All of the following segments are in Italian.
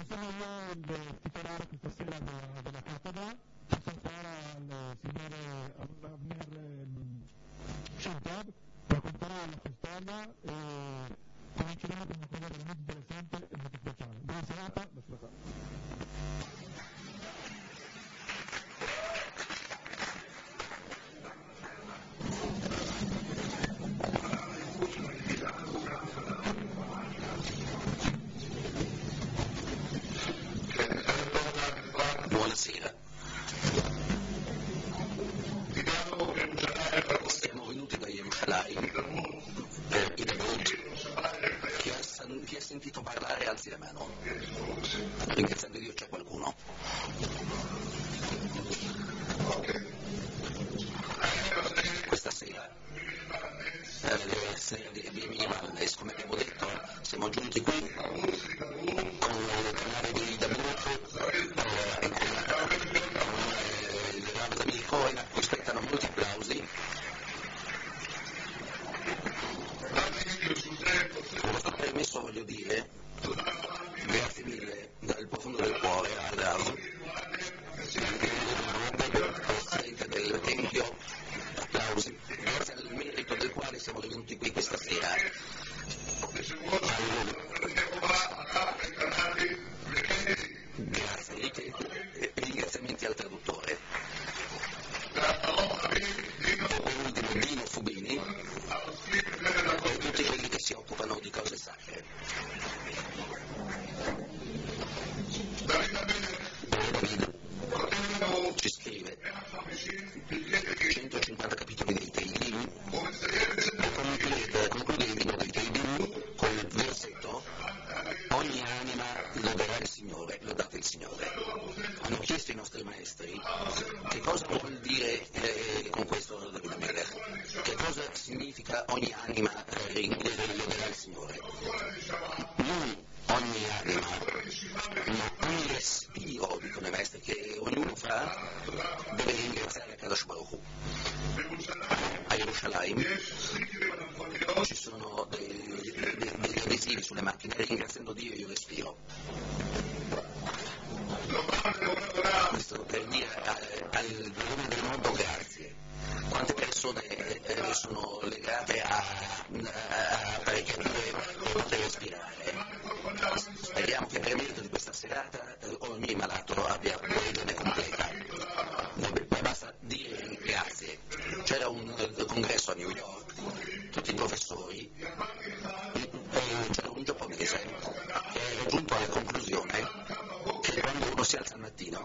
sono io il titolare questa sera della cattedra, passo la parola al signore Avner Shantad per raccontare la sua storia e cominceremo con una cosa veramente interessante e molto speciale. Buona serata, da sulla casa. Buonasera. Siamo venuti da Gerusalemme per i devoti. Chi ha sentito parlare alzi la mano. Ringraziando Dio c'è qualcuno. Questa sera come abbiamo detto, siamo giunti qui con il canale di Dabur e con il Rav David Cohen, a cui spettano molti applausi. Con questo permesso voglio dire grazie mille dal profondo del cuore al Rav, presidente del Tempio, applausi, grazie al merito del quale siamo venuti qui questa sera. Grazie, ringraziamenti al traduttore. Ultimo Dino Fubini e tutti quelli che si occupano di cose sacre. David ci scrive 150 capitoli dei Teilim e conclude il libro dei Teilim con il versetto: ogni anima loderà il Signore, lodate il Signore. Hanno chiesto i nostri maestri che cosa vuol dire con questo David Melech, che cosa significa ogni anima loderà il Signore. Non ogni anima, ma ogni respiro, dicono i maestri, che ognuno fa deve ringraziare Kadosh Baruch Hu. A Gerusalemme ci sono degli adesivi sulle macchine: ringraziando Dio io respiro. Questo per dire al volume del mondo grazie. Quante persone sono legate a apparecchiature per poter respirare. Speriamo che per merito di questa serata ogni malato abbia guarigione completa. Basta dire grazie. C'era un congresso a New York, tutti i professori, c'era un giapponese che era giunto alla conclusione che quando uno si alza al mattino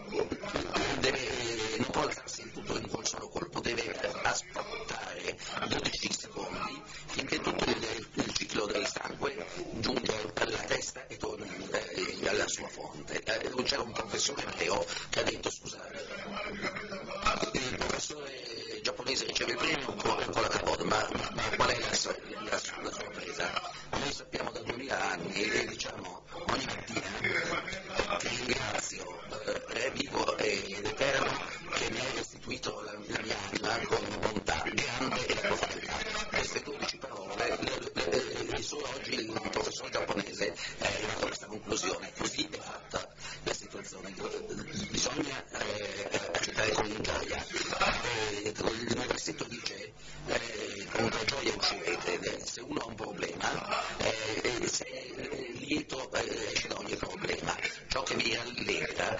non può alzarsi in tutto in un solo colpo, deve aspettare 12 secondi finché tutto il ciclo del sangue giunge alla testa e torna alla sua fonte. C'era un professore ebreo che ha detto: scusate, il professore giapponese riceve il premio con la capote, ma qual è la sua presa? Noi sappiamo da 2000 anni e diciamo ogni mattina che ringrazio Re vivo ed eterno che mi ha restituito la mia anima con bontà grande e profondità. Queste 12 parole, solo oggi il professore giapponese è arrivato a questa conclusione. Così è fatta la situazione, bisogna accettare con gioia. Il versetto dice: con la gioia uscirete. Se uno ha un problema, se è lieto esce da ogni problema. Ciò che vi rallenta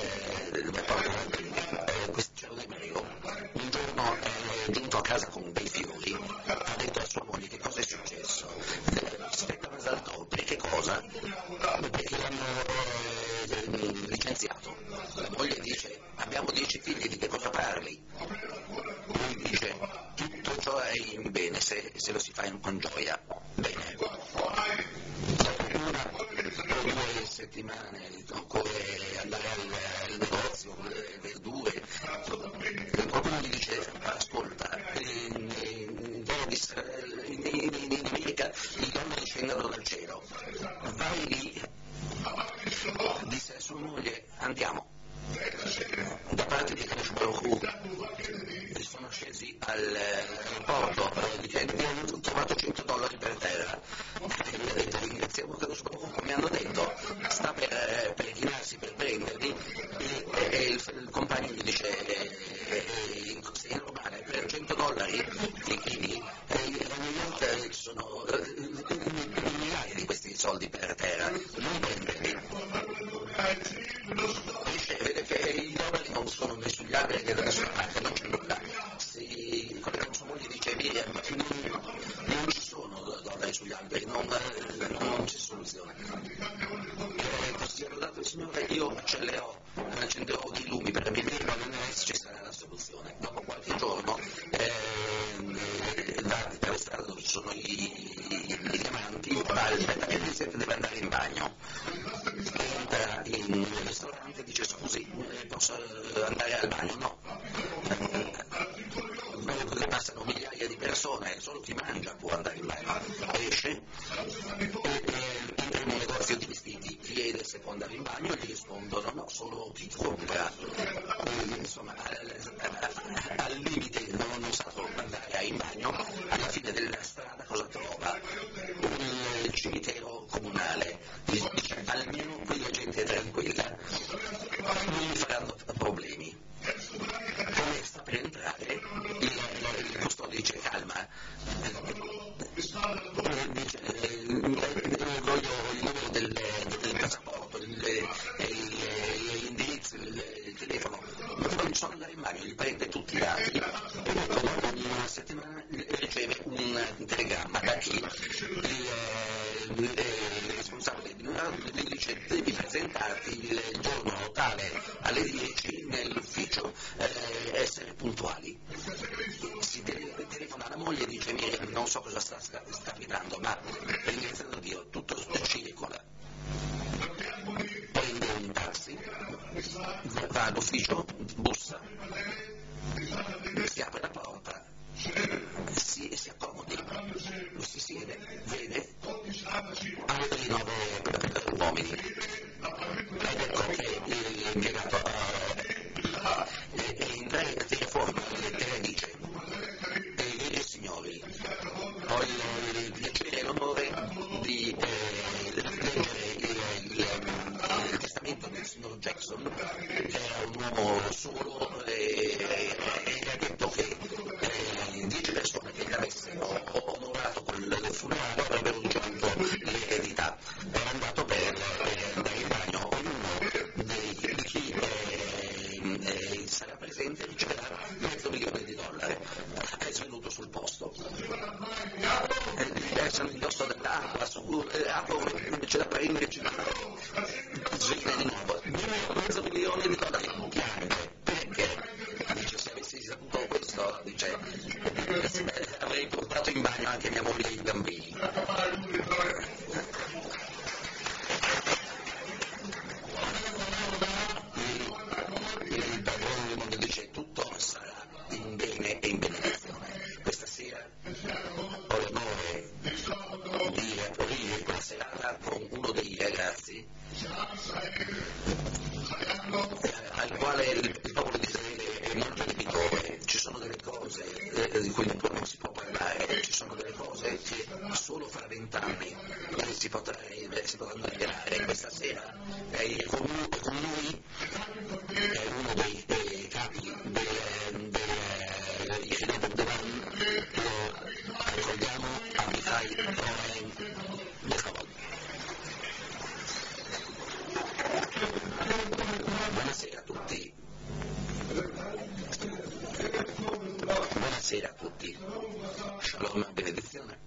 questo c'era un ebreo. Un giorno è giunto a casa con dei fiori, ha detto a sua moglie: che cosa è successo? Aspetta, ma saltò. Per che cosa? Perché l'hanno licenziato. La moglie dice: abbiamo 10 figli, di che cosa parli? Lui dice: tutto ciò è in bene se lo si fa con gioia. Bene. Dopo una o 2 settimane occorre andare al negozio, verdure. Qualcuno gli dice: ascolta, in America i donne scendono dal cielo, vai lì, disse a sua moglie: andiamo. Da parte di Kadosh Baruch Hu sono scesi all'aeroporto, abbiamo trovato $100 per terra, e lui ha detto: ringraziamo Kadosh Baruch Hu, come hanno detto, sta per soldi per terra, non prenderli. Vede che i dollari non sono né sugli alberi né da nessuna parte, non c'è nulla. Quello che sua moglie dice, non ci sono dollari sugli alberi, non c'è soluzione. Così hanno dato il Signore, io accenderò dei lumi per la mia vita, ma non ci sarà la soluzione. Dopo qualche giorno, per la strada dove ci sono i diamanti, va e deve andare in bagno. Entra in un ristorante e dice: scusi, posso andare al bagno? No. Dove passano migliaia di persone, solo chi mangia può andare in bagno. Esce, entra in un negozio di vestiti, chiede se può andare in bagno e gli rispondono: no, solo chi compra. Insomma, al limite non sa solo andare in bagno. Alla fine della strada cosa trova? Un cimitero comunale. Dice: almeno qui la gente è tranquilla, non mi faranno problemi. Come sta per entrare, il custode dice: calma, dice, voglio il numero del passaporto, l'indirizzo, il telefono, ma non sono andare in bagno, gli prende tutti i dati e dopo ogni una settimana riceve un telegramma da chi il responsabile gli dice: devi presentarti il giorno tale alle 10 nell'ufficio, essere puntuali. Si telefona alla moglie e dice: Miriam, non so cosa sta capitando, ma ringraziando Dio tutto circola. Prende un taxi, va all'ufficio, bussa, si apre la porta, si accomodi, si siede, vede altri 9 uomini ed ecco che l'impiegato entra e tira fuori una lettera e dice: signori, ho il piacere e l'onore di leggere il testamento del signor Jackson, che era un uomo solo e ha detto che 10 persone che l'avessero onorato con il funerale avrebbero ricevuto l'eredità. Era andato per andare in bagno, ognuno di chi sarà presente riceverà $500,000. È svenuto sul posto. Versano indosso dell'acqua, c'è da prendere, sveglia di nuovo. $500,000, piange. Perché? Dice: se avessi saputo questo, dice, avrei portato in bagno anche mia moglie e i bambini. Il padrone del mondo dice: tutto sarà in bene e in benedizione. Questa sera ho l'onore di aprire quella serata con uno dei ragazzi al quale il popolo di Israele è molto debitore. Ci sono delle cose di cui non si può parlare, ci sono delle cose che solo fra 20 anni si potranno rivelare. Questa sera è con noi uno dei capi dei Yeshiva Devan, lo ricordiamo, Abichai Cohen Bechavod. Buonasera a tutti. Buonasera a tutti. Shalom e benedizione.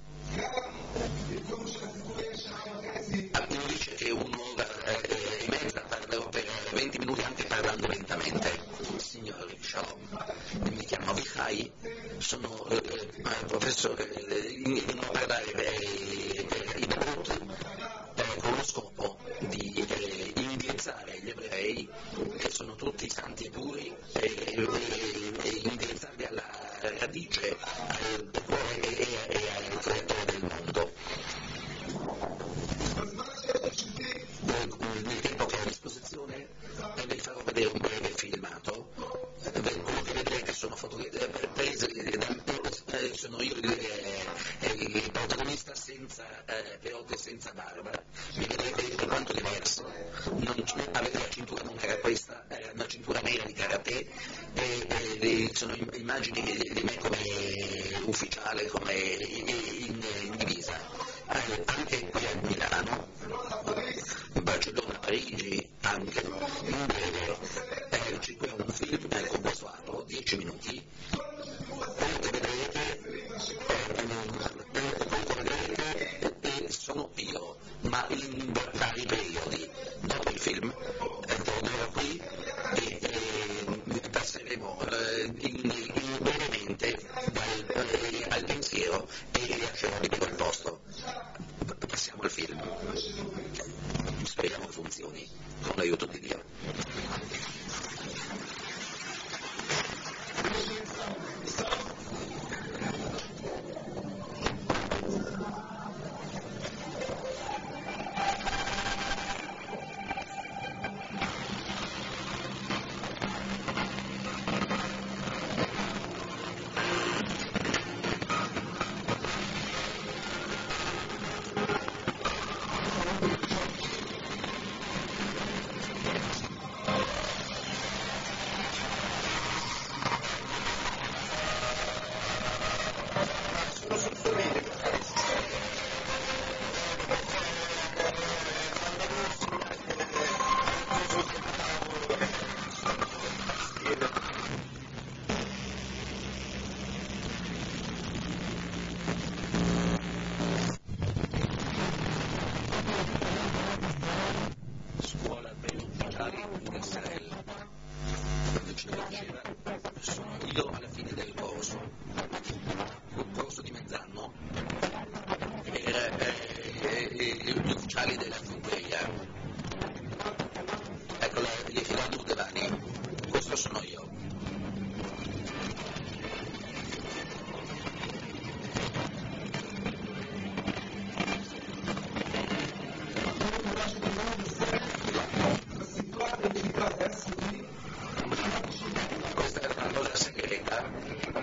Mi dice che un'ora e mezza parlerò per 20 minuti anche parlando lentamente. Signori, shalom. Mi chiamo Abichai, sono professore, vengo a parlare in Beirut con lo scopo di indirizzare gli ebrei, che sono tutti santi e puri, e indirizzarli alla radice, al cuore e al creatore del mondo. Nel tempo che ho a disposizione vi farò vedere un breve filmato. Come vedrete sono prese sono io il protagonista senza peote e senza barba. Mi vedrete per quanto diverso. Avete la cintura non era questa, era una cintura nera di karate, e sono immagini di me come ufficiale, come in divisa. Anche qui a Milano Parigi, anche in breve. È un film con questo atto, 10 minuti. Quello che vedrete sono io, ma in vari periodi. Dopo il film tornerò qui e passeremo brevemente al pensiero e lascerò di quel posto. Passiamo al film. Speriamo funzioni, con l'aiuto di Dio. Io alla fine del corso, un corso di mezz'anno, gli ufficiali della funivia, ecco, gli filati udevani, questo sono io. Questa è una cosa segreta.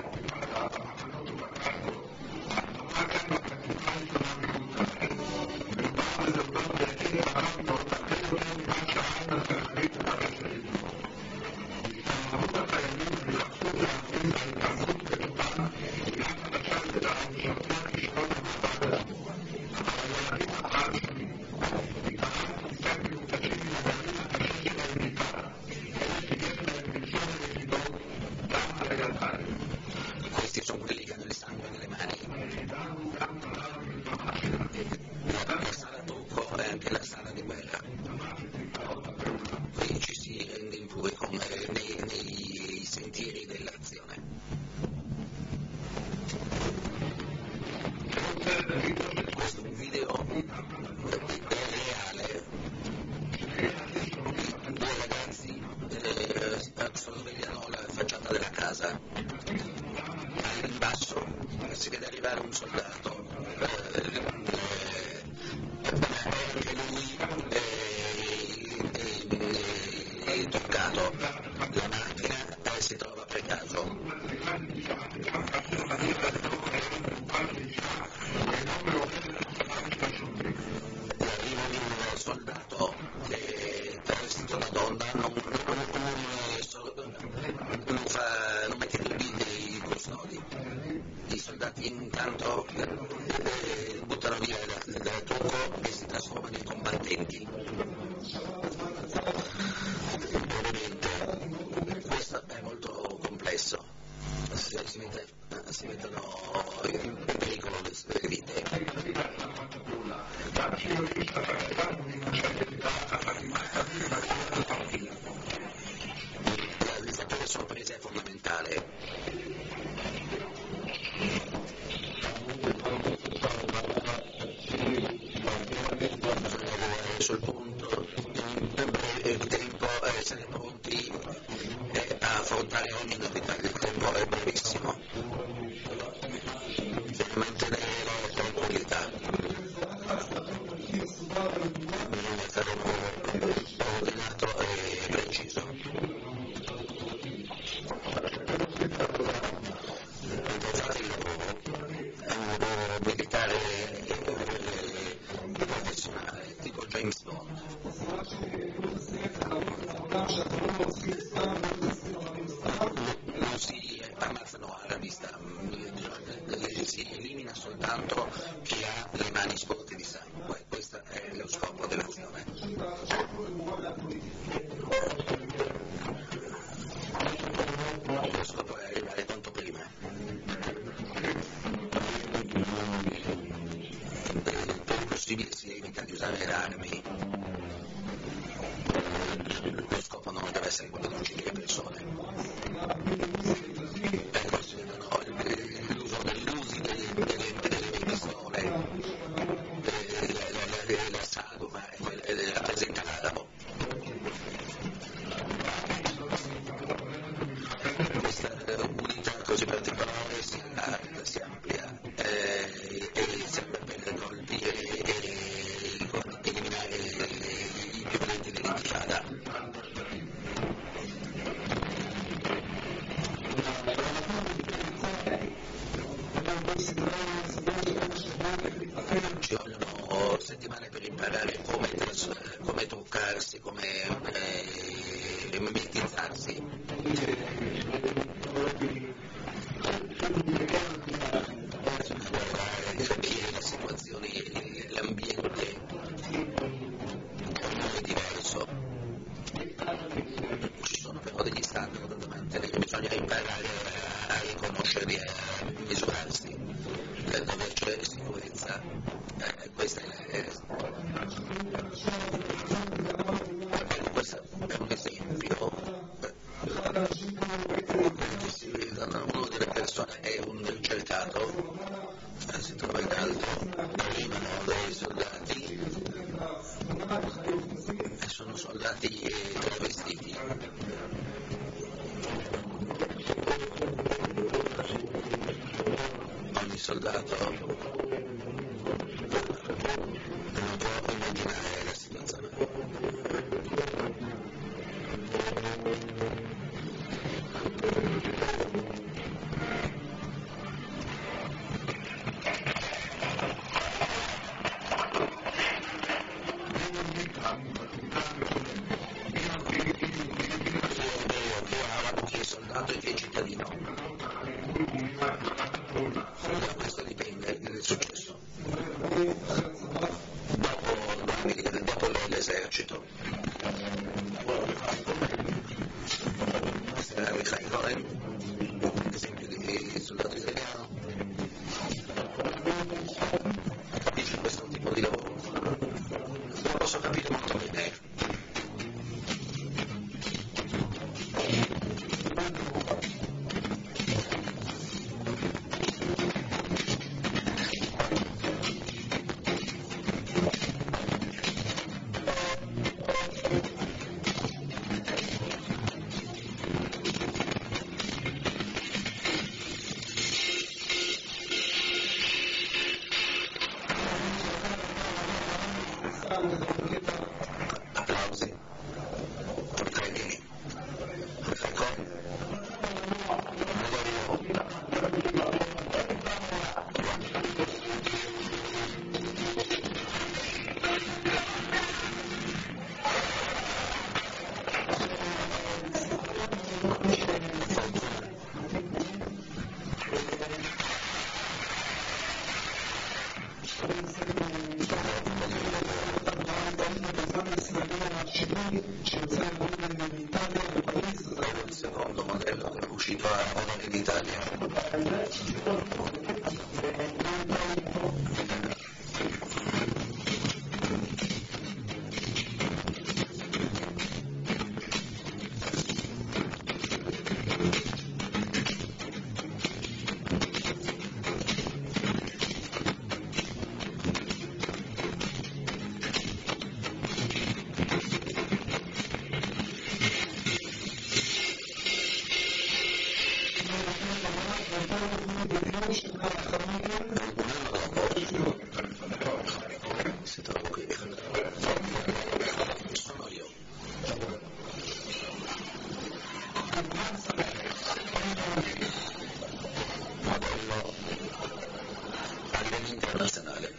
Questi sono quelli che hanno il sangue nelle mani. La sala trucco è anche la sala di guerra. Qui ci si rende in pure come nei sentieri dell'azione. Questo è un video reale. Due ragazzi sorvegliano la facciata della casa. In basso si vede arrivare un soldato, anche lui è toccato, la macchina si trova per caso. L'arrivo di un soldato travestito da donna non mette dubbi i custodi. I soldati intanto buttano via dal trucco e si trasformano in combattenti. Ovviamente questo è molto complesso, si mettono in pericolo le vite. Il fattore sorpresa è fondamentale. Sul punto, in breve tempo essere pronti a affrontare ogni novità. Il tempo è brevissimo. Mantenere la tranquillità. Bisogna fare un lavoro ordinato e preciso. Mentre fate il lavoro, è un lavoro militare professionale, tipo James Bond. Non si ammazzano alla vista, si elimina soltanto chi ha le mani sporche di sangue. Questo è lo scopo dell'azione. lo scopo non deve essere quello di uccidere persone. L'uso delle pistole, la sagoma, rappresenta l'arabo. Questa unità così particolare si allarga, si amplia e serve per colpire e eliminare i violenti dell'intifada. Ci vogliono settimane per imparare come truccarsi, come mimetizzarsi. Bisogna guardare, capire la situazione, l'ambiente, ognuno è diverso. Ci sono però degli standard da mantenere, bisogna imparare a riconoscerli e a misurarsi, per dove c'è sicurezza. Questo è un esempio. Una delle persone è un ricercato, si trova in alto, arrivano dei soldati e sono soldati travestiti. Ogni soldato non può immaginare la situazione. Chi è soldato e chi è cittadino. Da questo dipende il successo. Dopo l'esercito. Questo era Mikhail Cohen, esempio di soldato italiano. Capisci questo tipo di lavoro? Lo posso capire molto bene. Applausi. Credimi. Il secondo modello che è uscito ora in Italia. Si trova qui. Sono io. Modello a livello internazionale.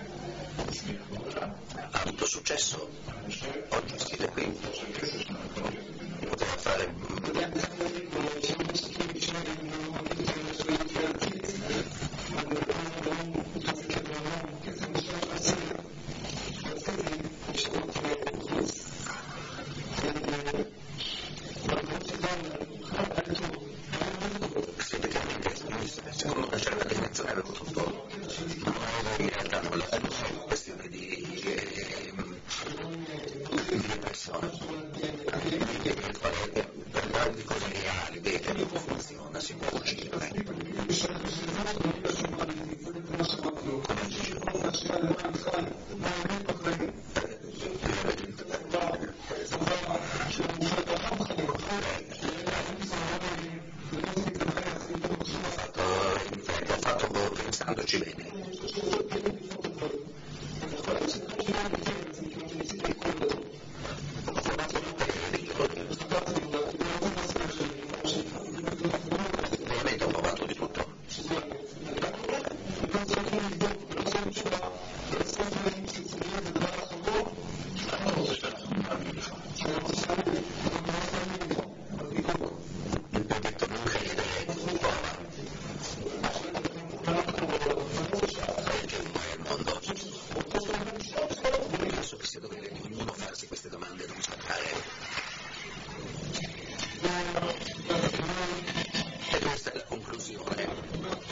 Ha avuto successo. Oggi siete qui. Poteva fare secondo una certa definizione avevo tutto, in realtà nulla, è questione di di depressione, per di cose reali, vede come funziona, si può uccidere. Ho fatto pensandoci bene. Veramente ho provato di tutto. Ho detto non credere, prova. Penso che sia dovere di ognuno farsi queste domande e non sbagliare. E questa è la conclusione.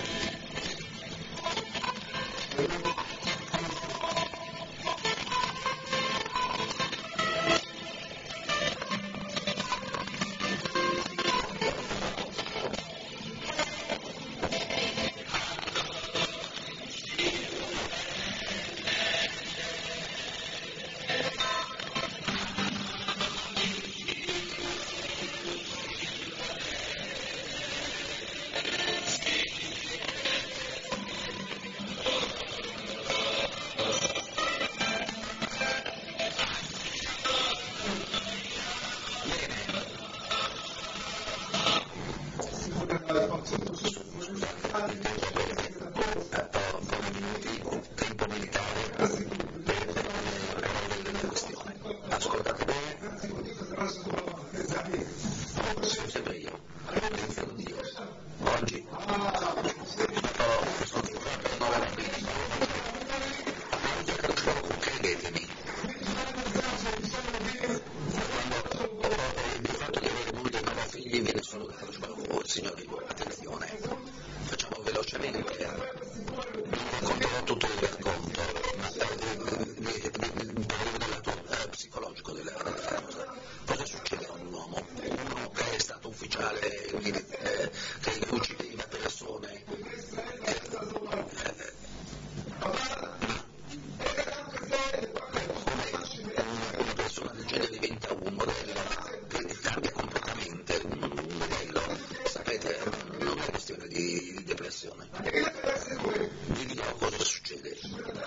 Tempo militare per questione. Ascoltate bene. Sono sempre io. Ringraziando Dio. Oggi sono tornato a 9 anni. Credetemi. Quando il fatto di avere moglie e 9 figli viene solo dato signori, attenzione. Facciamo velocemente. Non tutto il racconto, ma del lato psicologico della cosa. Cosa succede a un uomo? Uno che è stato ufficiale, che uccideva persone, come una persona del genere diventa un modello che cambia completamente, un modello, sapete, non è questione di depressione. Vi dirò cosa succede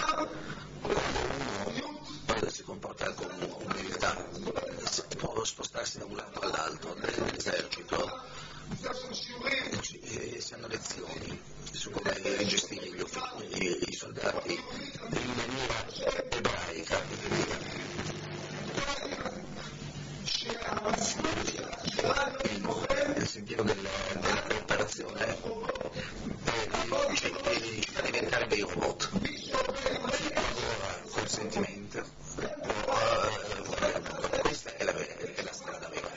quando si comporta con umiltà, può spostarsi da un lato all'altro nell'esercito, si hanno lezioni su come gestire i soldati in maniera ebraica. Il sentiero della cooperazione ci fa diventare dei robot. Lavora col sentimento. Questa è la strada vera.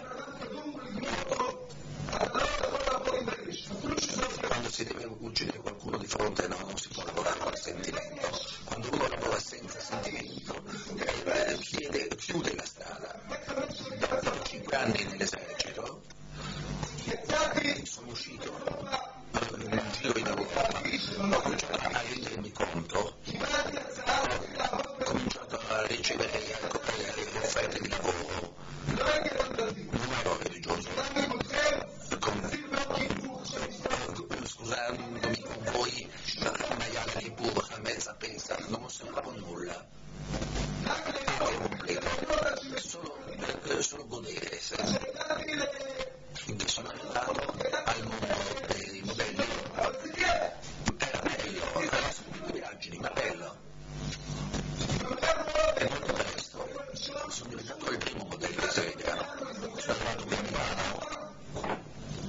Quando si deve uccidere qualcuno di fronte non si può lavorare col sentimento. Quando uno lavora senza sentimento chiude la strada. Dopo 5 anni nell'esercito sono uscito in giro in Europa, ho cominciato a rendermi conto, ho cominciato a ricevere offerte di lavoro, non ero religioso, scusandomi con voi, maiale di burro a mezza pensa, non osservavo nulla, solo godere, finché sono arrivato al mondo dei modelli. Era bello, erano stupidaggini, ma bello. E molto presto sono diventato il primo modello israeliano. Sono arrivato qui a Milano.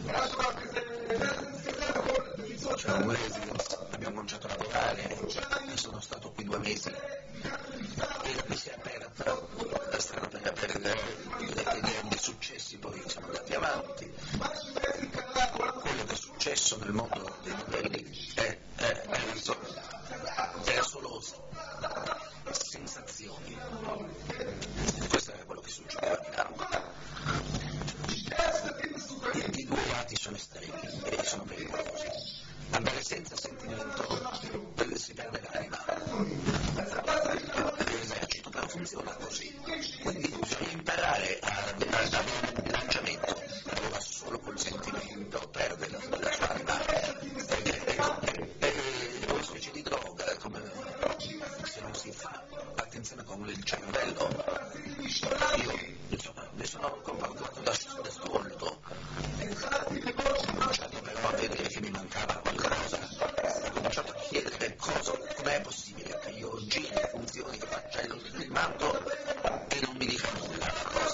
C'era un mese, abbiamo cominciato a lavorare, sono stato qui 2 mesi. E da qui si è aperta la strada per grandi successi, poi siamo andati avanti. Quello che è successo nel mondo dei modelli era solo sensazioni. Questo era quello che io insomma mi sono comportato da stolto, cominciato però a vedere che mi mancava qualcosa, ho cominciato a chiedere com'è possibile che io giri, funzioni, che faccia il filmato e non mi dica nulla,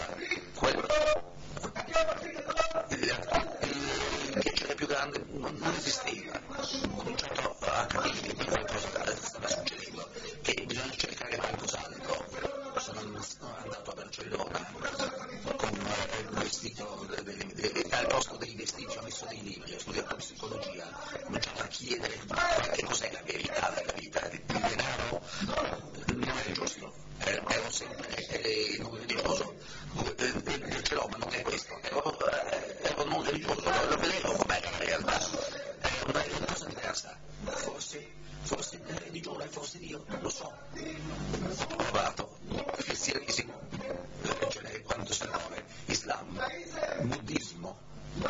il piacere più grande non esisteva. Ho cominciato a capire che qualcosa stava succedendo, che bisogna cercare qualcos'altro. Sono andato a Barcellona con un vestito, al posto dei vestiti ho messo dei libri, ho studiato psicologia, ho cominciato a chiedere che cos'è la verità della vita. Il denaro non è giusto, ero sempre non religioso, ce l'ho ma non è questo, ero non religioso, lo vedevo com'è la realtà, è una cosa diversa, forse la religione, forse Dio, non lo so, ho provato il cristianesimo, quanto si muove, Islam, buddismo,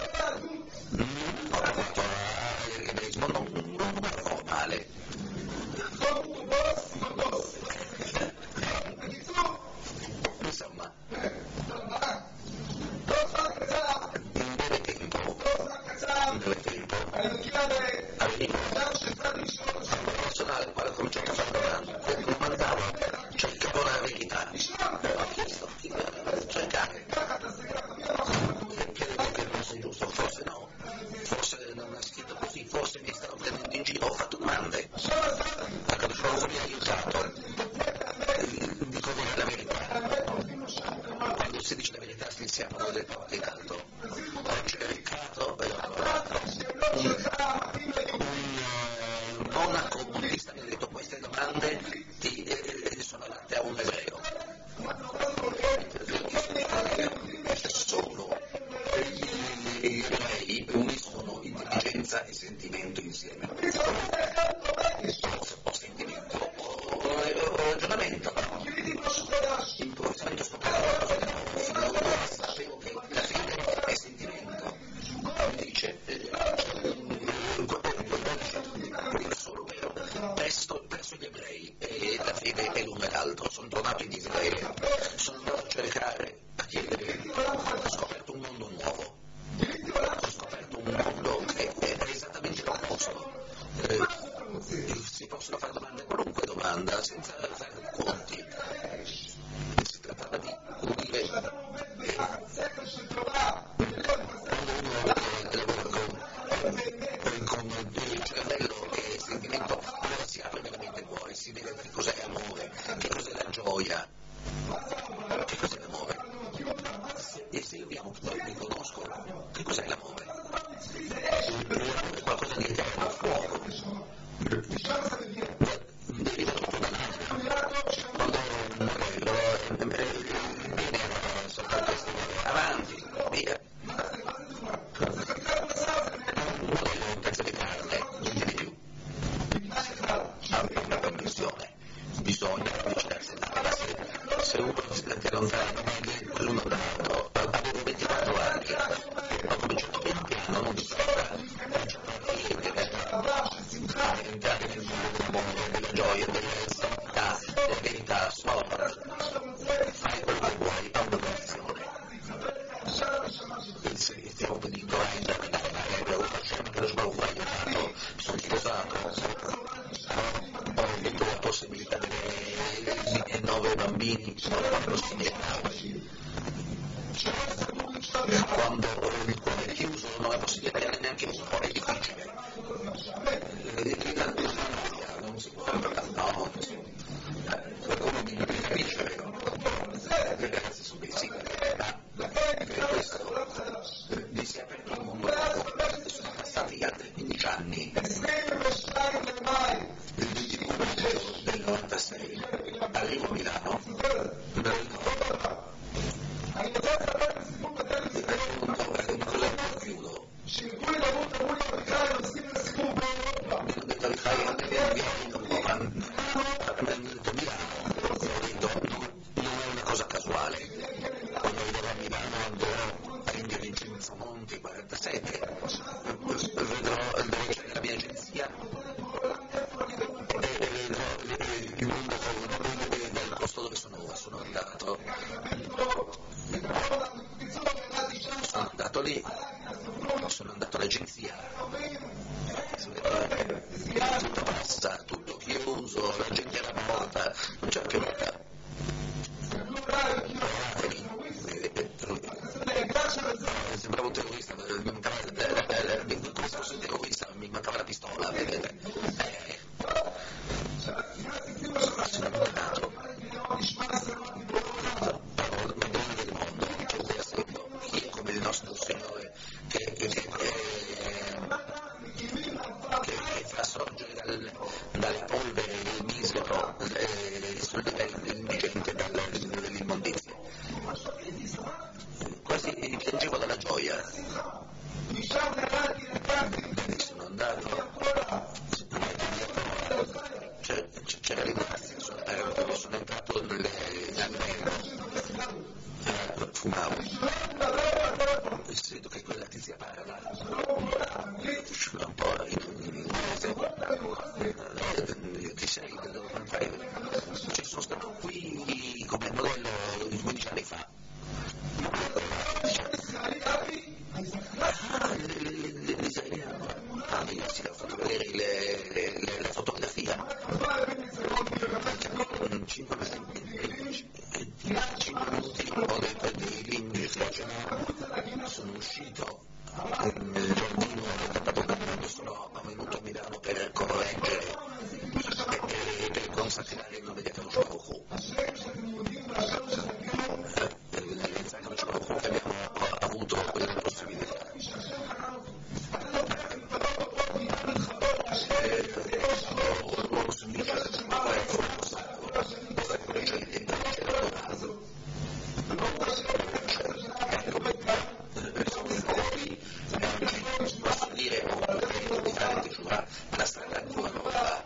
ho provato l'ebraismo, non lo trovo male. Insomma, in breve tempo arrivo una persona al quale ho cominciato a fare domandavo, cercavo la verità, ho chiesto, cercare, credevo che fosse giusto, forse no, forse non è scritto così, forse mi stavo prendendo in giro, ho fatto domande, ecco, cosa mi ha aiutato, dico la verità, quando si dice la verità si insieme a delle porte in alto, ho cercato e ho trovato un monaco buddista mi ha detto queste domande sono adatte a un ebreo, solo gli ebrei uniscono intelligenza e sentimento insieme, o sentimento o ragionamento, improvvisamente ho scoperto sapevo che la fede è sentimento, mi dice solo vero presso gli ebrei e la fede è l'uno e l'altro. Sono tornato in Israele, sono andato a cercare, a chiedere, ho scoperto un mondo nuovo, ho scoperto un mondo che è esattamente l'opposto, si possono fare domande, qualunque domanda, senza fare conti, si trattava di unire con il cervello e il sentimento, allora si apre veramente il cuore, si vede che cos'è l'amore, che cos'è la gioia, che cos'è l'amore. E se io mi conosco, che cos'è l'amore? L'amore è qualcosa di eterno, fuoco. Deriva tutto dall'anima. Quando morello viene soltanto avanti, via. Un pezzo di carne, niente di più. Ha una permissione, bisogna avvicinarsi all'altra. Se uno si allontana, l'uno dall'altro, avevo 24 anni, ho cominciato piano piano, non mi sembra, ho cominciato a chiedere, a entrare nel mondo dell'amore, della gioia, della verità, sport, fai quello che vuoi, ha una condizione. Stiamo pedendo che lo sviluppo è aiutato, sono sposato, ho avuto la possibilità di avere 9 bambini, sono la possibilità. Quando il cuore è chiuso non è possibile avere neanche uno, è difficile. Non si può fare, no, qualcuno mi capisce, le ragazze sono dei sigari, per questo mi si è aperto il mondo nuovo, sono passati altri 15 anni. Il 22 maggio del 96 arrivo a Milano, chiudo. Mi hanno detto di fare anche un viaggio, mi hanno detto Milano, non è una cosa casuale. Quando arrivo a Milano andrò a India di Monti 47, vedrò dove c'è la mia agenzia e vedrò il mondo dal posto dove sono andato. fumavo. E sento che quella tizia parla, usciva un po' in inglese. Chi sei? Cioè, sono stato qui come modello 15 anni fa. Si è fatto vedere le fotografie. 5 minuti ho detto di l'inizio, sono uscito nel giardino sono venuto a Milano per correggere e per consacrare il nome di Akadosh Baruch Hu. Che abbiamo avuto quella possibilità. Posso dire di fare di giurare la strada ancora nuova,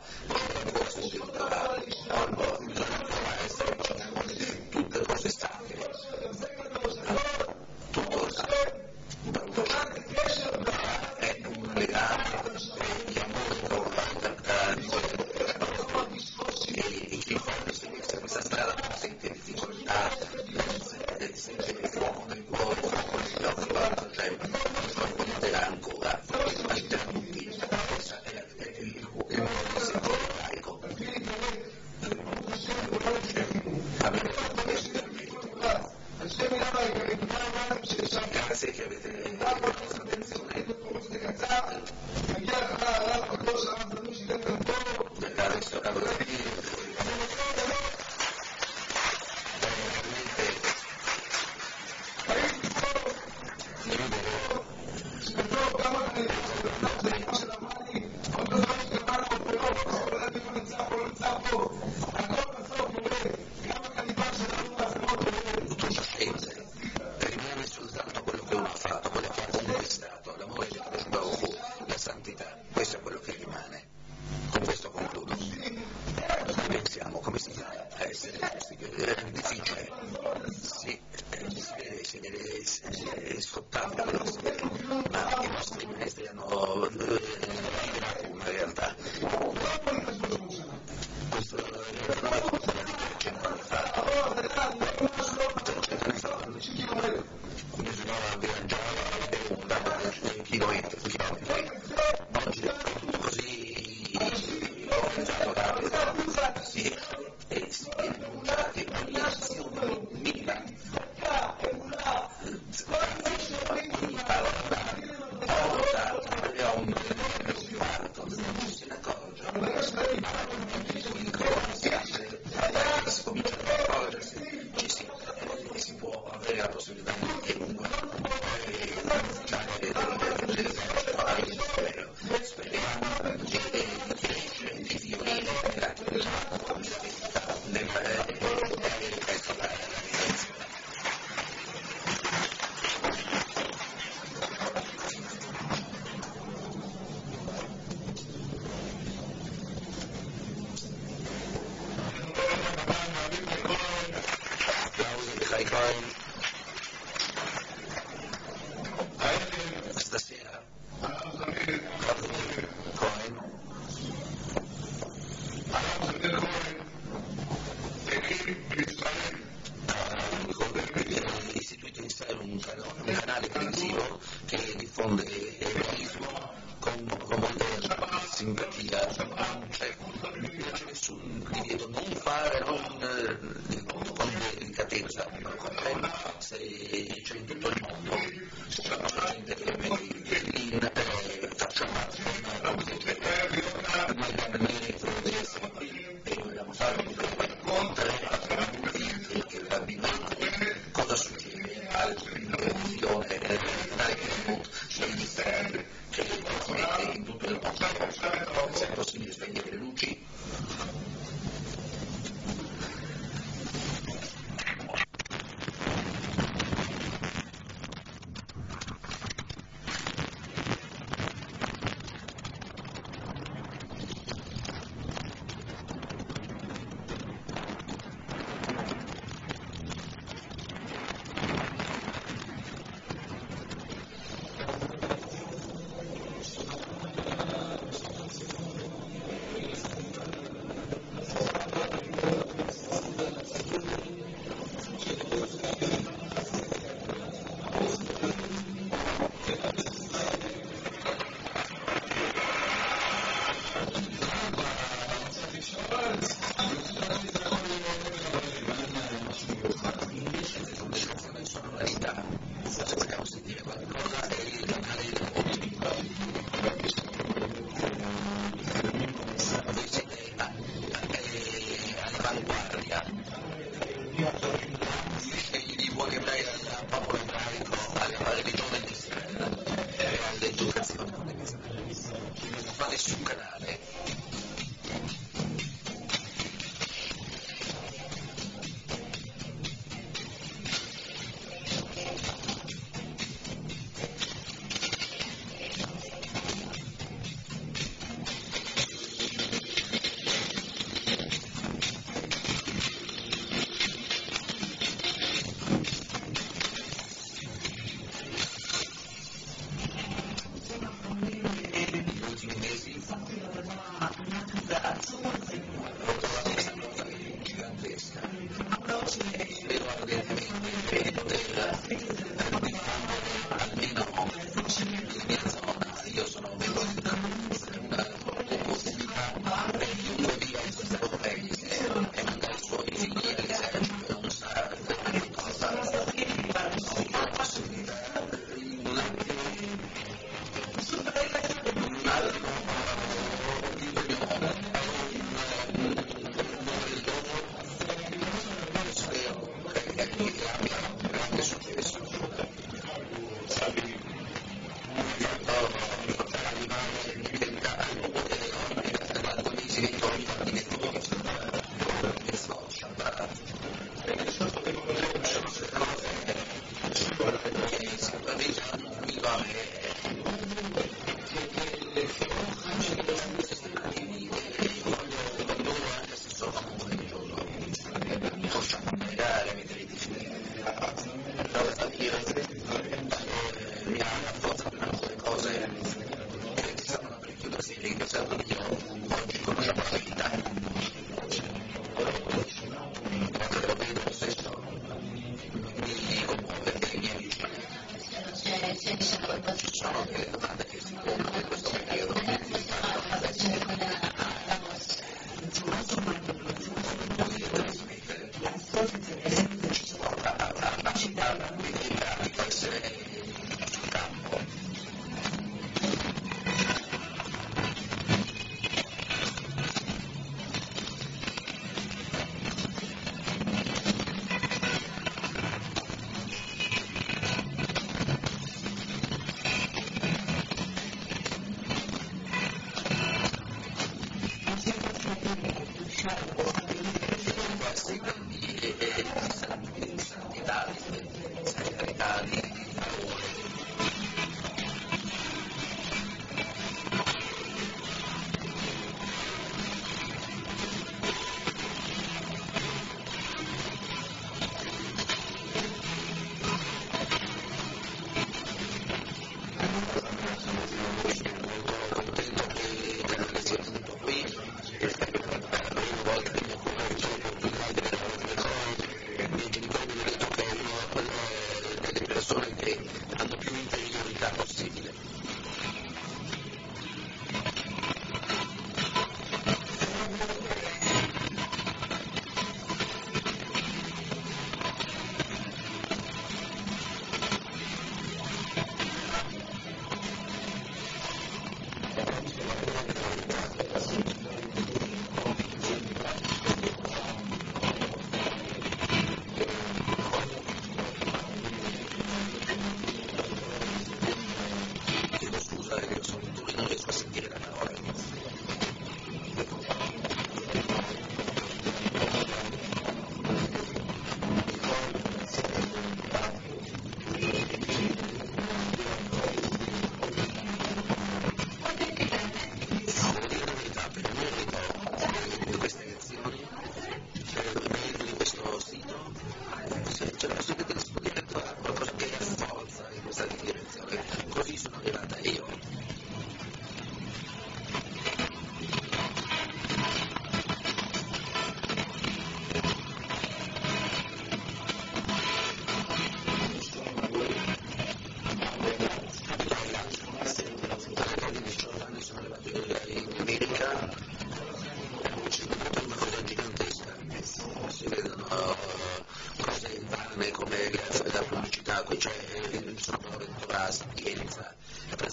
bisogna essere tutte cose sacre, tutto è un legame di amore e chi fa questa strada non sente difficoltà, sente il fuoco nel cuore, ancora interrompi, questo è il modo di sentire laico. Grazie che avete questa attenzione. Rimane soltanto quello che uno ha fatto, quello che ha conquistato, l'amore di Akadosh Baruch Hu, la santità, questo è quello che rimane. Con questo concludo. Pensiamo come si fa a essere difficile, sì, si deve sfruttare, ma i nostri maestri hanno liberato una realtà. Questo non è come quella di 300 anni fa. 300 anni fa bisognava viaggiare un chilometri. Oggi è tutto così rapido. Si enunciati ogni azione minima. Ogni parola è un parto, non se ne accorge. Si comincia ad accorgersi, si può avere la possibilità di comunque speriamo di crescere, di fiorire nel resto della vita. Stasera istituito in Israele un canale televisivo che diffonde l'eroismo con molta simpatia, non c'è nessun divieto, non fare, con delicatezza, se c'è in tutto il mondo, c'è gente che lì faccia e vogliamo fare che il bambino cosa succede al milione che trasmette in tutto il mondo, se è possibile spegnere le luci.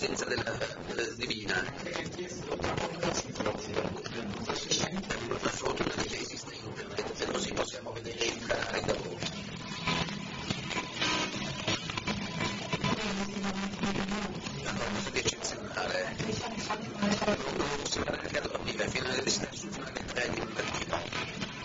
potenza divina. La fortuna che esiste internet, e così possiamo vedere il canale da voi. Una cosa di eccezionale. Non si va neanche a dormire fino alle 3 di mattino.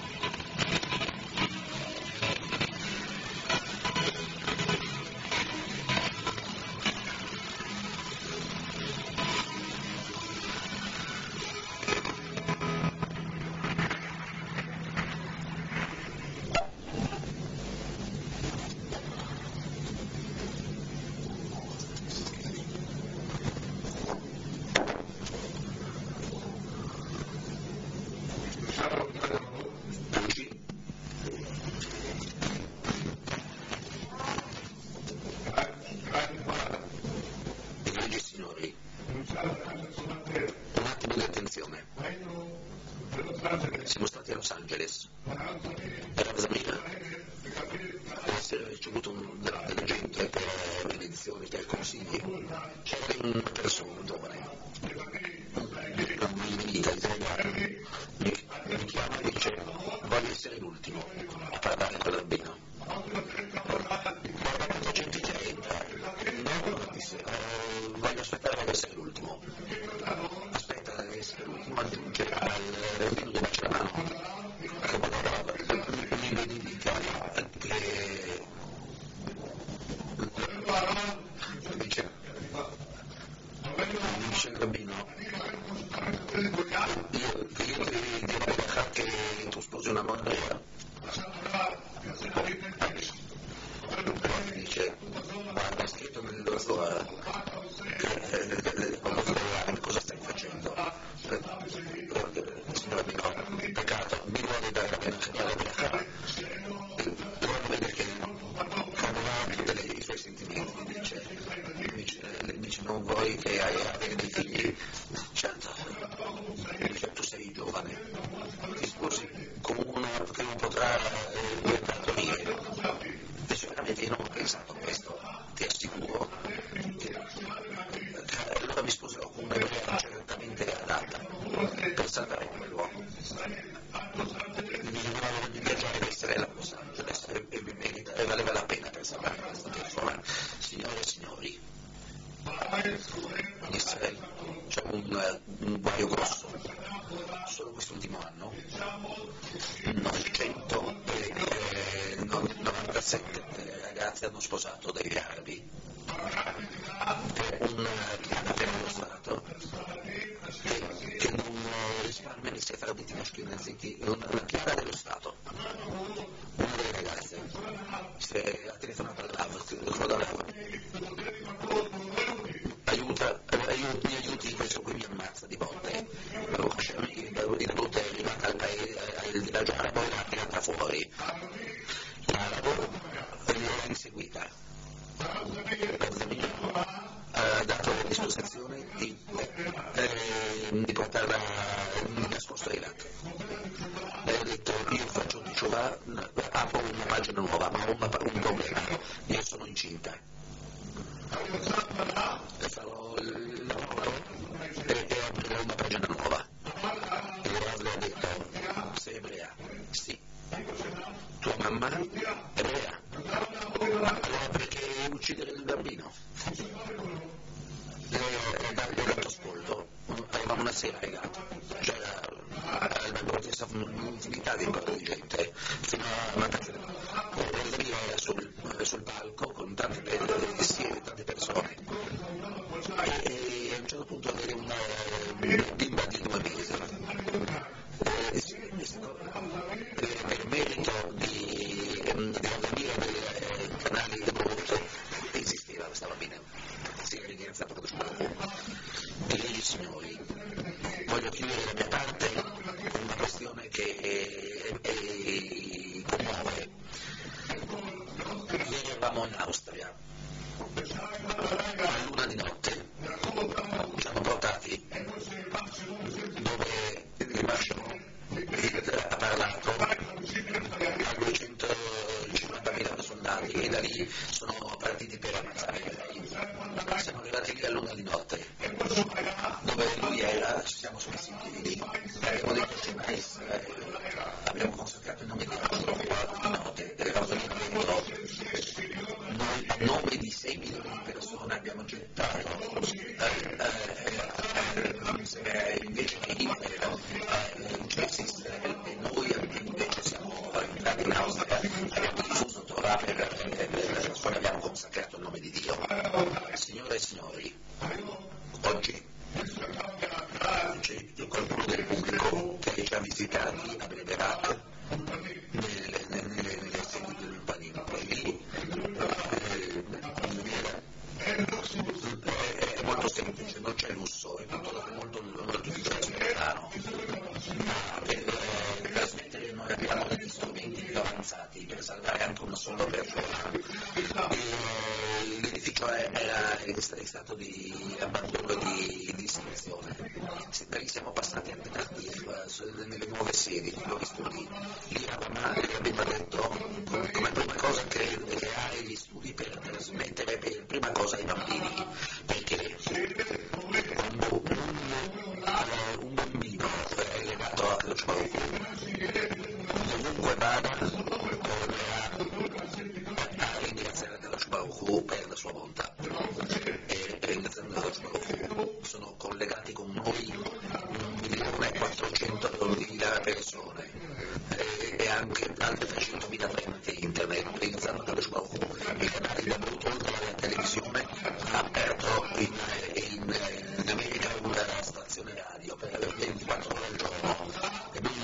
Siamo stati a Los Angeles per la Zamina, essere ricevuto della gente per benedizioni, per consigli. C'era una persona, un giovane, mi chiama e dice: voglio essere l'ultimo a parlare con l'albino. Guarda quanta gente c'è, entra. No, disse, voglio aspettare ad essere l'ultimo. Aspetta ad essere l'ultimo, aggiunge al rabbino di bacia la mano. Mi benedica che dice il rabbino, io ti devo che tu sposi una donna vera. Dice, guarda, è scritto nella sua cosa stai facendo? Signor rabbino, peccato, mi vuole dare la pena che vale per devo vedere che cadono tutti i suoi sentimenti. Dice non vuoi che avere dei figli? Certo, dice, tu sei giovane, ti sposi con uno che non potrà partorire. Dice, veramente io non ho pensato a questo, ti assicuro che allora mi sposerò con una donna certamente adatta per salvare come l'uomo. Mi piacerebbe essere a Los Angeles e valeva la pena per salvare questa persona. Signore e signori, in Israele c'è un guaio grosso. Solo quest'ultimo anno 997 ragazzi hanno sposato degli arabi per uno Stato che non risparmia i sefarditi ashkenazi, una chiara dello Stato. Una delle ragazze ha telefonato all'Av, mi aiuti, questo qui mi ammazza di botte. La botte è arrivata al paese, al villaggio arabo e l'ha tirata fuori. L'arabo l'ha inseguita. La Zamina ha dato la disposizione di portarla nascosta a Iraq. Lei ha detto: io faccio di Ciovà, apro una pagina nuova, ma ho un problema, io sono incinta. Farò il lavoro e aprirò una pagina nuova. E Rav le ha detto: sei ebrea? Sì. Tua mamma è ebrea? Allora perché uccidere il bambino? Le ha dato ascolto. Avevamo una sera legato, c'era la protesta un'infinità di gente fino a mattina. Io era sul palco con tante persone e a un certo punto avere una bimba di 2 mesi per merito dell'avvio del canale di Brut esisteva questa bambina, si era ringraziato per questo. E signori, voglio chiudere la mia parte con una questione che commuove. Ieri eravamo in Austria, a luna di notte ci hanno portati dove il Mascio ha parlato a 250.000 soldati da lì sono partiti per ammazzare lei. Siamo arrivati lì all'1 di notte, dove lui era, ci siamo messi in piedi, abbiamo detto c'è mais, abbiamo consacrato il nome di Dio, di notte, eravamo lì dentro, noi a nome di 6 milioni di persone abbiamo gettato invece che Israele e noi invece siamo entrati in Austria, abbiamo diffuso Torah poi abbiamo consacrato il nome di Dio. Signore e signori, oggi c'è qualcuno del pubblico che ci ha visitati a Brederach nelle sedi del Panin, lì è molto semplice, non c'è lusso, è tutto molto spontaneo. Per trasmettere noi abbiamo degli strumenti più avanzati per salvare anche una sola persona. L'edificio è stato di abbandono e di distruzione. Lì siamo passati a nelle nuove sedi, l'ho visto lì. Lì abbiamo detto come prima cosa creare gli studi per trasmettere per prima cosa ai bambini, perché quando un bambino è legato a Kadosh Baruch Hu, dovunque vada a ringraziare Kadosh Baruch Hu per la sua bontà, e ringraziando Kadosh Baruch Hu sono collegati con noi 1.400.000 persone e anche altre 300.000 tramite internet, ringraziando Kadosh Baruch Hu. Il canale di Abruzzo, oltre alla televisione, ha aperto in America una stazione radio per 24 ore al giorno, e lui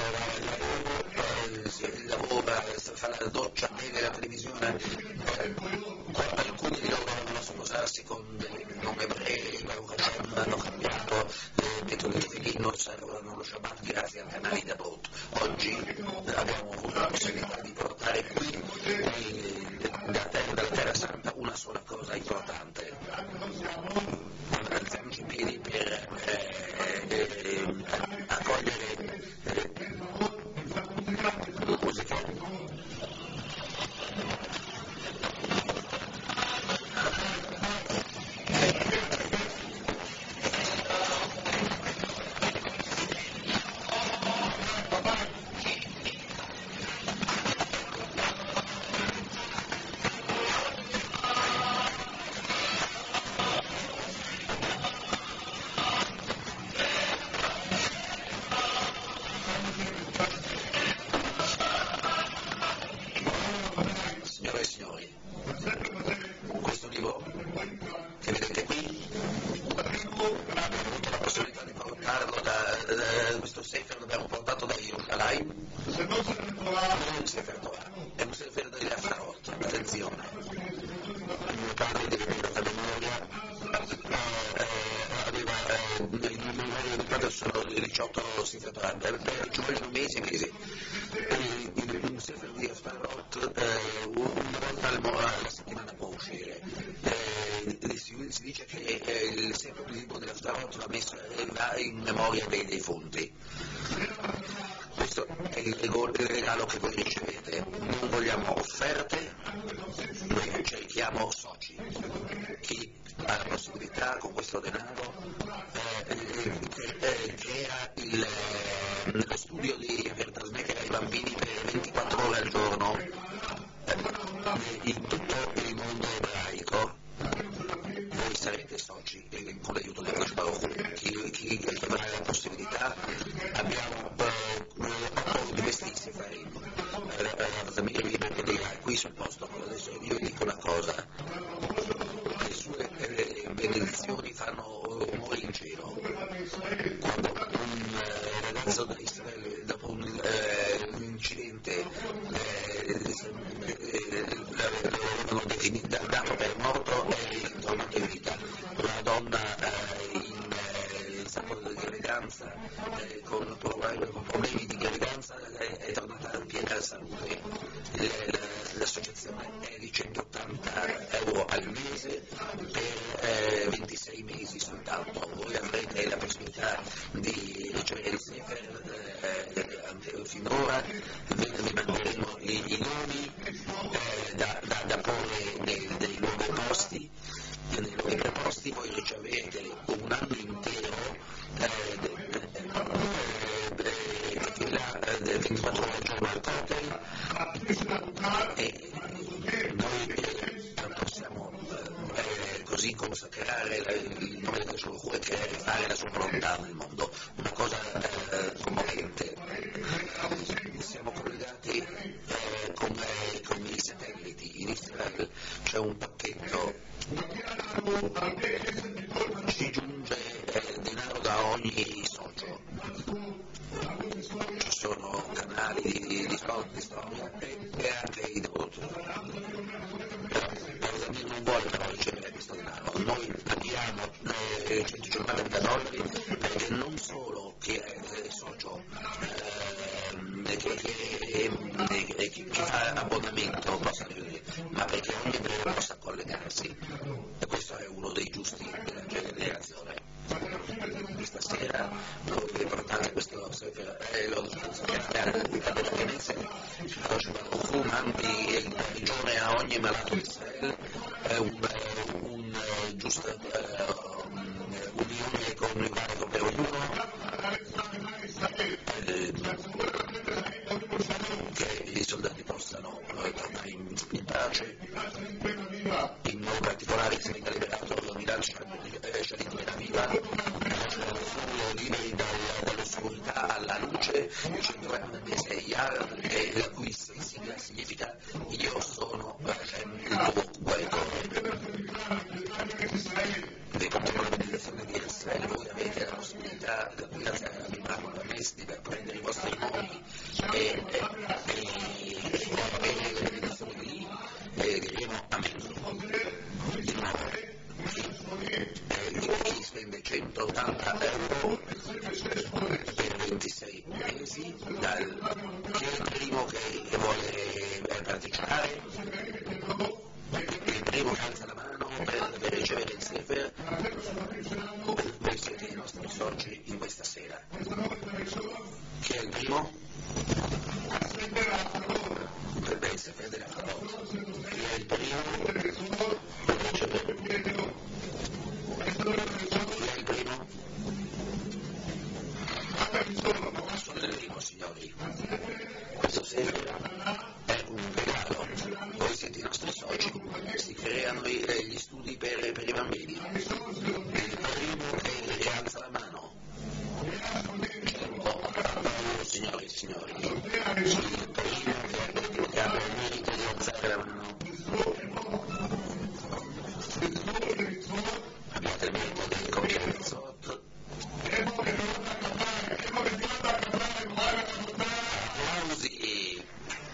lavora, fa la doccia, vede la televisione, alcuni di loro vanno a sposarsi con nome ebrei, hanno cambiato metodi di figli, non servono lo Shabbat grazie al canale di Abruzzo. Oggi abbiamo avuto la possibilità di portare qui dalla Terra Santa una sola cosa importante. Alziamoci in piedi per accogliere la musica. Signore e signori, questo libro che vedete qui, abbiamo avuto la possibilità di portarlo questo Sefer l'abbiamo portato da Yerushalayim, non un Sefer Torah, è un Sefer delle Aftarot, attenzione, mio padre deve avere la memoria, mio padre sono 18 Sefer Torah, ci vogliono mesi e mesi. Un Sefer di Aftarot una volta alla settimana può uscire. Si dice che il Sefer di libro dell'Aftarot va in memoria dei defunti. Questo è il regalo che voi ricevete. Non vogliamo offerte, noi cerchiamo soci. Chi ha la possibilità con questo denaro crea lo studio per trasmettere ai bambini per 24 ore al giorno in tutto il mondo ebraico. Voi sarete soci con l'aiuto di Kadosh Baruch Hu. Chi avrà la possibilità, abbiamo 8 di questi sefarim, la famiglia vi dirà qui sul posto. Adesso io vi dico una cosa, le sue benedizioni fanno rumore in cielo. Quando un ragazzo da Israele, dopo un incidente, l'avevano dato per morto e tornato in vita. Una donna in stato di gravidanza, con problemi di gravidanza, è tornata in piena salute. L'associazione è di 180 euro al mese per 26 mesi soltanto. Voi avrete la possibilità di ricevere il Sefer finora, vi manderemo i nomi da porre invocare il nome del Gesù e creare fare la sua volontà nel mondo, una cosa commovente. Siamo collegati con i satelliti in Israele, c'è un pacchetto, ci giunge denaro da ogni socio, ci sono canali di storia e anche i devoti. Non vuole però ricevere questo denaro, noi paghiamo $150 perché non solo chi è socio chi fa abbonamento possa rivedere, ma perché ogni ebreo possa collegarsi, e questo è uno dei giusti della generazione. Questa sera è importante questo lo mandi il prigione a ogni malato di Israele, è un giusta unione coniugale per ognuno, che i soldati possano tornare in pace. In modo particolare si è liberato Milano Shalit Benaviva, liberi dall'oscurità alla luce, la cui sigla significa io sono il tuo guaritore. Con la benedizione di Israele voi avete la possibilità, grazie alla Bibbia, per prendere i vostri nomi e avere la benedizione di lì, e diremo amen. Di nuovo, chi spende €180 per 26 mesi, chi è il primo che vuole partecipare, il primo che alza la mano per ricevere il Sefer, voi siete i nostri soci in questa sera. Chi è il primo? Per il Sefer della Farot. Chi è il primo? Per ricevere. Chi è il primo? Sono il primo, signori. Questo Sefer è un regalo. Voi siete i nostri soci. Si creano gli studi per i bambini. Il primo che alza la mano. Signori, il primo che ha il merito di alzare la mano. Abbiate il merito di compiere il sotto. Applausi.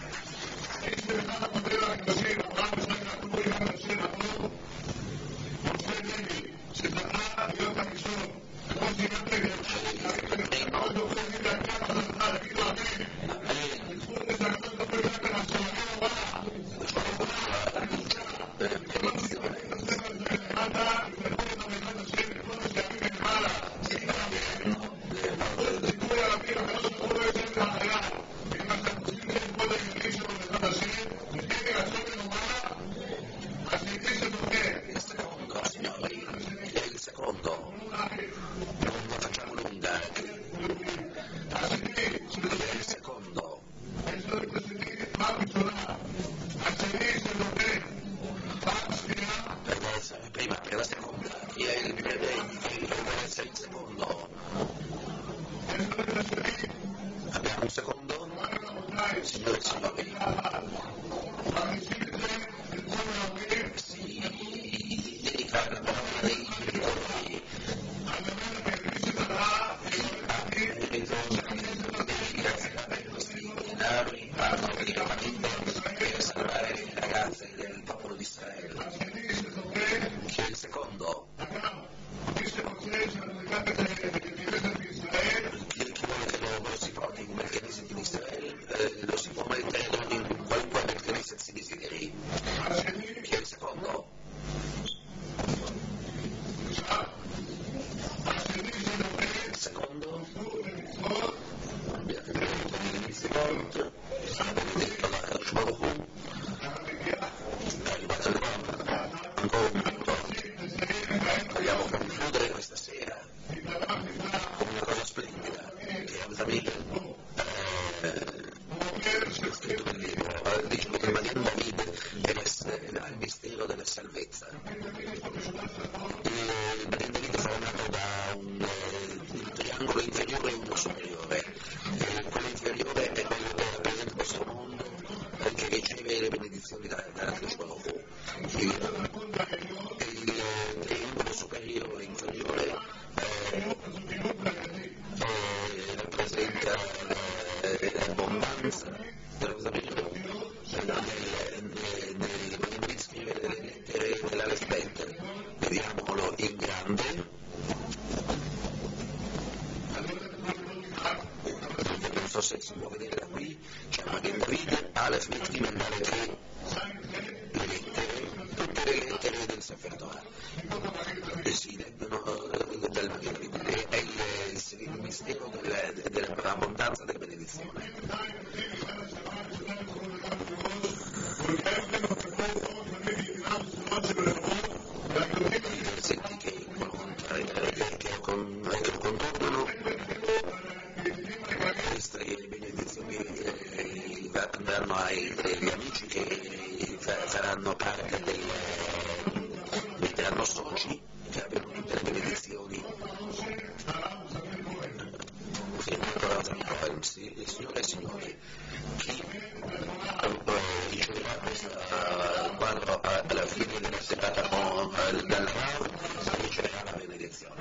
Abbiamo un secondo? Signore e signori, si dedica la parola dei genitori ringraziare questi denari hanno direttamente per salvare le ragazze del popolo di Israele. Chi è il secondo? Chi vuole che lo si porti in quel Knesset in Israele lo si può mettere in qualunque Knesset si desideri. Chi è il secondo? Il secondo? Abbiate detto all'inizio volta, avete detto la Kadosh Baruch Hu, è arrivato il momento, ancora un minuto. Vogliamo concludere questa sera con una cosa splendida che Al-Tamir ha scritto nel libro. Dice che Magen David è il mistero della salvezza. Il Benedetto è formato da un triangolo inferiore e uno superiore. Quello inferiore è quello che rappresenta questo mondo, che riceve le benedizioni da Krishna. Il triangolo superiore e inferiore rappresenta l'abbondanza nel scrivere delle lettere dell'alfabeto. Vediamolo in grande. Non so se si può vedere da qui, c'è una David, Aleph, Mikti, Mendale, che le lettere, tutte le lettere del Sefer Torah. Si leggono del David, è il mistero dell'abbondanza della benedizione. I versetti che lo contornano, queste benedizioni andranno agli amici che faranno parte diventeranno soci, che abbiano tutte le benedizioni. Signore e signori, chi riceverà questo quadro alla fine della serata dal Rav riceverà la benedizione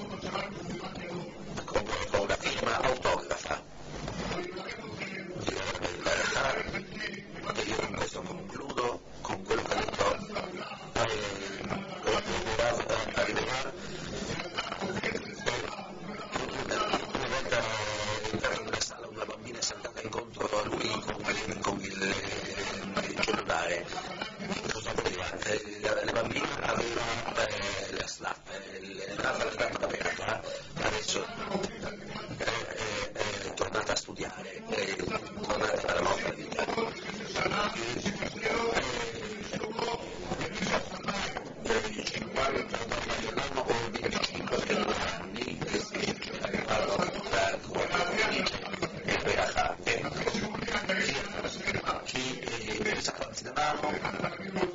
con una firma autografa. Io con questo concludo con quello che ha detto Rav arriverà. Una volta entrata nella sala una bambina è saltata incontro a lui con il cellulare. Cosa voleva? La bambina aveva la slap, la slap aperta, adesso è tornata a studiare, è tornata alla nostra vita. L'anno o 25 per 2 anni che si è arrivato chi è stato anzi da mano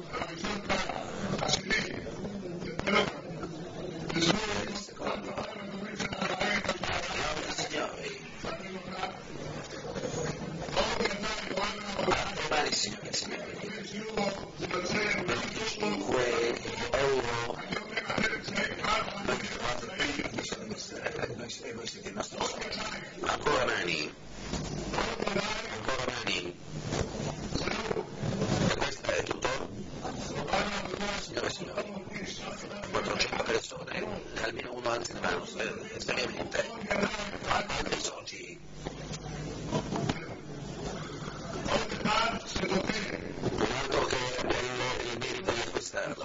signori, signori, 25 euro. Noi siete i nostri soci. Ancora mani. E questo è tutto? Signore e signori, 400 persone, almeno uno alzi la mano, seriamente. Altri soci. Un altro che ha il merito di acquistarlo.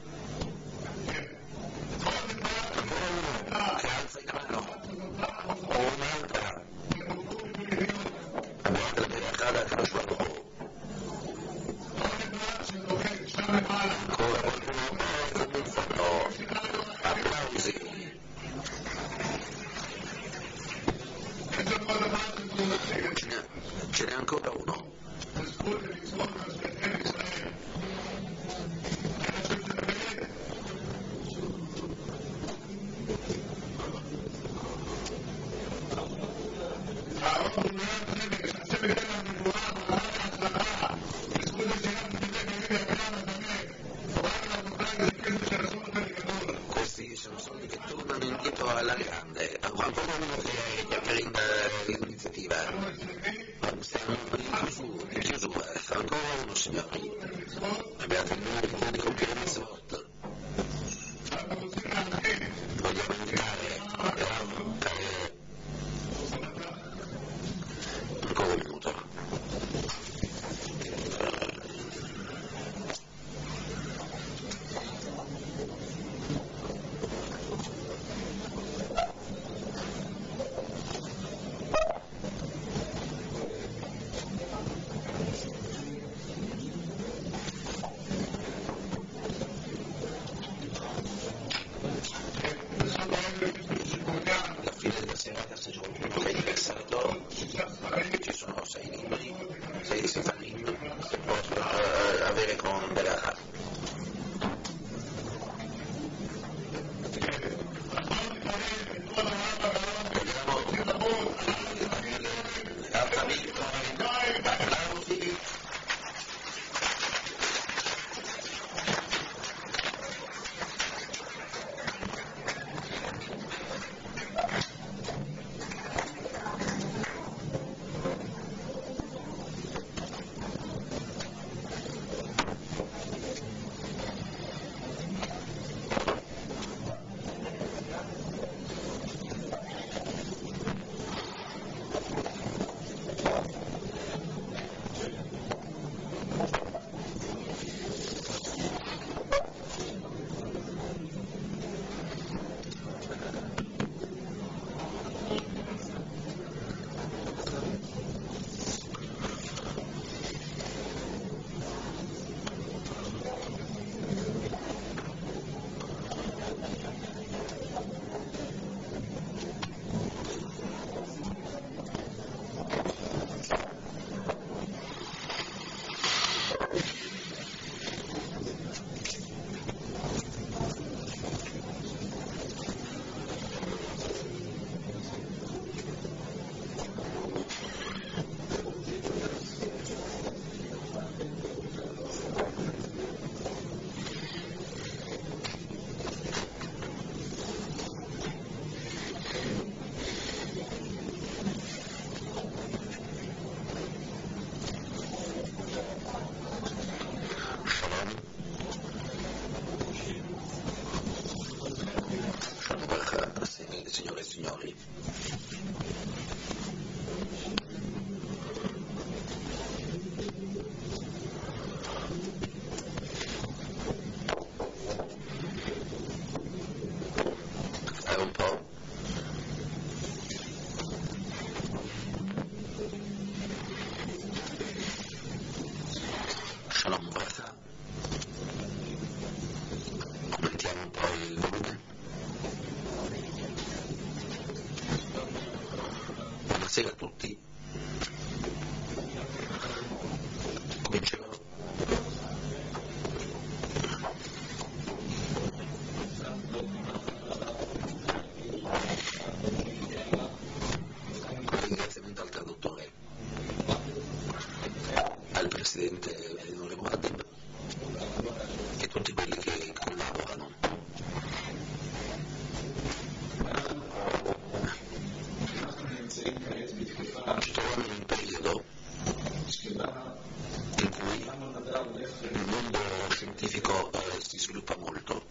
Ancora uno che alza la mano. O un'altra. Abbiate la verità da Krishna. Ancora qualcuno con un fondo. Applausi. Ce n'è ancora uno. Questi sono soldi che tornano indietro alla grande. Ancora uno che prenda l'iniziativa. Stiamo in chiusura. Ancora uno, signori. Abbiate il numero di compiere il voto. Vogliamo indicare ancora un minuto. signore e signori. Un po'. Shalom, aumentiamo un po' il volume. Buonasera a tutti. Comincerò. Un ringraziamento al traduttore, al presidente Nuri Muad'Dib e tutti quelli che collaborano. Ci troviamo in un periodo in cui il mondo scientifico si sviluppa molto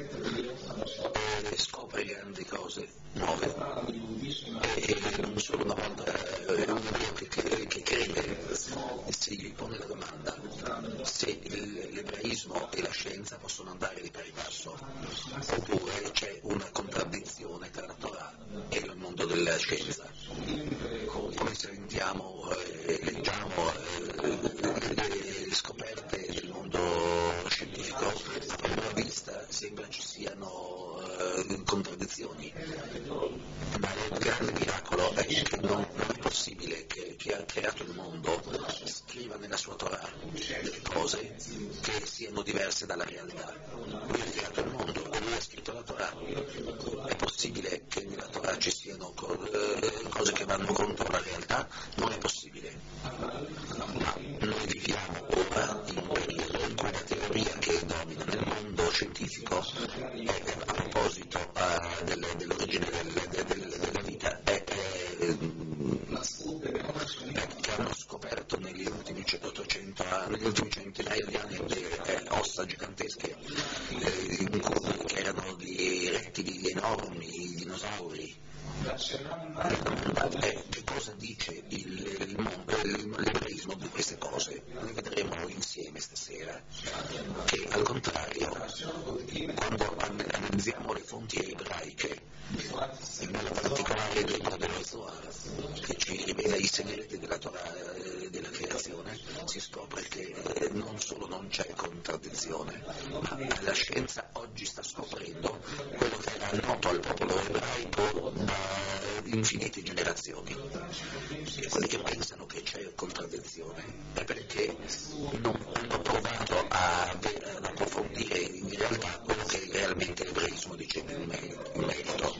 e scopre grandi cose nuove e non solo una volta uno che crede si pone la domanda se l'ebraismo e la scienza possono andare di pari passo oppure c'è una contraddizione tra la Torah e il mondo della scienza. Come sentiamo leggiamo le scoperte del mondo scientifico, a prima vista sembra ci siano contraddizioni, ma il grande miracolo è che non è possibile che chi ha creato il mondo scriva nella sua Torah delle cose che siano diverse dalla realtà. Lui ha creato il mondo e lui ha scritto la Torah. È possibile che nella Torah ci siano cose che vanno contro la realtà? Non è possibile. Ma noi viviamo ora in un periodo in cui la teoria che domina nel mondo scientifico a proposito dell'origine della vita che hanno scoperto negli ultimi 800 anni, negli ultimi centinaia di anni, ossa gigantesche che erano di rettili enormi, dinosauri. La domanda è che cosa dice l'ebraismo di queste cose. Noi vedremo insieme stasera che al contrario, quando analizziamo le fonti ebraiche, in particolare dello Zohar, che ci rivela i segreti della Torah della creazione, si scopre che non solo non c'è contraddizione, ma la scienza oggi sta scoprendo quello che era noto al popolo ebraico da infinite generazioni. E quelli che pensano che c'è contraddizione è perché non hanno provato ad approfondire in realtà quello che realmente l'ebraismo dice in merito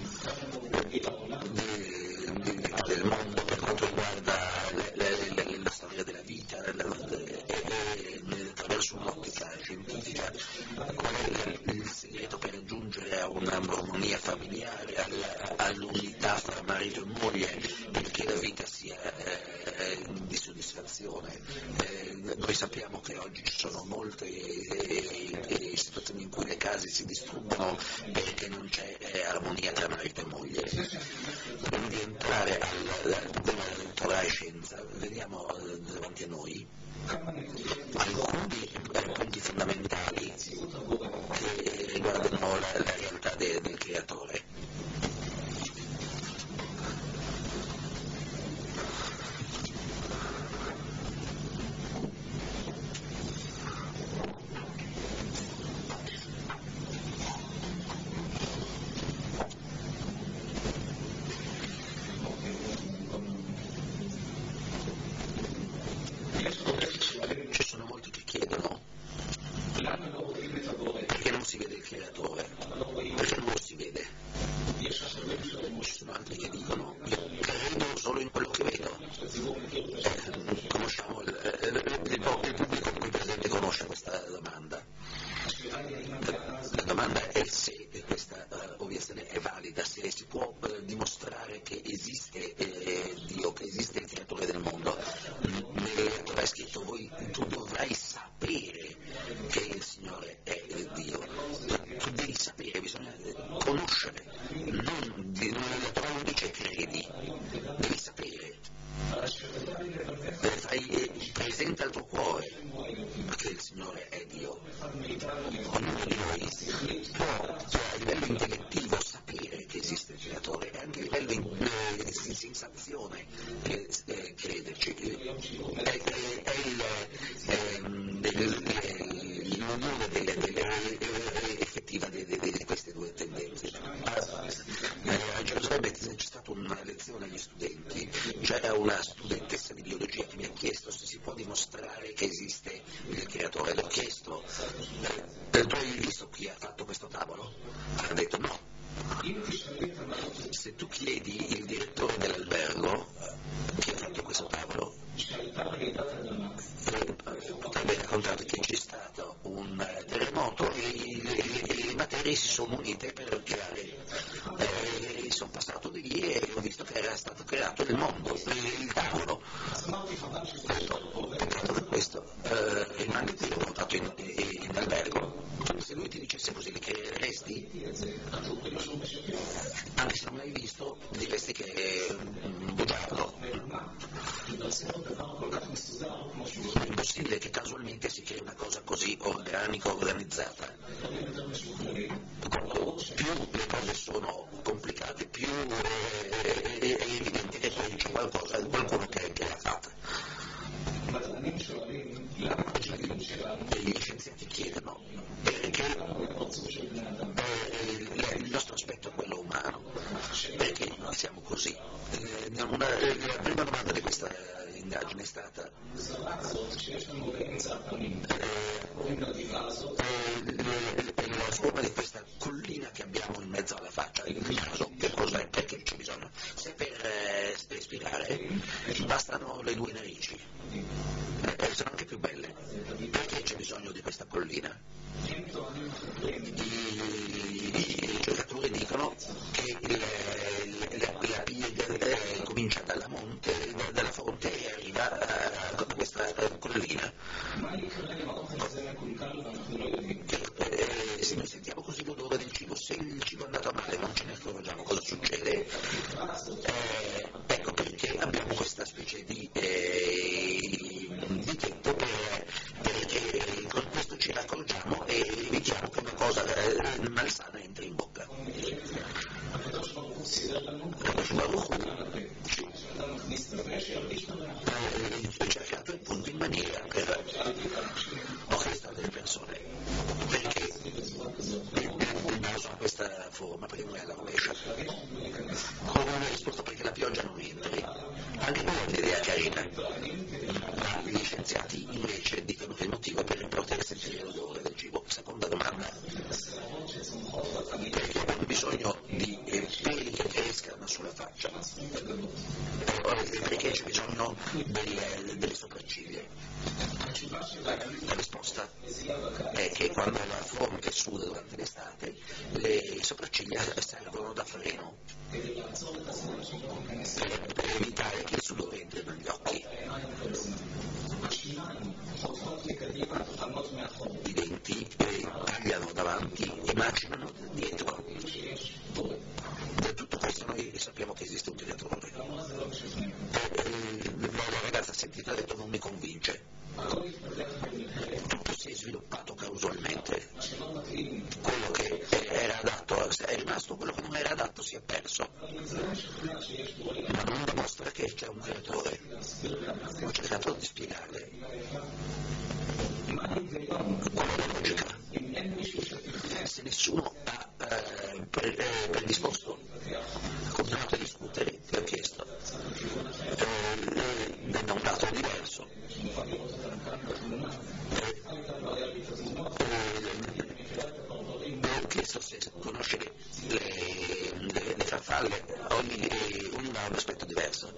del mondo per quanto riguarda la storia della vita attraverso un'ottica scientifica. Qual è il segreto per raggiungere a un'armonia familiare, all'unità fra marito e moglie, perché la vita sia di soddisfazione? Noi sappiamo che oggi ci sono molte situazioni in cui le case si distruggono perché non c'è armonia tra marito e moglie. Prima di entrare al problema della Torah e scienza, vediamo davanti a noi alcuni punti fondamentali che riguardano la realtà del creatore. Ci sono molti che chiedono perché non si vede il creatore, perché non lo si vede. Ci sono altri che dicono io credo solo in quello che vedo. Conosciamo il pubblico qui presente conosce questa domanda. La domanda è se questa obiezione è valida, se si può dimostrare che esiste Dio, che esiste il creatore del mondo. Nella Torah è scritto tu dovrai sapere che il Signore è Dio. Tu devi sapere, bisogna conoscere, non può a livello intellettivo sapere che esiste il creatore, e anche a livello di sensazione crederci. È l'unione effettiva di queste due tendenze. A Gerusalemme c'è stata una lezione agli studenti, c'era una studentessa di biologia che mi ha chiesto se si può dimostrare che esiste il creatore. Le ho chiesto, tu hai visto chi ha fatto questo tavolo? Ha detto no. Se tu chiedi il direttore dell'albergo chi ha fatto questo tavolo, potrebbe raccontare che c'è stato un terremoto e le materie si sono unite per creare. Sono passato di lì e ho visto che era stato creato il mondo, il tavolo. Peccato per questo. E anche qui l'ho portato in albergo. Se lui ti dicesse così, li creeresti? Anche se non l'hai visto, diresti che è un bugiardo. È impossibile che casualmente si crei una cosa così organica, organizzata. Più le cose sono complicate, più è evidente che poi c'è qualcuno che l'ha fatta. E gli scienziati chiedono perché il nostro aspetto è quello umano, perché siamo così. La prima domanda di questa indagine è stata la forma di questa collina che abbiamo in mezzo alla faccia, il naso, che cos'è, perché c'è bisogno? Se per respirare bastano le due narici, sono anche più belle, perché c'è bisogno di questa collina? I ricercatori dicono che la piega comincia dalla fonte e arriva a questa collina. Se noi sentiamo così l'odore del cibo, se il cibo è andato a male non ce ne accorgiamo, cosa succede? Ecco perché abbiamo questa specie di tetto perché con questo ci raccorgiamo e evitiamo che una cosa malsana entri in bocca. Ho cercato il punto in maniera per orchestrare delle persone, perché il naso ha questa forma, perché non è alla rovescia, con una risposta perché la pioggia non entri. Anche quella è un'idea carina, ma gli scienziati invece dicono che il motivo è per poter sentire l'odore del cibo. Seconda domanda, perché abbiamo bisogno di peli che crescano sulla faccia, perché c'è bisogno delle sopracciglia. La risposta è che quando la formica suda durante l'estate, le sopracciglia servono da freno per evitare che il sudore entri negli occhi. I denti tagliano davanti e macinano dietro. Per tutto questo noi sappiamo che esiste un creatore. La ragazza sentita ha detto non mi convince. Tutto si è sviluppato causalmente. Quello che era adatto è rimasto, quello che non era adatto si è perso. Ma non dimostra che c'è un creatore. Ho cercato di spiegarle qual è la logica. Se nessuno ha predisposto, ha continuato a discutere, ti ho chiesto, da un dato diverso. Ho chiesto se conosce le farfalle, ognuna ha un aspetto diverso.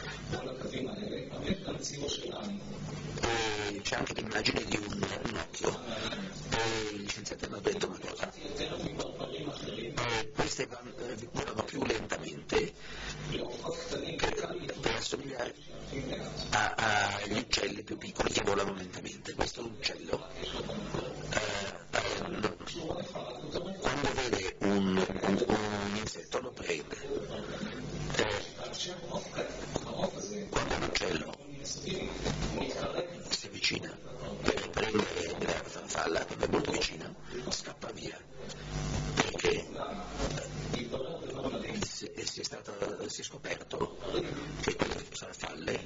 C'è anche l'immagine di un occhio. Gli scienziati hanno detto una cosa. Queste volano più lentamente per assomigliare agli uccelli più piccoli che volano lentamente. Questo uccello quando vede un insetto lo prende. Quando un uccello si avvicina per prendere la farfalla, quando è molto vicina, scappa via. si è scoperto che quelle farfalle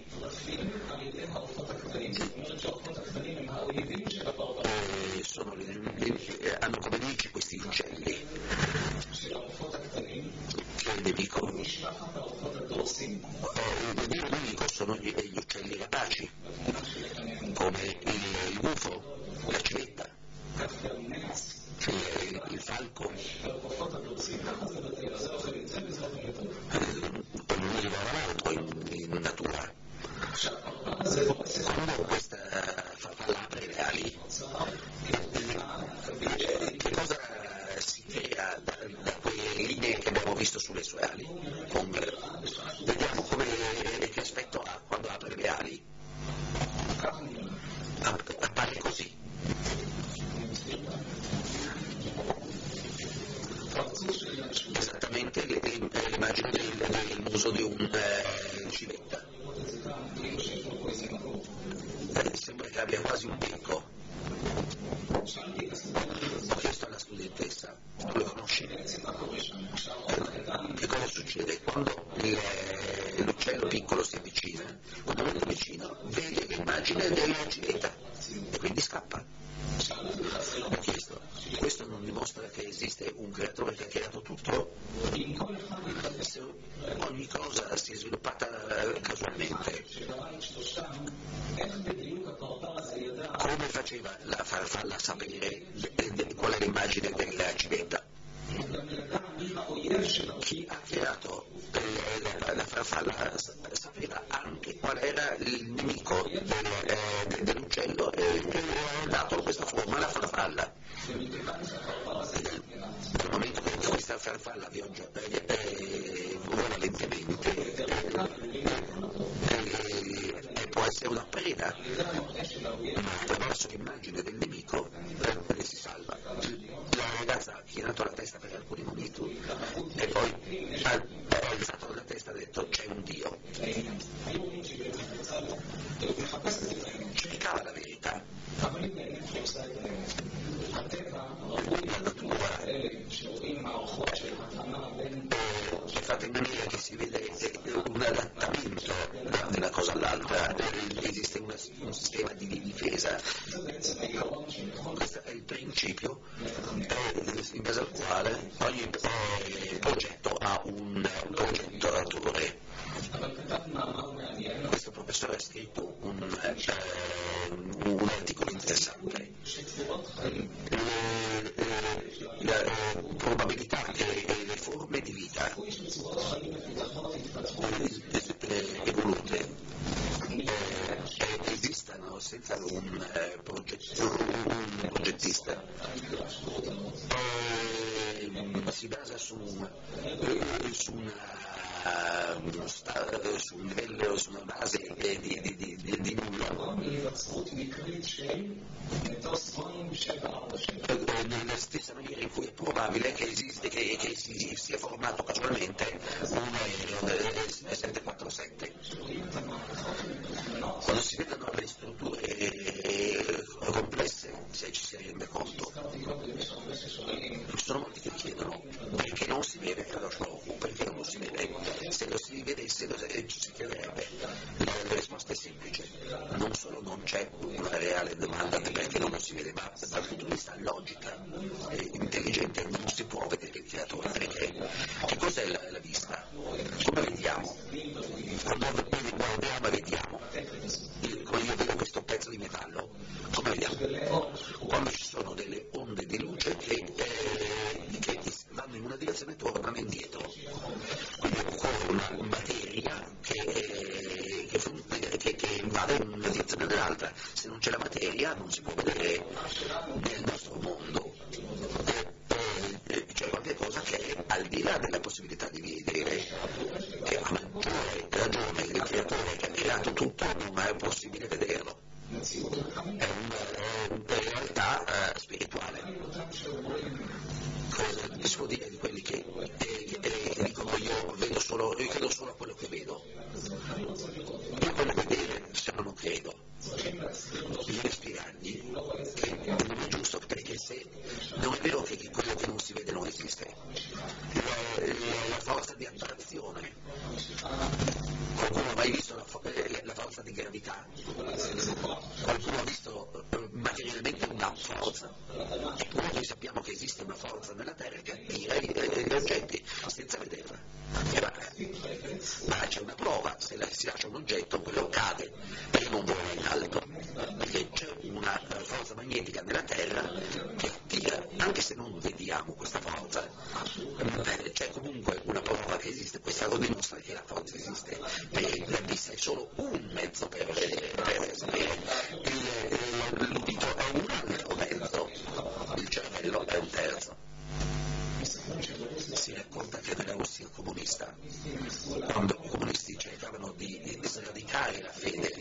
hanno come nemici questi uccelli, che è il nemico. Il nemico sono gli uccelli rapaci, come il gufo, la civetta, il falco. Non arriva l'altro in natura. Quando questa farfalla apre le ali, che cosa si crea da quelle linee che abbiamo visto sulle sue ali? Vediamo che aspetto ha quando apre le ali. Appare così. Esattamente l'immagine del muso di un civetta. Sembra che abbia quasi un becco. Ho chiesto alla studentessa, tu lo conosci? Che cosa succede? Quando l'uccello piccolo si avvicina, quando viene vicino vede l'immagine della civetta e quindi scappa. Ho chiesto, questo non dimostra che esiste un creatore che ha creato tutto? Se ogni cosa si è sviluppata casualmente, come faceva la farfalla a sapere qual è l'immagine della civetta? Chi ha creato la farfalla sapeva anche qual era il nemico dell'uccello e ha dato questa forma alla farfalla. Nel momento che questa farfalla vola lentamente può essere una preda, ma attraverso l'immagine del nemico si salva. La ragazza ha chinato la testa per alcuni momenti e poi ha alzato la testa e ha detto c'è un Dio. Spiegava la verità. La natura è fatta in maniera che si vede un adattamento da una cosa all'altra, esiste un sistema di difesa. Questo è il principio in base al quale ogni progetto ha un progettatore. Questo professore ha scritto un articolo interessante. La probabilità che le forme di vita evolute esistano senza un progettista si basa su un livello, su una base di nulla. Nella stessa maniera in cui è probabile che si sia formato casualmente un aereo del 747. Quando si vedono le strutture complesse, se ci si rende conto, ci sono molti che chiedono perché non si vede lo scopo, perché non si vede. Se lo si vedesse ci si chiederebbe. La risposta è semplice, non solo non c'è una reale domanda del perché non lo si vede, ma dal punto di vista logica e intelligente non si può vedere il creatore, perché che cos'è la vista? Come vediamo? Quando guardiamo e vediamo, come io vedo questo pezzo di metallo, come vediamo? Quando ci sono delle onde di luce che vanno in una direzione e tornano indietro. Quindi occorre una materia che vada in una direzione o nell'altra. Se non c'è la materia non si può vedere nel nostro mondo. C'è qualche cosa che è al di là della possibilità di vedere, e a maggiore ragione il creatore che ha creato tutto non è possibile vederlo. È una realtà spirituale. Cosa si può dire di quelli che dicono io credo solo a quello che vedo? Io voglio vedere, se no non credo. Bisogna spiegargli che non è giusto, perché se non è vero che quello che non si vede non esiste. La forza di attrazione. Qualcuno ha mai visto la forza di gravità? Qualcuno ha visto materialmente una forza? Eppure noi sappiamo che esiste una forza nella Terra che attira gli oggetti senza vederla. Ma c'è una prova: se si lascia un oggetto, quello cade perché non vola in alto, perché c'è una forza magnetica nella Terra che attira, anche se non vediamo questa forza, c'è comunque una prova che esiste. Questa lo dimostra che la forza esiste, perché la vista è solo un mezzo per sapere. L'udito è un altro mezzo, il cervello è un terzo. Si racconta che nella Russia comunista, quando i comunisti cercavano di sradicare la fede,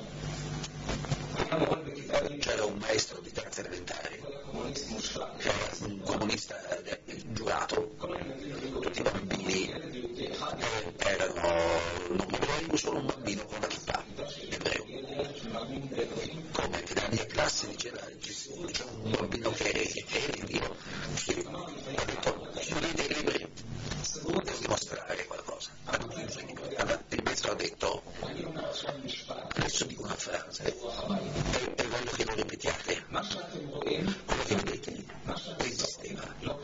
c'era un maestro di terza elementare, che era un comunista giurato. Tutti i bambini erano non ebrei, solo un bambino con la kippah ebreo. Come nella mia classe diceva, c'è un bambino che è Dio, ha detto chiudete i libri per dimostrare qualcosa. Il maestro ha detto, adesso dico una frase e voglio che lo ripetiate: quello che vedete esisteva,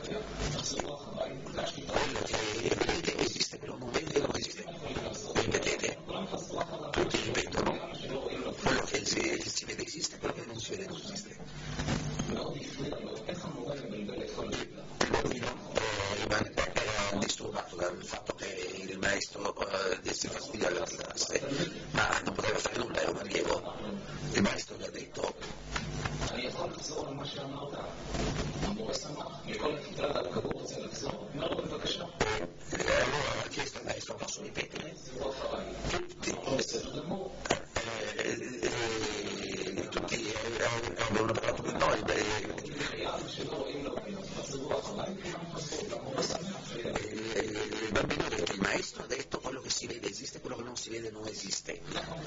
quello che vedete esiste, quello non vede non esiste. Ripetete, tutti ripetono: quello che si vede esiste, quello che non si vede non esiste. Il bambino era disturbato dal fatto che il maestro desse fastidio alla classe, ma non poteva fare nulla, era un allievo. Il maestro gli ha detto: allora ha chiesto al maestro: posso ripetere? Tutti avevano parlato con noi. Il bambino ha detto: il maestro ha detto quello che si vede esiste, quello che non si vede non esiste.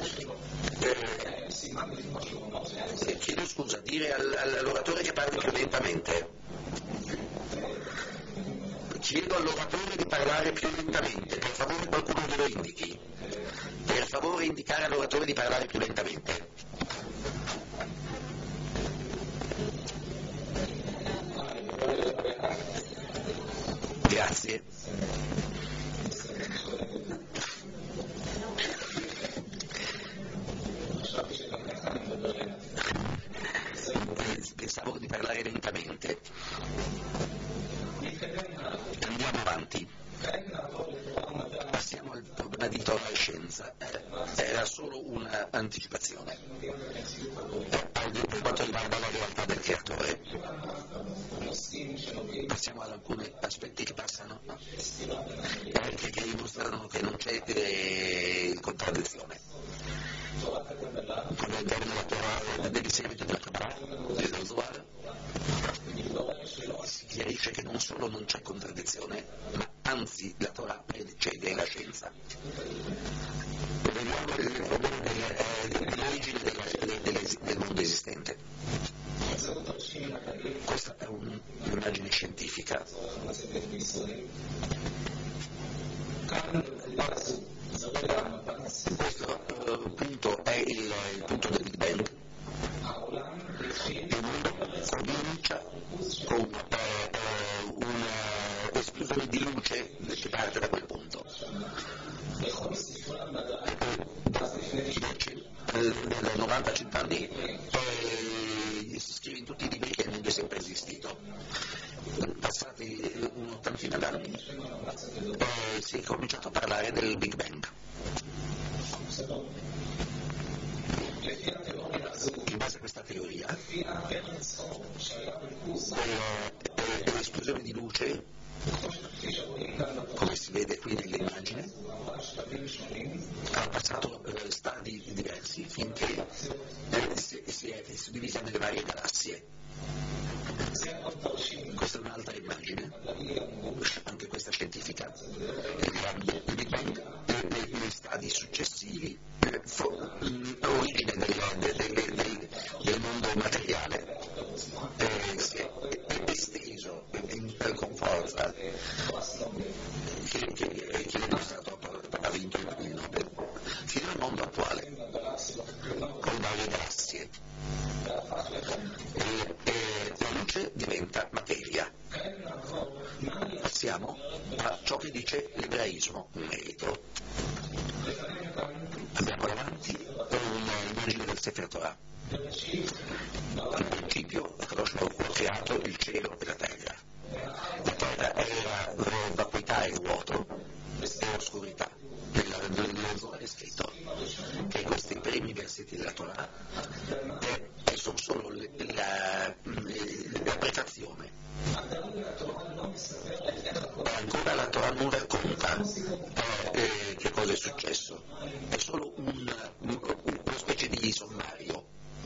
Chiedo scusa, dire all'oratore che parli più lentamente. Chiedo all'oratore di parlare più lentamente, per favore qualcuno glielo indichi. Per favore indicare all'oratore di parlare più lentamente. Grazie. Pensavo di parlare lentamente. Andiamo avanti. Passiamo al problema di Torah e scienza. Era solo un'anticipazione per quanto riguarda la realtà del creatore. Passiamo ad alcuni aspetti che passano, che dimostrano che non c'è contraddizione. Quando andiamo nella Torah, nel seguito della Torah, dello Zohar, si chiarisce che non solo non c'è contraddizione, ma anzi la Torah precede la scienza. Vediamo il problema dell'origine del mondo esistente. Questa è un'immagine scientifica. Questo punto è il punto del Big Bang. Il mondo comincia con un'esplosione di luce che parte da quel punto. Nel 90-100 anni si scrive in tutti i libri che il mondo è sempre esistito. Passati un'ottantina d'anni si è cominciato a parlare del Big Bang. In base a questa teoria, l'esplosione di luce, come si vede qui nell'immagine, ha passato stadi diversi finché si è suddivisa nelle varie galassie. Questa è un'altra immagine, anche questa scientifica. Il Big Bang, nei stadi successivi, l'origine del mondo materiale si è esteso in scienza che l'ha dimostrato, ha vinto il Nobel, fino al mondo attuale, con varie galassie. La luce diventa materia. Passiamo a ciò che dice l'ebraismo, un merito. Abbiamo davanti un'immagine del Sefer Torah. Al principio Akadosh Baruch Hu ha creato il cielo e la terra. La terra era vacuità e vuoto e oscurità. Nella Zohar è scritto che questi primi versetti della Torah sono solo la prefazione. E ancora la Torah non racconta che cosa è successo, è solo una specie di sommario.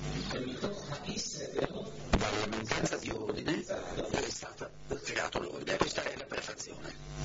Dalla mancanza di ordine è stato creato l'ordine, questa è la prefazione.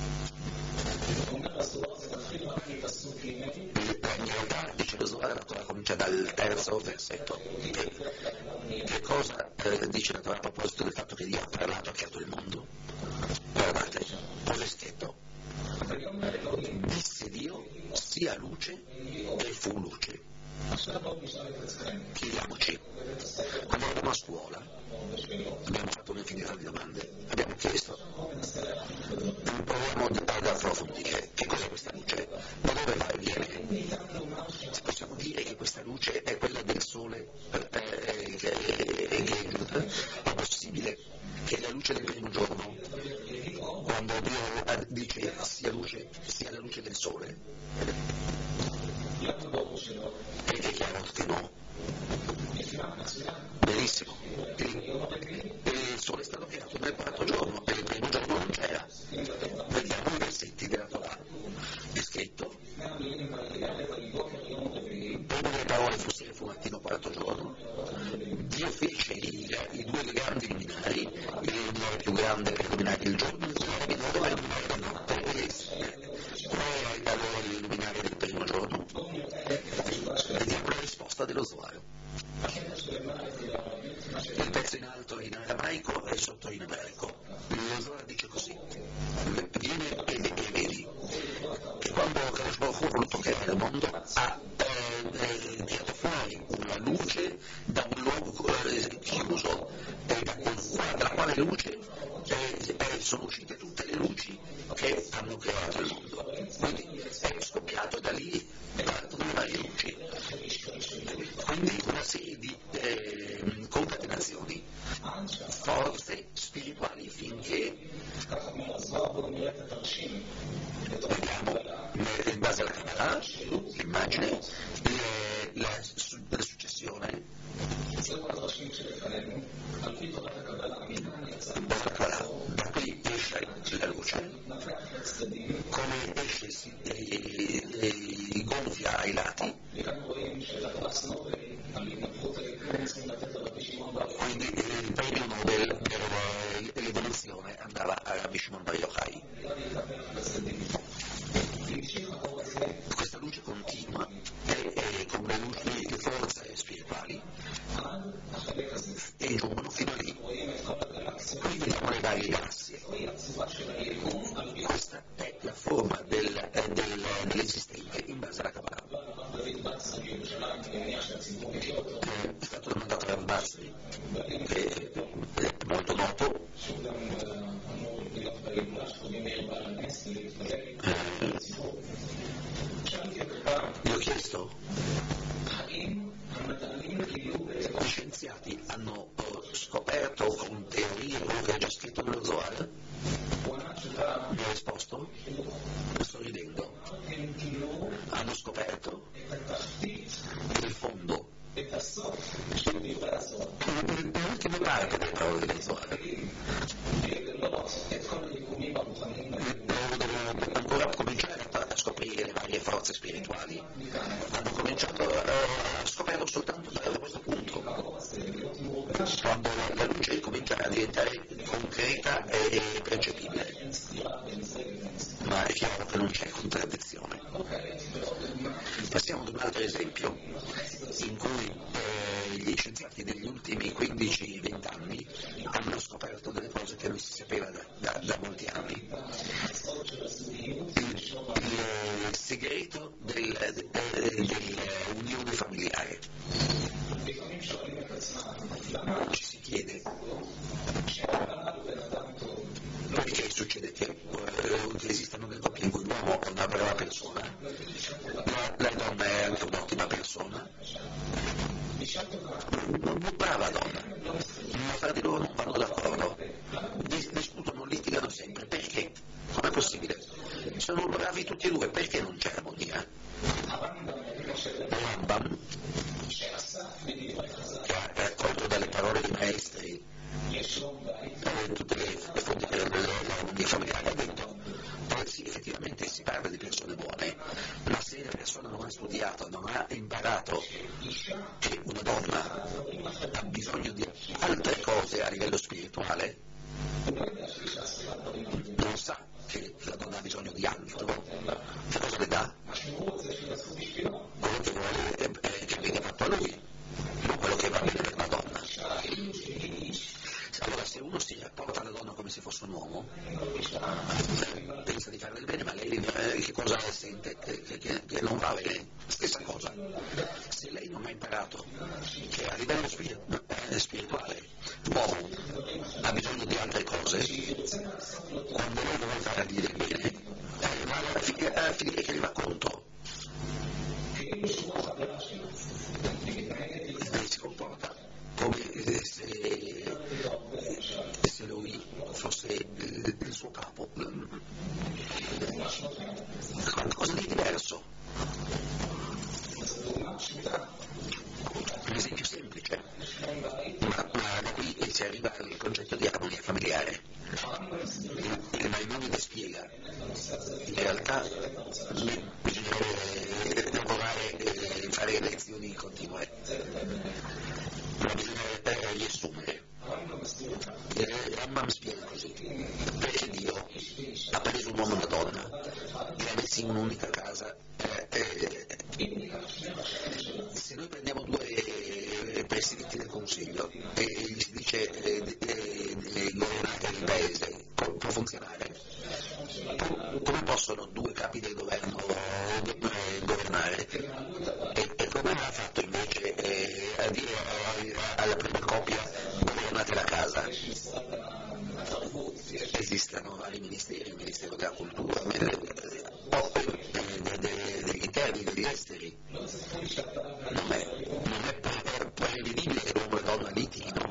In realtà dice lo Zohar, la Torah comincia dal terzo versetto. Che cosa dice la Torah a proposito del fatto che Dio ha parlato, ha creato il mondo? Guardate, cosa è scritto? Disse Dio, sia luce, e fu luce. Chiediamoci, quando eravamo a scuola abbiamo fatto un'infinità di domande, abbiamo chiesto, proviamo ad approfondire che cos'è questa luce, da dove va e viene. Possiamo dire che questa luce è quella del sole, è possibile che la luce del primo giorno, quando Dio dice sia la luce del sole, è chiaro che no. Benissimo. Il sole è stato creato nel quarto giorno e il primo giorno non c'era. Vediamo i versetti della Torah. È scritto: prima le parole fossero fu mattino quarto giorno, Dio fece i due grandi luminari, il luminare più grande per illuminare il giorno e il luminare minore per illuminare la notte. Qual era allora il luminare del primo giorno? Vediamo la risposta dello Zohar. Il pezzo in alto è in aramaico e sotto in ebraico. Lo Zohar dice così: viene e vedi che quando Akadosh Baruch Hu ha voluto creare il mondo ha tirato fuori una luce da un luogo chiuso, dalla quale luce sono uscite tutte le luci che hanno creato il mondo. Quindi è scoppiato da lì le varie luci. Quindi una serie di concatenazioni, forze spirituali, finché vediamo in base alla Kabbalah l'immagine, la successione da qui esce la luce, come esce si gonfia ai lati, quindi il premio Nobel per l'evoluzione andava a Rabbi Shimon Bar Yochai. Questa luce continua con le forze spirituali e giungono fino a lì. Qui vediamo le varie galassie. Questa è la forma dell'esistente in base alla Kabbalah. È stato domandato a Rabbazzi, che è molto noto. Gli ho chiesto: gli scienziati hanno scoperto con teorie quello che è già scritto nello Zohar? Mi ha risposto, sorridendo, hanno scoperto il fondo, l'ultima parte delle parole dello Zohar. Ancora cominciare a scoprire le varie forze spirituali. Hanno cominciato a scoprirlo soltanto da questo punto, quando la luce comincia a diventare concreta e percepibile. Ma è chiaro che non c'è contraddizione. Passiamo ad un altro esempio in cui gli scienziati degli ultimi 15-20 anni hanno scoperto delle cose che non si sapeva da molti anni. che succede? Che esistono delle coppie in cui l'uomo è una brava persona, la donna è anche un'ottima persona, una brava donna, ma fra di loro non vanno d'accordo, discutono, litigano sempre. Perché? Com'è possibile? Sono bravi tutti e due, perché non c'è armonia? Rambam, che ha raccolto dalle parole dei maestri tutte le fonti dell'armonia familiare, ha detto sì, effettivamente si parla di persone buone, ma se la persona non ha studiato, non ha imparato che una donna ha bisogno di altre cose a livello spirituale, non sa che la donna ha bisogno di altro, che cosa le dà? Quello che vuole che venga fatto a lui, non quello che va bene per una donna. Allora, se uno si rapporta alla donna come se fosse un uomo, pensa di fare del bene, ma lei che cosa sente? Che non va bene. Stessa cosa. Se lei non ha imparato che a livello spirituale l'uomo ha bisogno di altre cose, quando lei vuole fargli del bene, va a finire che gli va contro. Lei si comporta come se lui fosse il suo capo, qualcosa di diverso. Un esempio semplice, ma da qui si arriva al concetto di armonia familiare. Il Maimonides spiega, in realtà bisogna lavorare, fare lezioni continue, ma bisogna riassumere. Rambam spiega così: perché Dio ha preso un uomo e una donna, li ha messi in un'unica casa. Se noi prendiamo due presidenti del Consiglio e gli si dice di governare il paese, può funzionare? Come possono due capi del governo governare? E come ha fatto invece a dire alla prima coppia governate la casa? Esistono vari ministeri, il Ministero della Cultura, degli interni, degli esteri. Non è prevedibile che l'uomo e la donna litighino.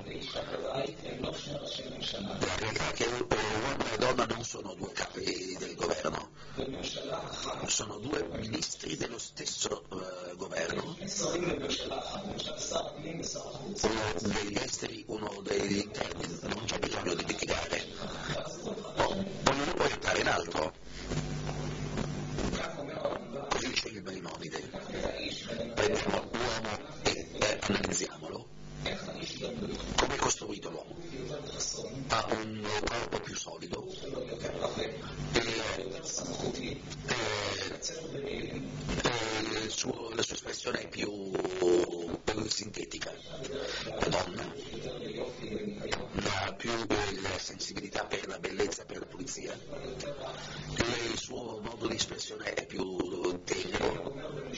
La realtà è che l'uomo e la donna non sono due capi del governo, sono due ministri dello stesso governo, uno degli esteri, uno degli interni. Non c'è bisogno di litigare, ognuno può aiutare l'altro. Così dice il Maimonide: prendiamo l'uomo e analizziamolo. Come è costruito l'uomo? Ha un corpo più solido, la sua espressione è più sintetica. La donna ha più la sensibilità per la bellezza, per la pulizia, il suo modo di espressione è più tenero.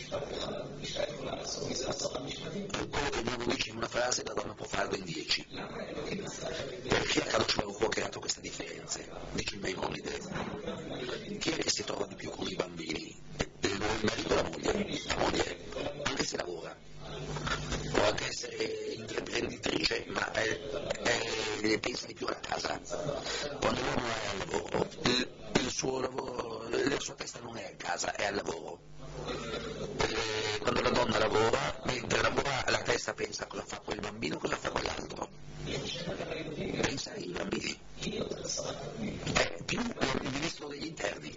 Quello che l'uomo dice in una frase, la donna può farlo in 10. Perché Akadosh Baruch Hu ha creato queste differenze? Dice il Maimonide: chi è che si trova di più con i bambini? Il marito o la moglie? La moglie, anche se lavora, può anche essere imprenditrice, ma pensa di più alla casa. Quando l'uomo è al lavoro, il suo lavoro, la sua testa non è a casa, è al lavoro. Quando la donna lavora, mentre lavora la testa pensa cosa fa quel bambino, cosa fa quell'altro. Pensa ai bambini. È più il ministro degli interni.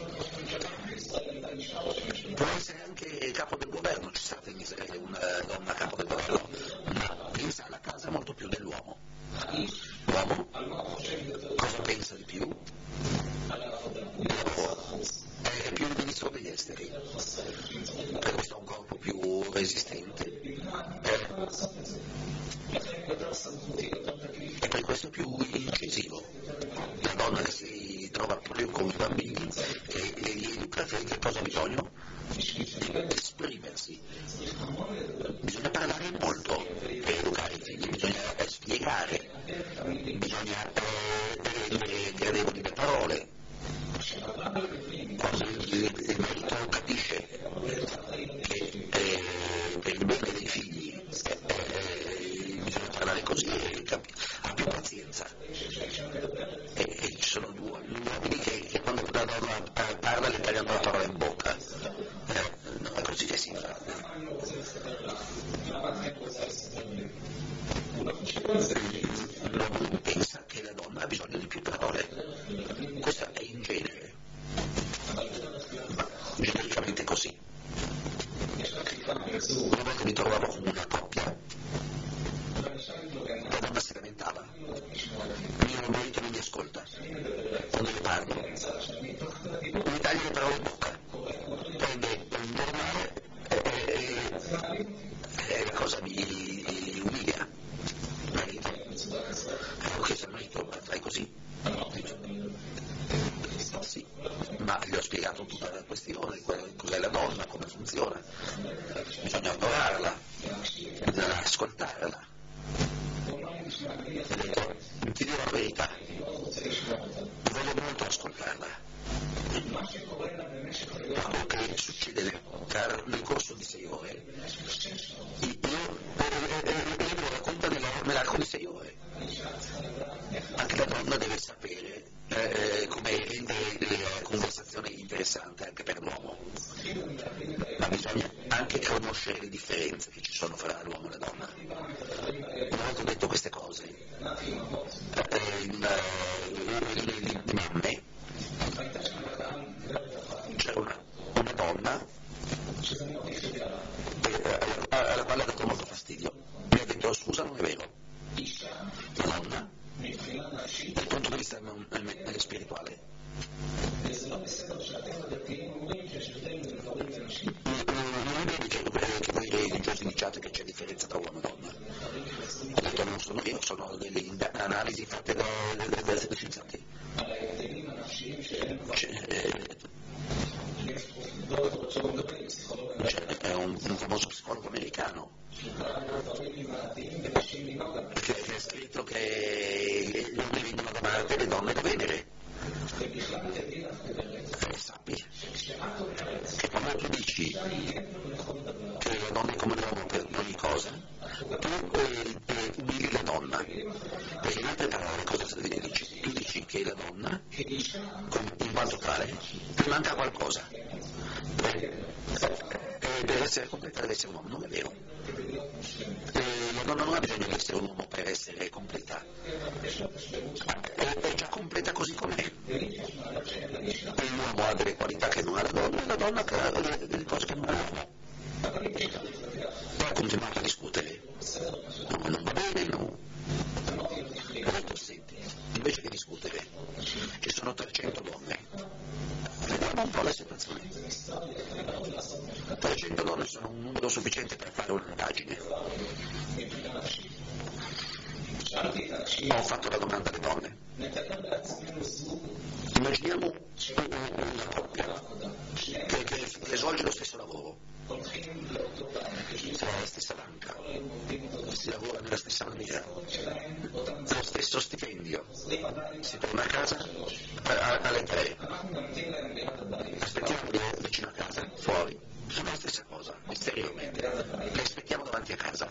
Può essere anche capo del governo, ci sa una donna capo del governo, ma pensa alla casa molto più dell'uomo. L'uomo cosa pensa di più? È più il ministro degli esteri, per questo ha un corpo più resistente, e per questo più incisivo. La donna che si trova più con i bambini, che li educa, che cosa ha bisogno? Di esprimersi. Bisogna parlare molto per educare i figli, bisogna spiegare, bisogna rendere gradevoli le parole. quando io parlo, mi taglia le parole in bocca, prende un giornale e la cosa mi umilia. Marito, avevo chiesto al marito, ma fai così? Sì, ma gli ho spiegato tutta la questione, cos'è la donna, come funziona, bisogna adorarla, bisogna ascoltarla. Ti dirò la verità, voglio molto ascoltarla, ma quello che succede nel corso di 6 ore, io devo raccontare nell'arco di 6 ore. Anche la donna deve sapere come rendere la conversazione interessante anche per l'uomo, ma bisogna anche conoscere le differenze che ci sono fra l'uomo e la donna. Una volta ho detto queste cose in mamme, c'era una donna alla quale ha dato molto fastidio, mi ha detto: scusa, non è vero, la donna dal punto di vista spirituale non è vero che voi religiosi diciate che c'è differenza tra uomo e donna. Ho detto: non sono io, sono delle analisi fatte da scienziati. È un famoso psicologo americano che ha scritto che gli uomini vengono da Marte e le donne da Venere. Sappi che quando tu dici che la donna è come l'uomo per ogni cosa, tu umili la donna. Perché in altre parole cosa dici? Tu dici che la donna, in quanto tale, ti manca qualcosa. Per essere completa deve essere un uomo, non è vero. La donna non ha bisogno di essere un uomo per essere completa, è già completa così com'è. L'uomo ha delle qualità che non ha la donna e la donna ha delle cose che non ha l'uomo. Poi continuate a discutere, no, non va bene, no. Ho detto: senti, invece che discutere, ci sono 300 donne, vediamo un po' la situazione. 300 donne sono un numero sufficiente per fare un'indagine. Ho fatto la domanda alle donne. Immaginiamo una coppia che svolge lo stesso lavoro, sarà la stessa banca, si lavora nella stessa maniera, lo stesso stipendio, si torna a casa alle 3, aspettiamo vicino a casa, fuori, sono la stessa cosa, esteriormente, le aspettiamo davanti a casa,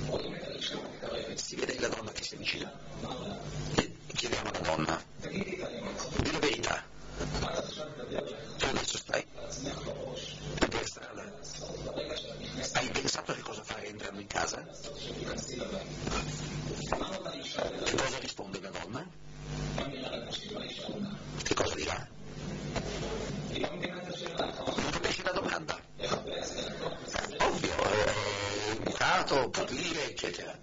si vede la donna che si avvicina, chiediamo alla donna: di la verità, tu adesso stai per strada, hai pensato che cosa fare entrando in casa? Che cosa risponde la donna? Che cosa dirà? Non capisci la domanda? Ovvio, bucato, pulire, eccetera.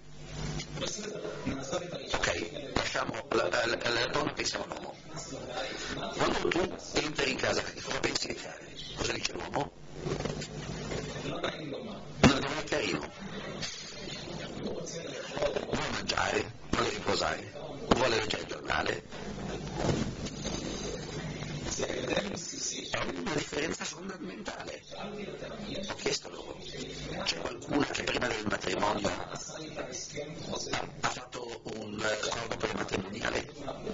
Ok, lasciamo la donna, pensiamo all'uomo. Quando tu entri in casa, che cosa pensi di fare? Cosa dice l'uomo? Non è carino, vuole mangiare, vuole riposare, vuole leggere il giornale. È una differenza fondamentale. Ho chiesto loro: c'è qualcuno che prima del matrimonio ha fatto un accordo prematrimoniale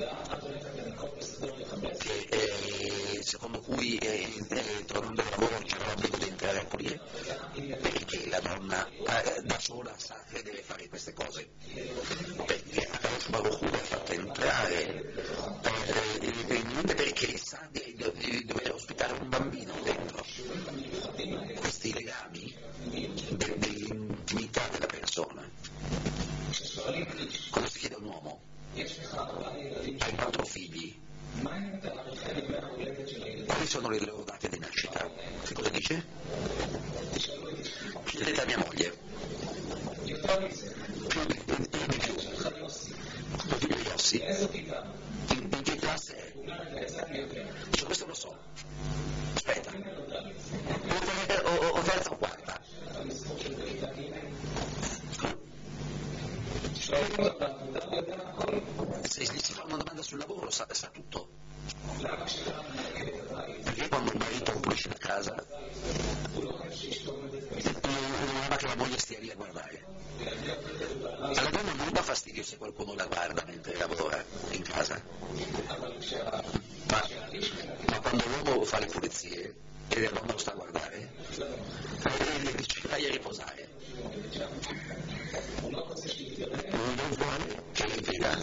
che secondo cui tornando al lavoro c'è l'obbligo di entrare a pulire? Perché la donna da sola sa che deve fare queste cose? Perché ha fatto entrare, perché sa di dover ospitare un bambino dentro. Questi legami dell'intimità della persona. Quando si chiede a un uomo: hai 4 figli, quali sono le loro date di nascita? Che cosa dice? Chiedete a mia moglie. Più di più. Tuo figlio Yossi, in che classe è? Questo lo so. Aspetta. O terza o quarta. Se gli si fa una domanda sul lavoro sa tutto. Perché quando un marito pulisce la casa non ama che la moglie stia lì a guardare. Alla donna non dà fastidio se qualcuno la guarda mentre lavora in casa, ma quando l'uomo fa le pulizie e la donna lo sta a guardare, gli dice vai a riposare. Non vuole che lei veda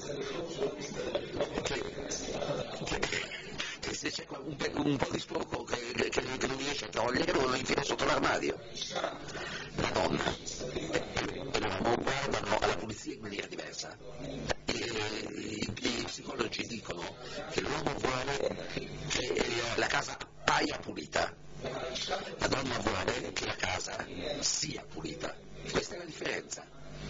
che se c'è un po' di sporco che non riesce a togliere lo infila sotto l'armadio. La donna e l'uomo guardano alla pulizia in maniera diversa. I psicologi dicono che l'uomo vuole che la casa appaia pulita, la donna vuole che la casa sia pulita. Questa è la differenza.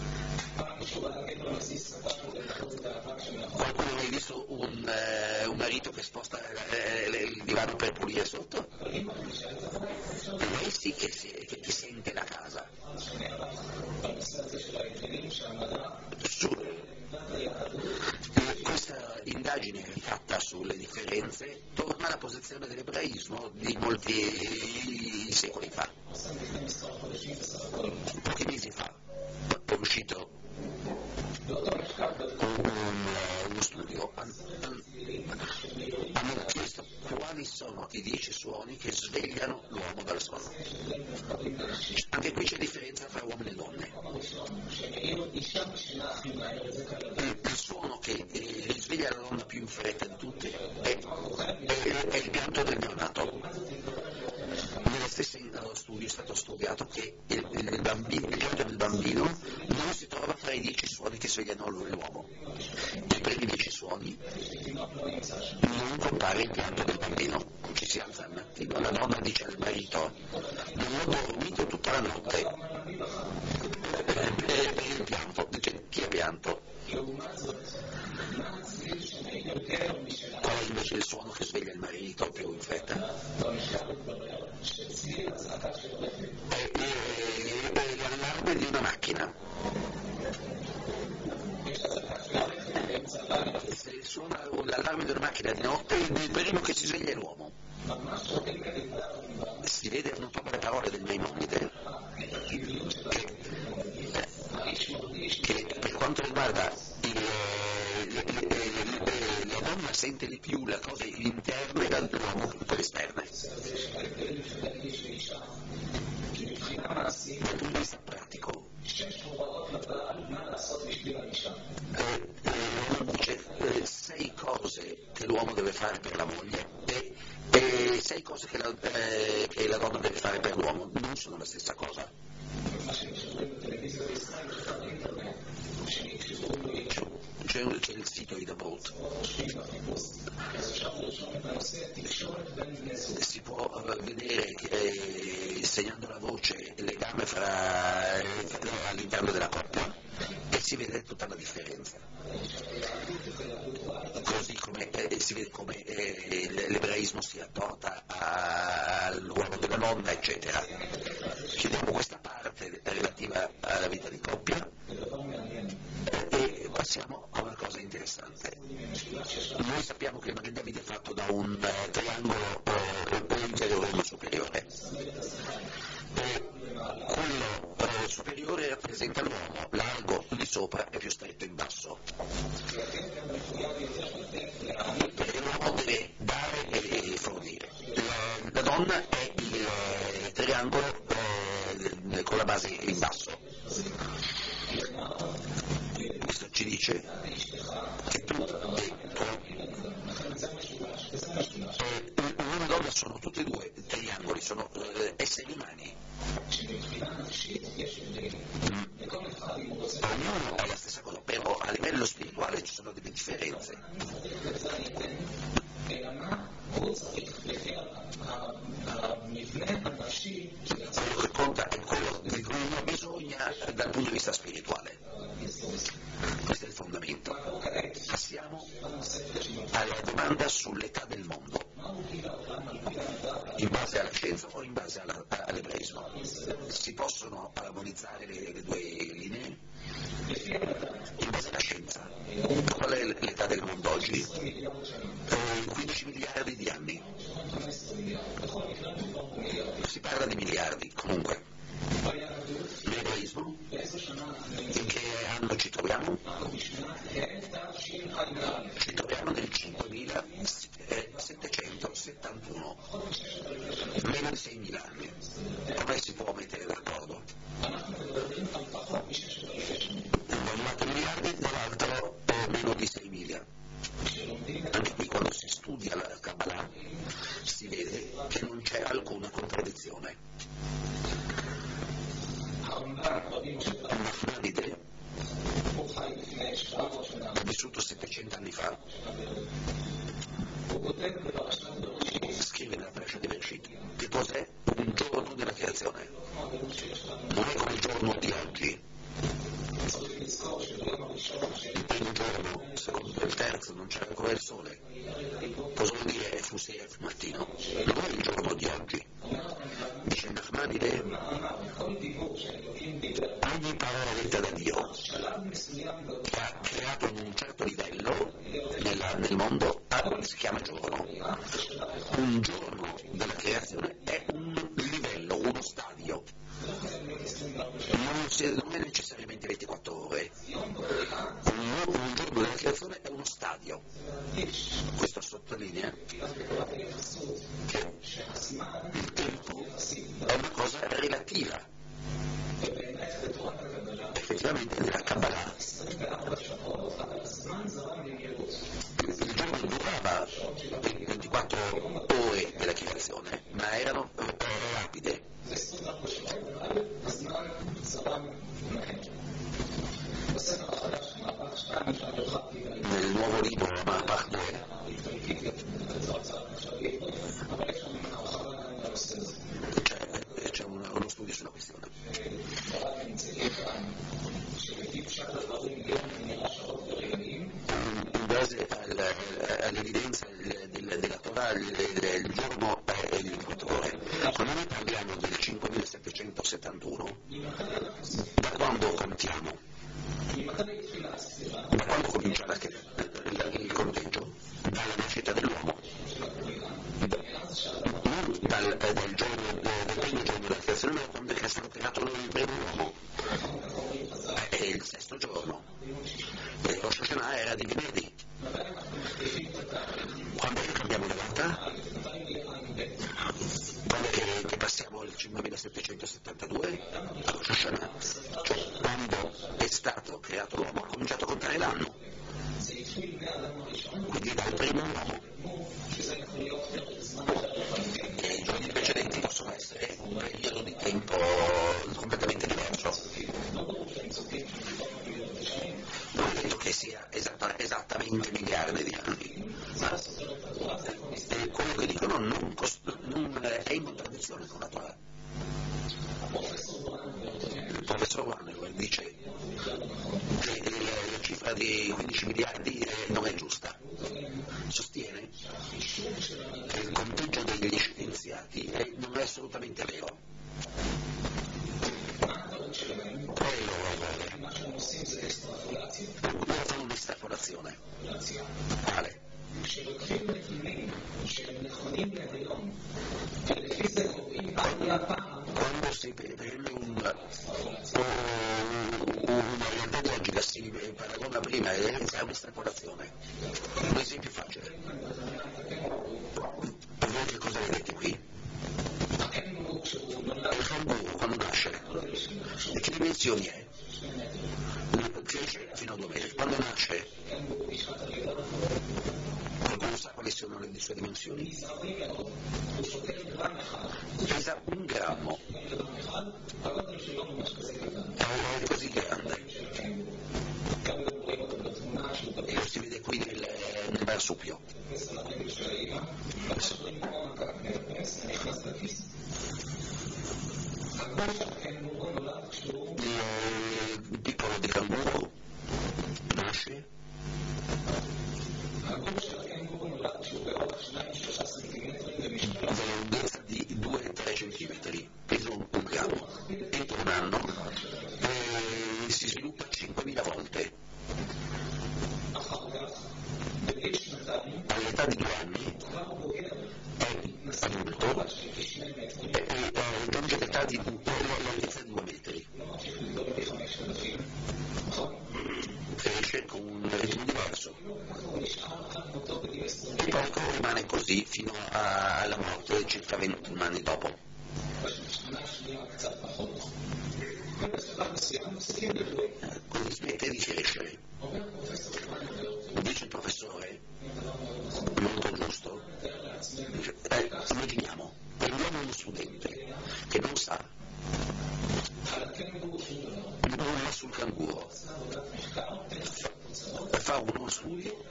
Qualcuno ha mai visto un marito che sposta il divano per pulire sotto? Lei sì che sente la casa. Questa indagine fatta sulle differenze torna alla posizione dell'ebraismo di molti secoli fa. Pochi mesi fa è uscito uno studio, hanno chiesto quali sono i 10 suoni che svegliano l'uomo dal sonno. Anche qui c'è differenza tra uomini e donne. Il suono che risveglia la donna più in fretta di tutti è il pianto del neonato. Nello stesso studio è stato studiato che il pianto del bambino non si trova tra i 10 suoni che svegliano l'uomo. I primi 10 suoni non compare il pianto del bambino. Ci si alza al mattino, la donna dice al marito non ho dormito tutta la notte per il pianto. Dice chi ha pianto? Qual è invece il suono che sveglia il marito più in fretta? È l'allarme di una macchina. Se suona l'allarme di una macchina di notte, il primo che si sveglia è l'uomo. Si vede, non proprio le parole del Maimonide, che per quanto riguarda la donna sente di più le cose interne dall'uomo che quelle esterne. Dal punto di vista pratico, l'uomo dice 6 cose che l'uomo deve fare per la moglie e 6 cose che la donna deve fare per l'uomo. Non sono la stessa cosa. C'è il sito di The Boat, si può vedere segnando la voce il legame all'interno della coppia e si vede tutta la differenza, così come si vede come l'ebraismo si addotta all'uomo della donna, eccetera. Chiudiamo questa parte relativa alla vita di coppia e passiamo a una cosa interessante. Noi sappiamo che il Magen David è fatto da un triangolo inferiore e uno superiore. Quello superiore rappresenta l'uomo, largo di sopra e più stretto in basso. Perché l'uomo deve dare e fornire. La donna è il triangolo con la base in basso. Questo ci dice che tu una donna sono tutti e due triangoli, sono esseri umani. Ognuno è la stessa cosa, però a livello spirituale ci sono delle differenze. Quello che conta è quello di cui uno bisogna dal punto di vista spirituale. Questo è il fondamento. Passiamo alla domanda sull'età del mondo. in base alla scienza o in base all'ebraismo? Si possono armonizzare le due linee? In base alla scienza. Qual è l'età del mondo oggi? 15 miliardi di anni. Si parla di miliardi, comunque. L'ebraismo? In che anno ci troviamo? Ci troviamo nel 5771, meno di 6.000 anni. Come si può mettere d'accordo? Da un lato miliardi, dall'altro meno di 6.000. Anche qui quando si studia la Kabbalah si vede che non c'è alcuna contraddizione. Nachmanide ha vissuto 700 anni fa, scrive nella Parasha di Bereshit che cos'è un giorno della creazione. Non è come il giorno di oggi. Il primo giorno, il secondo e il terzo non c'era ancora il sole. Cosa vuol dire F6 mattino? Non è il giorno di oggi. Dice Nachmanide, ogni parola detta da Dio che ha creato in un certo livello nel mondo si chiama giorno. Un giorno della creazione è un livello, uno stadio. Non è necessariamente 24 ore. Un giorno della creazione è uno stadio. Questo sottolinea che il tempo è una cosa relativa. Effettivamente nella Kabbalah il giorno durava 24 ore della creazione, ma erano rapide. Nel nuovo libro Mahapach 2 c'è uno studio sulla questione. In base all'evidenza della Torah il giorno è di 24 ore. Quando noi parliamo del 5771, da quando contiamo? Da quando comincia il conteggio? Dalla nascita dell'uomo. Non dal primo giorno della creazione, ma quando è stato creato il primo uomo. È il sesto giorno. Rosh Hashanah era di venerdì. Quando è che cambiamo la data? Quando è che passiamo al 5772? A Rosh Hashanah. Cioè quando è stato creato l'uomo ha cominciato a contare l'anno. Quindi dal primo uomo. E i giorni precedenti possono essere un periodo di tempo completamente diverso. Non credo che sia esattamente miliardi di anni, ma quello che dicono non è in contraddizione con la Torah. Il professor Wanner dice che la cifra di 15 miliardi non è giusta. Sostiene che il conteggio degli scienziati non è assolutamente vero. Quello è loro fanno un'estrapolazione. Quale? Quando si prende una realtà di oggi che si paragona prima è un'estrapolazione. Un esempio facile. Per voi che cosa vedete qui? Il canguro quando nasce, di che dimensioni è? Cresce fino a 2 metri. Quando nasce, qualcuno sa quali sono le sue dimensioni? Pesa 1 grammo. È così grande. Lo si vede qui nel marsupio. Il piccolo di canguro nasce della lunghezza di raggiunge l'età di l'altezza di 2 metri. Cresce con un ritmo diverso e poi rimane così fino alla morte circa 21 anni dopo. Quindi smette di crescere. Dice il professore, molto giusto, immaginiamo, prendiamo uno studente che non sa nulla sul canguro, fa uno studio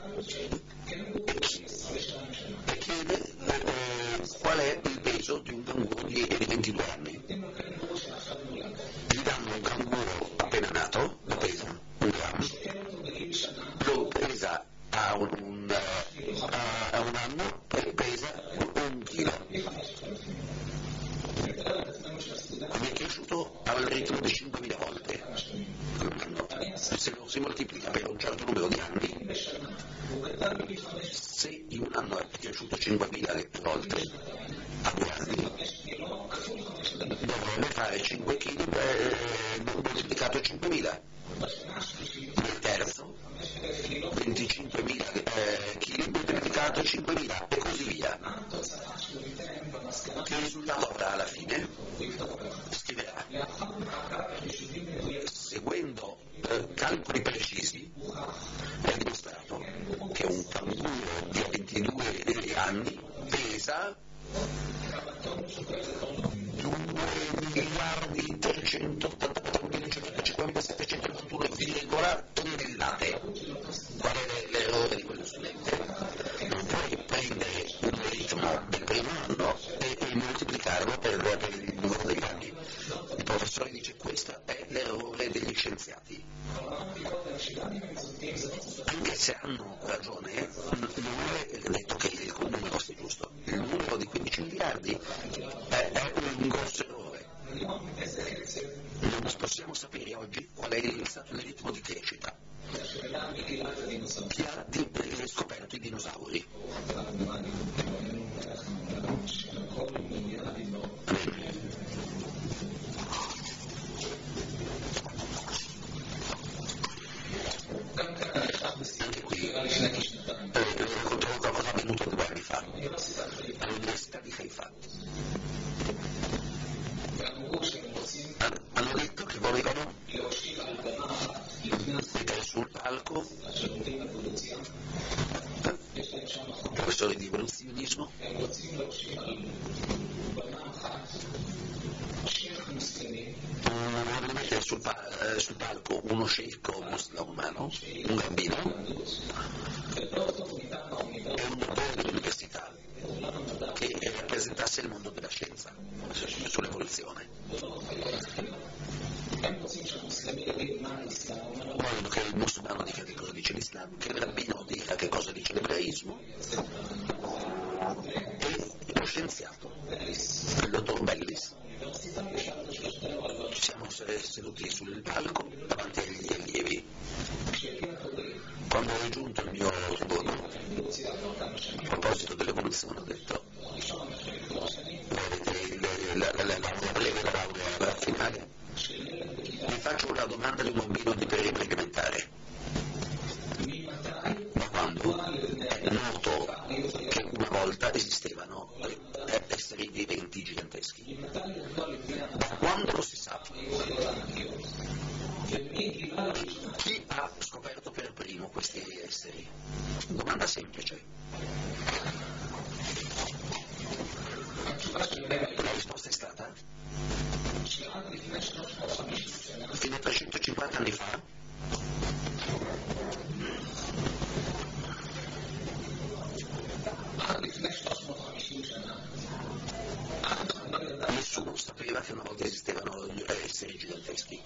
e chiede qual è il peso di un canguro di 22 anni. Gli danno un canguro appena nato, lo pesa 1 grammo, lo pesa a un anno, pesa 1 chilo. Quindi è cresciuto al ritmo di 5.000 volte. Se lo si moltiplica per un certo numero di anni, se in un anno è cresciuto 5.000 volte a 2 anni, dovrebbe fare 5 kg moltiplicato 5.000. Nel terzo 25.000 kg moltiplicato 5.000 e così via. Che risultato avrà alla fine? Scriverà, seguendo calcoli precisi, è dimostrato che un canguro di 22 anni pesa 2.384.751,1 tonnellate. Qual è l'errore di quello studente? Non puoi prendere il ritmo del primo anno e moltiplicarlo per il numero degli anni. Il professore dice questo è l'errore degli scienziati. Anche se hanno ragione, non è detto che il numero sia giusto. Il numero di 15 miliardi è un grosso errore. Non possiamo sapere oggi qual è il ritmo di crescita. Chi ha scoperto i dinosauri? Anche qui racconterò qualcosa avvenuto 2 anni fa all'Università di Haifa. Hanno detto che volevano mettere sul palco un professore di evoluzionismo volevano mettere sul palco uno sceicco musulmano, un bambino e un dottore dell'università che rappresentasse il mondo della scienza sull'evoluzione. Vogliono che il musulmano dica che cosa dice l'Islam, che il rabbino dica che cosa dice l'ebraismo e lo scienziato, il dottor Bellis. Ci siamo seduti sul palco davanti agli allievi. Quando è giunto il mio turno, a proposito dell'evoluzione, ho detto la laurea finale, vi faccio una domanda di un bambino di prima elementare. Da quando è noto che una volta esistevano esseri viventi giganteschi? Da quando lo si sa? Chi ha scoperto per primo questi esseri? Domanda semplice. La risposta è stata fino a 350 anni fa nessuno sapeva che una volta esistevano esseri giganteschi.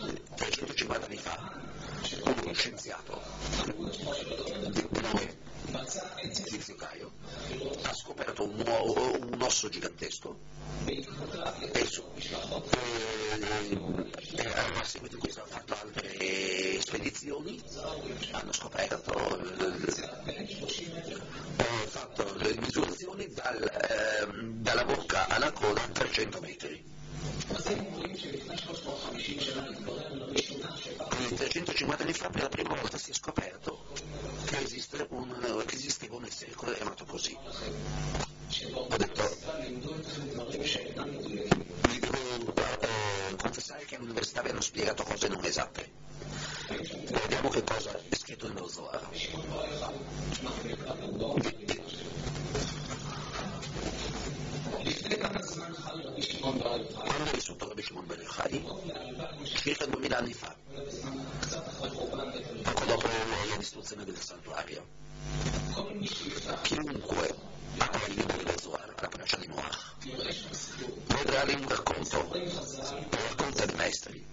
350 anni fa uno scienziato di nome Tizio Caio ha scoperto un osso gigantesco e a seguito di questo ha fatto altre spedizioni, hanno scoperto fatto le misurazioni dalla bocca alla coda a 300 metri. Quindi 350 anni fa per la prima volta si è scoperto che esisteva un essere chiamato così. Ho detto, mi devo confessare che all'università mi hanno spiegato cose non esatte. Vediamo che cosa è scritto nello Zohar. Quando è vissuto Rabbi Shimon ben Yochai, circa 2000 anni fa, poco dopo la distruzione del santuario, chiunque apra il libro dello Zohar, la parasha di Noach, vedrà lì un racconto dei maestri,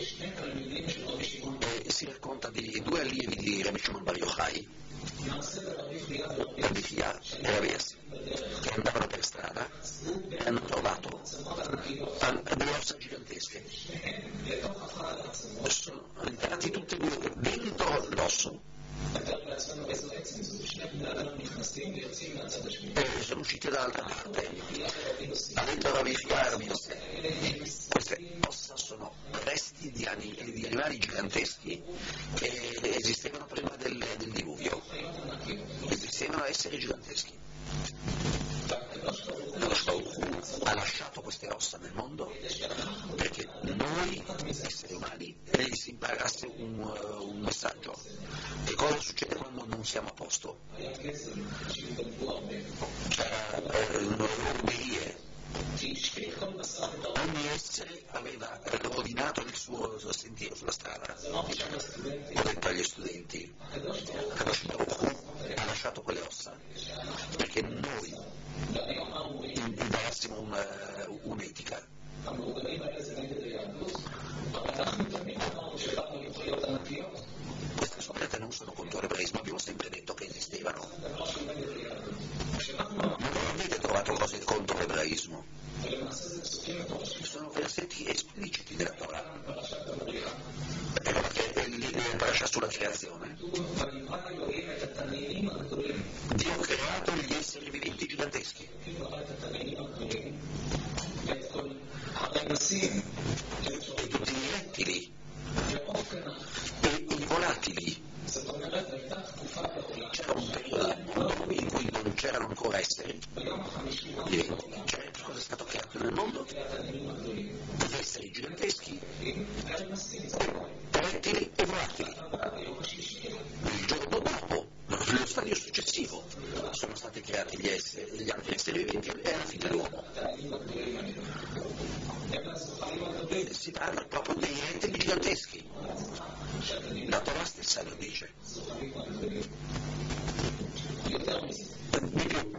e si racconta di due allievi di Rabbi Shimon bar Yochai, Rabbi Chia e Rabbi Yossi, che andavano per strada e hanno trovato delle ossa gigantesche. Sono entrati tutti e due dentro l'osso e sono usciti dall'altra parte. Ha detto Rabbi Chia e Rabbi Yossi, queste ossa sono resti di animali giganteschi che esistevano prima del diluvio, esistevano esseri giganteschi. Ha lasciato queste ossa nel mondo perché noi, esseri umani, si imparasse un messaggio. E cosa succede quando non siamo a posto? Ogni essere aveva rovinato il suo sentiero sulla strada. Ho detto agli studenti, Kadosh Baruch Hu ha lasciato quelle ossa perché noi imparassimo un'etica. Queste scoperte non sono contro l'ebraismo, abbiamo sempre detto che esistevano. Non avete trovato cose contro l'ebraismo. Sono versetti espliciti della Torah. Perché il parasha sulla creazione. Dio ha creato gli esseri viventi giganteschi. E tutti i rettili e i volatili. C'era un periodo del mondo in cui non c'erano ancora esseri viventi. C'era che cosa è stato creato nel mondo? Gli esseri giganteschi, rettili e volatili. Il giorno dopo, nello stadio successivo, sono stati creati gli altri esseri viventi e alla fine l'uomo. Si parla proprio dei rettili giganteschi. La Torah stessa lo dice. Di più,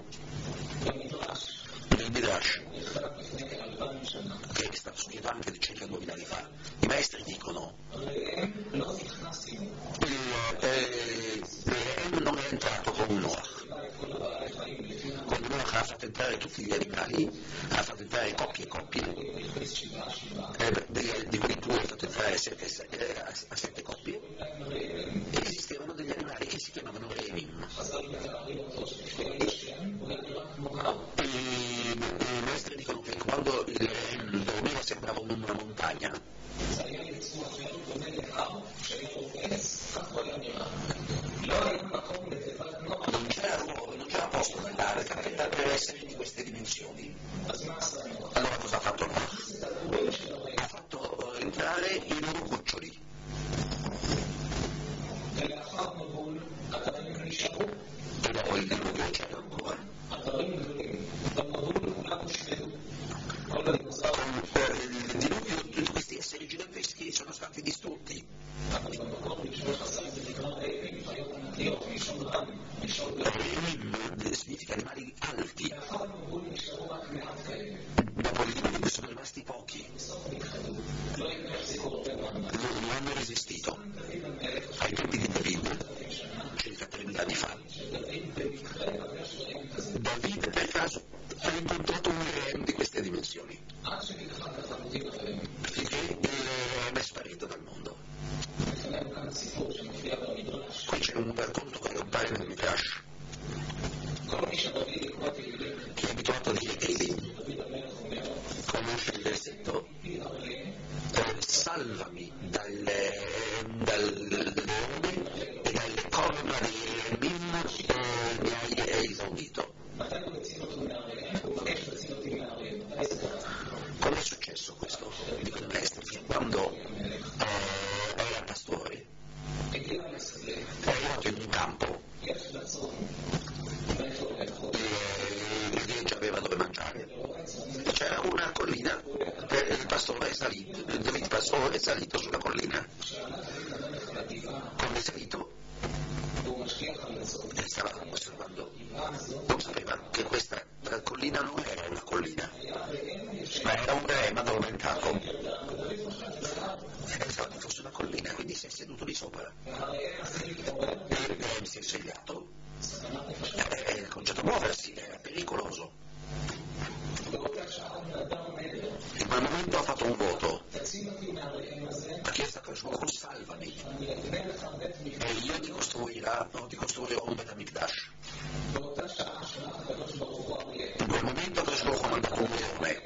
nel Midrash, che è stato scritto anche di circa 2000 anni fa, i maestri dicono il non è entrato con Noach. Quando Noach ha fatto entrare tutti gli animali, ha fatto entrare coppie e coppie, di cui tu hai fatto entrare a 7 coppie, e esistevano degli animali che si chiamavano Re'emim. I maestri dicono che quando il Re'em dormiva sembrava una montagna. Non c'era posto nell'arca per essere di queste dimensioni. Allora cosa ha fatto Noach? Ha fatto entrare i loro cuccioli. E dopo il diluvio c'era ancora. Con il diluvio tutti questi esseri giganteschi sono stati distrutti. Significa animali alti. Dopo il diluvio sono rimasti pochi. Non hanno resistito. Ai tempi di David, circa 3000 anni fa, versetto, salvami dal leone e dalle corna dei Remim mi hai esaudito. Come è successo questo? Dico il maestro, che quando era pastore, è arrivato in un campo, già aveva dove mangiare, c'era una collina, il pastore è salito, il pastore è salito sulla collina. Quando è salito, stava osservando, non sapeva che questa collina non era una collina, ma era un rema addormentato. Pensava che fosse una collina, quindi si è seduto di sopra. Si è svegliato, ha cominciato a muoversi, era pericoloso. In quel momento ha fatto un voto, ha chiesto a Krishna, salvami, e io ti costruirò un Bet HaMikdash. In quel momento Krishna ha mandato un leone,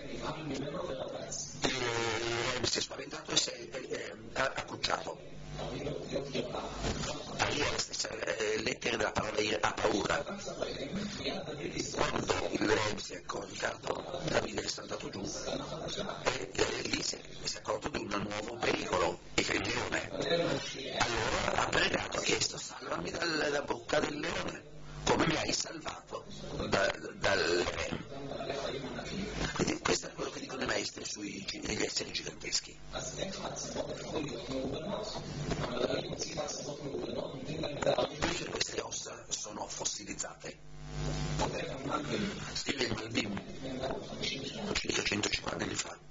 il si è spaventato e ha accucciato. Lettere della parola ha paura. Quando il re si è coricato, Davide è saltato giù e lì si è accorto di un nuovo pericolo, il leone. Allora ha pregato, ha chiesto, salvami dalla bocca del leone, come mi hai salvato dal re. Quindi questo è quello che dicono i maestri sugli esseri giganteschi. Perché queste ossa sono fossilizzate. Scrive il Malbim, circa 150 anni fa.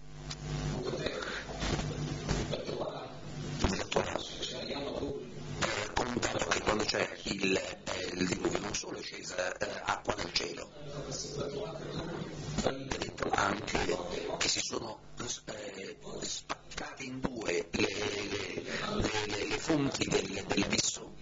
Nella Torah è raccontato che quando c'è il diluvio non solo è scesa acqua dal cielo, è detto anche che si sono spaccate in due le fonti dell'abisso,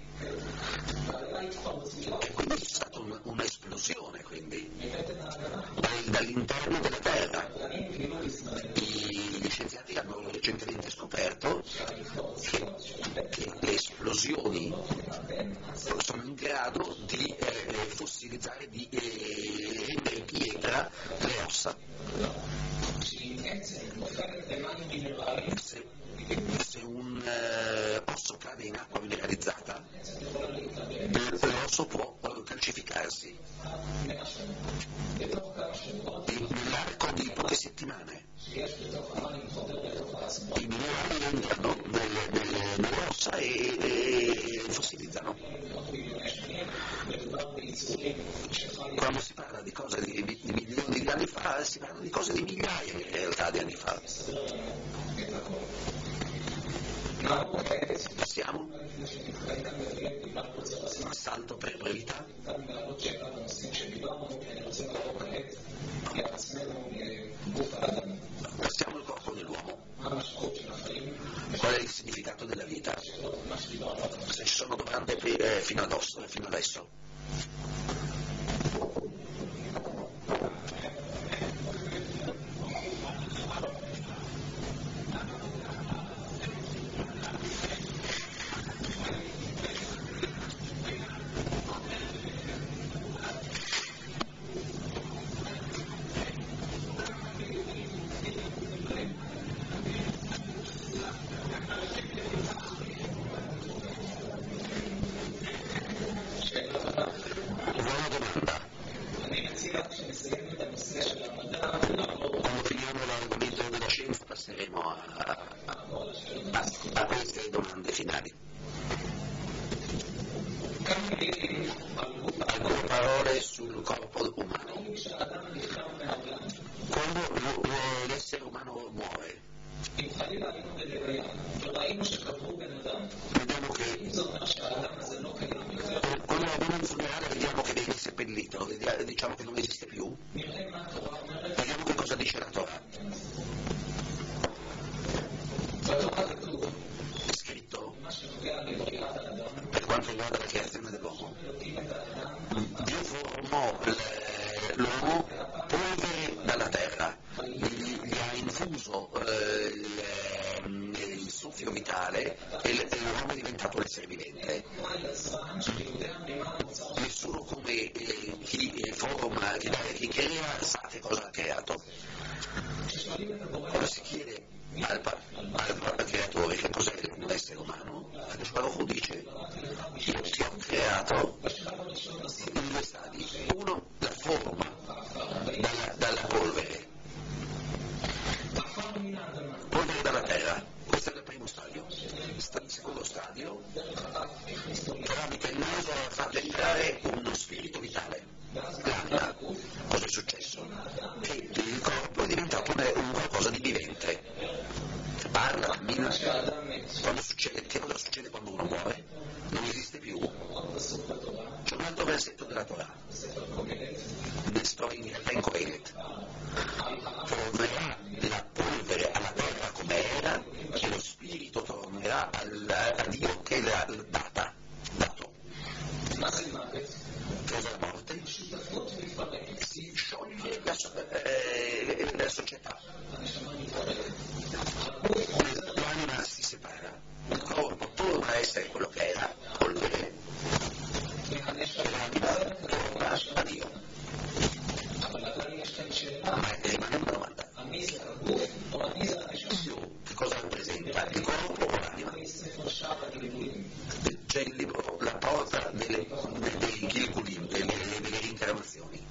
e quindi c'è stata un'esplosione dall'interno della Terra. Gli scienziati hanno recentemente scoperto che le esplosioni sono in grado di fossilizzare, di rendere pietra le ossa. Se un osso cade in acqua mineralizzata, l'osso può calcificarsi. Nell'arco di poche settimane i minerali entrano nelle ossa e fossilizzano. Quando si parla di cose di milioni di anni fa, si parla di cose di migliaia in realtà di anni fa. Passiamo. Salto per brevità. Passiamo al corpo dell'uomo. Qual è il significato della vita? Se ci sono domande fino adesso. A queste domande finali. Alcune parole sul corpo umano. Quando l'essere umano muore, vediamo che quando abbiamo un funerale vediamo che viene seppellito, diciamo che non esiste più. Vediamo che cosa dice la Torah. È scritto, per quanto riguarda la creazione dell'uomo, Dio formò l'uomo polvere dalla terra, gli ha infuso perso il soffio vitale e l'uomo è diventato un essere vivente. Nessuno come chi forma, chi crea sa che cosa ha creato. Quando si chiede al creatore che cos'è un essere umano, Baruch dice: io ti ho creato in due stadi. Uno, la forma dalla polvere dalla terra, questo è il primo stadio. Il secondo stadio, tramite il naso ha fatto entrare uno spirito vitale, l'anima. Cosa è successo? Che il corpo è diventato un qualcosa di vivente, parla, cammina. Che cosa succede quando uno muore? Non esiste più. C'è un altro versetto della Torah, in Kohelet: tornerà la polvere alla terra come era e lo spirito tornerà a Dio che l'ha dato. Cosa è la morte? Si scioglie la società, l'anima si separa, il corpo torna a essere quello che era, polvere, e l'anima torna a Dio. Ma rimane una domanda: che cosa rappresenta, il corpo o l'anima? C'è il libro La porta dei Gilgulim, delle reincarnazioni,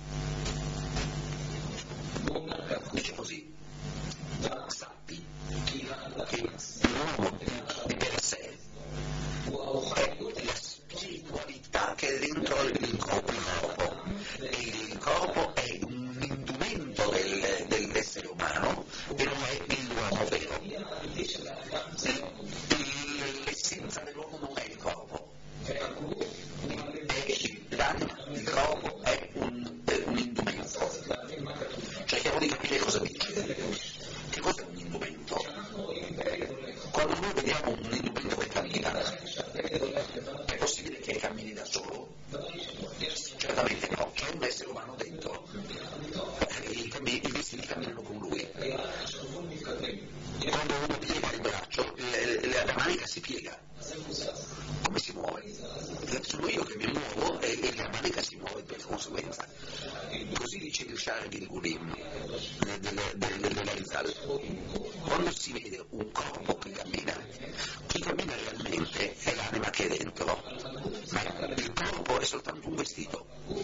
dice così: sappi che l'uomo di per sé è la spiritualità che è dentro il corpo, e il corpo è un indumento dell'essere umano e non è l'uomo vero. L'essenza dell'uomo non è il corpo, è l'anima. Il corpo è un indumento. Cerchiamo di capire cosa dice. Che cos'è un indumento? Quando noi vediamo un indumento che cammina, è possibile che cammini da solo? Certamente no, c'è un essere umano dentro. I vestiti camminano con lui. Quando uno piega il braccio, la manica si piega. Come si muove? Sono io che mi muovo e la manica si muove per conseguenza. Così dice il Shar Gilgulim della Rizal. Quando si vede un corpo che cammina, chi cammina realmente è l'anima che è dentro, ma il corpo è soltanto un vestito.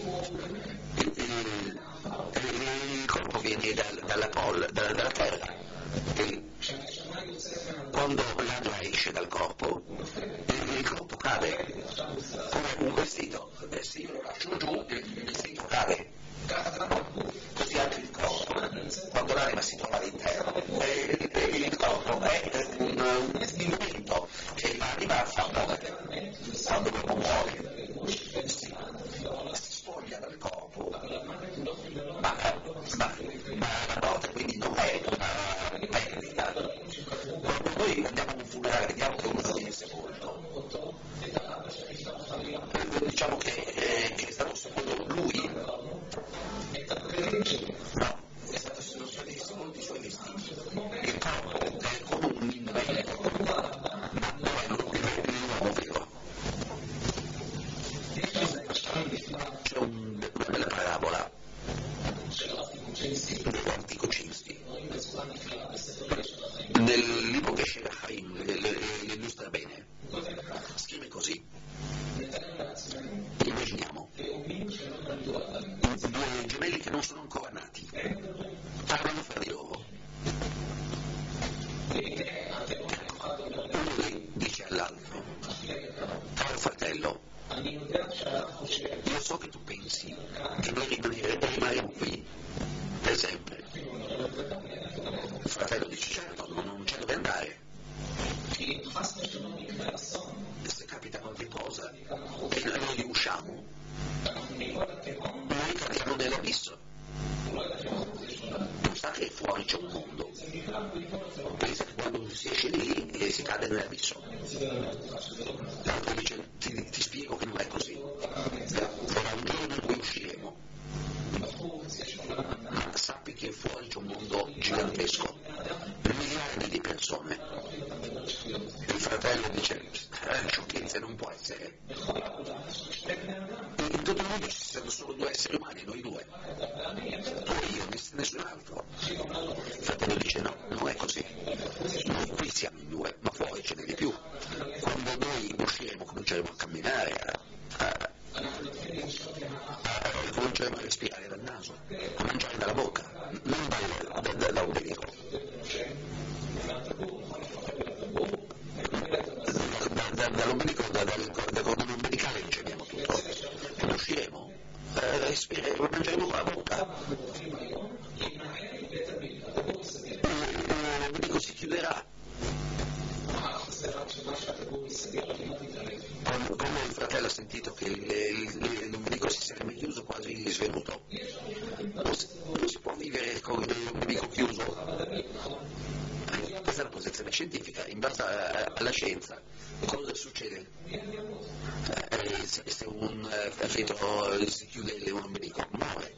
Il corpo viene dalla terra. Quando l'anima esce dal corpo, il corpo cade come un vestito. Se io lo lascio giù, il vestito cade. Così anche il corpo, quando l'anima si trova all'interno, il corpo è un indumento che l'anima fa muovere. Quando l'uomo muore, si spoglia dal corpo, ma la morte quindi non è una perdita. Quando noi andiamo a un funerale, vediamo che uno viene sepolto, diciamo che è stato sepolto lui. No, è stato sepolto i suoi vestiti. Il corpo è come un indumento, ma non è l'uomo vero. C'è una bella parabola dell'antico Cinsti. Nel libro che Shela Haim l'illustra bene. Scrive così: immaginiamo due gemelli che non sono ancora nati, parlano fra di loro. Uno dice all'altro: caro fratello, io so che tu pensi che noi rimarremo qui per sempre. Il fratello dice: certo, non c'è dove andare. Se capita qualche cosa e noi usciamo, noi cadiamo nell'abisso. Non sa che fuori c'è un mondo. Pensa che quando si esce lì si cade nell'abisso. L'altro dice: ti spiego che non è così. Sarà un giorno in cui usciremo. Ma sappi che fuori c'è un mondo gigantesco. nessun altro. Il fratello dice no, non è così. Noi qui siamo in due, ma fuori ce n'è di più. Quando noi usciremo cominceremo a camminare, cominceremo a respirare dal naso, a mangiare dalla bocca, non dall'ombelico. Dall'ombelico, dal cordone ombelicale riceviamo tutto. Quando usciremo, respireremo, mangeremo con la bocca. L'ombelico si chiuderà. Come il fratello ha sentito che l'ombelico si sarebbe chiuso, quasi svenuto. Non si può vivere con l'ombelico chiuso. Questa è la posizione scientifica. In base alla scienza, cosa succede? Se un feto si chiude l'ombelico, muore.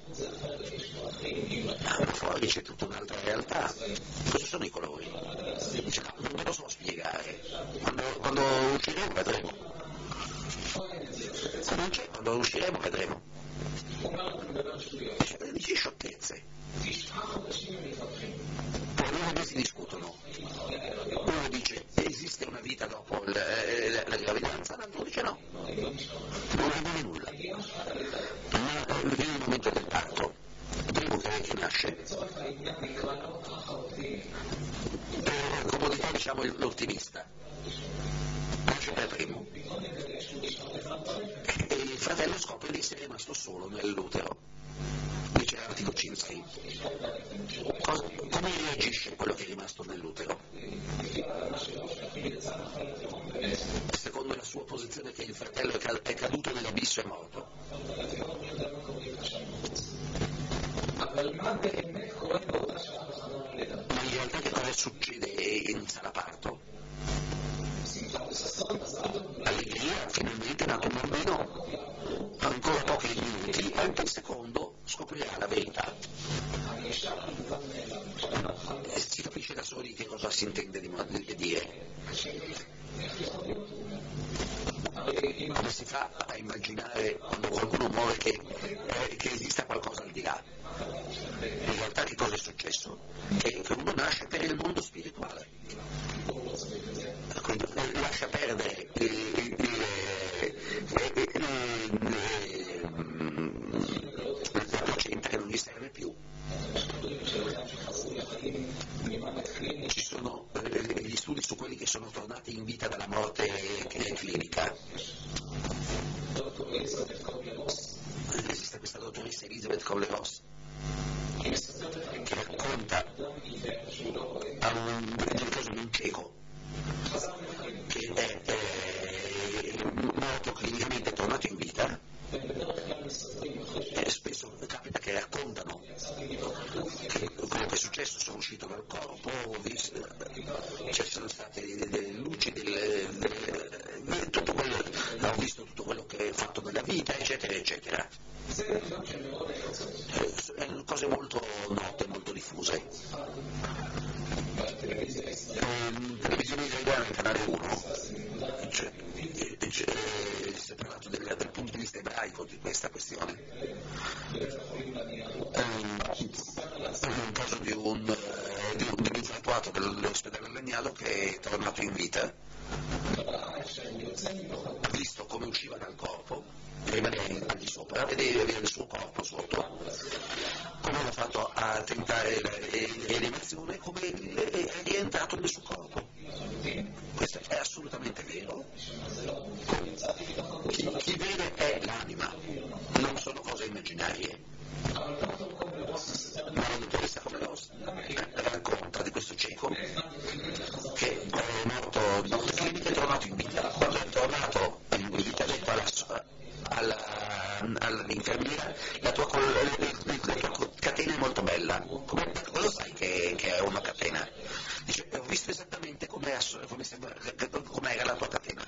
Ma fuori c'è tutta un'altra realtà. Cosa sono i colori? Non me lo so spiegare. Quando usciremo vedremo. Quando usciremo vedremo. Dici sciocchezze. Per uno si discutono. Uno dice esiste una vita dopo la gravidanza, l'altro dice no. Non avviene nulla. Ma viene il momento del parto. Il primo che nasce. Per comodità diciamo l'ottimista. Nasce per primo. E il fratello scopre di essere rimasto solo nell'utero. Dice l'articolo 5. Come reagisce quello che è rimasto nell'utero? Secondo la sua posizione che il fratello è caduto nell'abisso e morto. Ma in realtà che cosa succede? Inizia la parto. Allegria, finalmente è nato un bambino, ancora pochi minuti, e per secondo scoprirà la verità. E si capisce da soli che cosa si intende di dire. Come si fa a immaginare quando qualcuno muore che esista qualcosa al di là? In realtà che cosa è successo? Che uno nasce per il mondo spirituale. Quindi lascia perdere la placenta che non gli serve più. Ci sono gli studi su quelli che sono tornati in vita dalla morte clinica. Esiste questa dottoressa Elisabeth Kubler-Ross che racconta nel caso di un cieco che è morto clinicamente, è tornato in vita. Spesso capita che raccontano che quello che è successo, sono uscito dal corpo, ci sono state delle luci, tutto quello, ho visto tutto quello che ho fatto nella vita, eccetera, eccetera. Cose molto note, molto diffuse. Televisione israeliana, canale 1, si è parlato dal punto di vista ebraico di questa questione. Un caso di un infatuato dell'ospedale a Legnano che è tornato in vita, ha visto come usciva dal corpo, rimaneva al di sopra, vedeva il suo corpo sotto, come ha fatto a tentare la rianimazione, come è rientrato nel suo corpo. Questo è assolutamente vero. Chi vede è l'anima, non sono cose immaginarie. Ma la dottoressa Kubler-Ross racconta di questo cieco che è morto in una clinica e è tornato in vita. Quando è tornato in vita ha detto all'infermiera la tua catena è molto bella. Cosa sai che è una catena? Dice, ho visto esattamente come era la tua catena.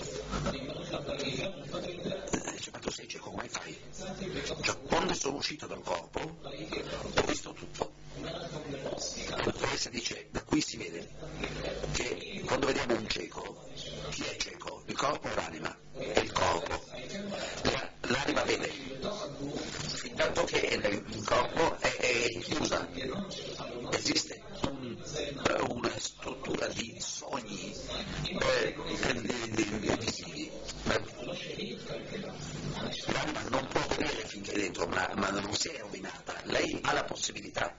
Dice, ma tu sei cieco, come fai? Cioè, quando sono uscito dal corpo ho visto tutto. La dottoressa dice, da qui si vede che quando vediamo un cieco, chi è cieco? Il corpo o l'anima? È il corpo. L'anima vede, tanto che il corpo è è chiusa, esiste una struttura di sogni visivi. L'anima non può vedere finché è dentro, ma non si è rovinata, lei ha la possibilità.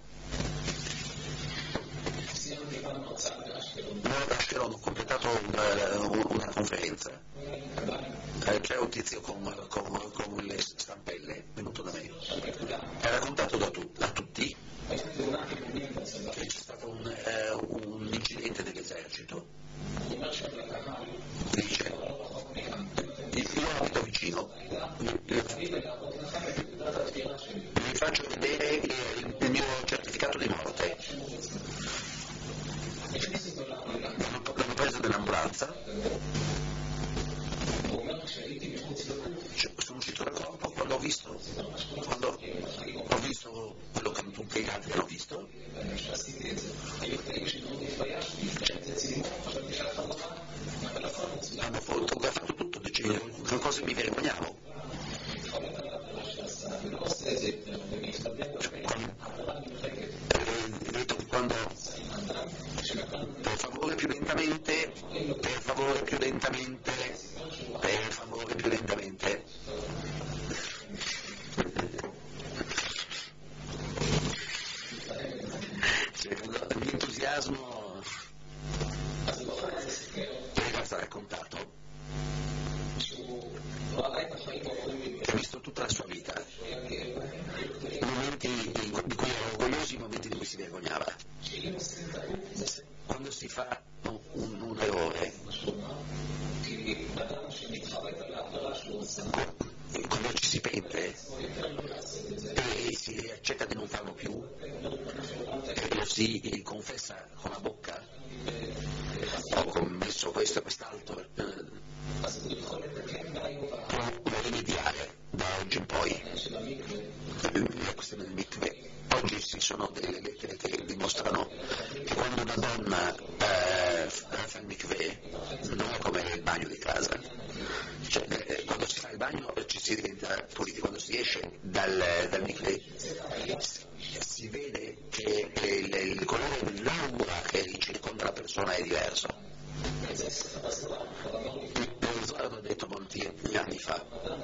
Noi ad Ashkelon ho completato una conferenza, c'era un tizio con le stampelle venuto da me, ha raccontato a tutti che c'è stato un incidente dell'esercito, dice io abito vicino, vi faccio vedere il mio certificato di morte. L'hanno preso nell'ambulanza, sono uscito dal corpo quando ho visto quello che tutti gli altri hanno visto. Hanno fotografato tutto, con cosa mi vergognavo. Detto che quando per favore più lentamente, l'entusiasmo. Il ragazzo ha raccontato che ha visto tutta la sua vita, momenti di cui era orgoglioso, momenti di cui si vergognava. Quando si fa un errore, quando ci si pente e si accetta di non farlo più e lo si confessa con la bocca, ho commesso questo e quest'altro, può rimediare da oggi in poi. La questione del mikveh. Oggi ci sono delle lettere che dimostrano che quando una donna fa il mikveh non è come il bagno di casa, cioè quando si fa il bagno ci si diventa puliti, quando si esce dal mikveh si vede che il colore dell'aura che circonda la persona è diverso. L'ho detto molti anni fa,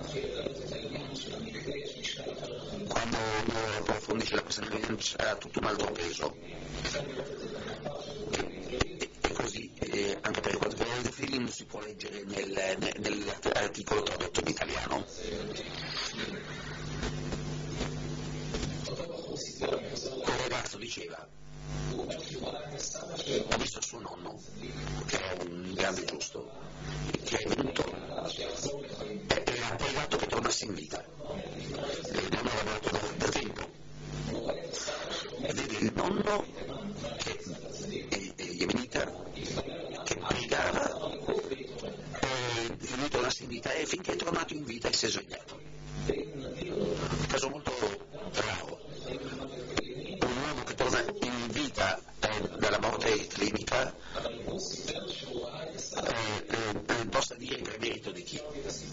quando uno approfondisce la questione ha tutto un altro peso, e così anche per quanto riguarda i film si può leggere nell'articolo tradotto in italiano. Quel ragazzo diceva: ho visto suo nonno, che è un grande giusto, che è venuto e ha pregato che tornassi in vita. Il nonno ha lavorato da tempo. E vedi il nonno che è yemenita, che pregava che tornassi in vita, e finché è tornato in vita e si è svegliato. Un caso molto raro. Un uomo che torna in vita dalla morte clinica possa dire per merito di chi?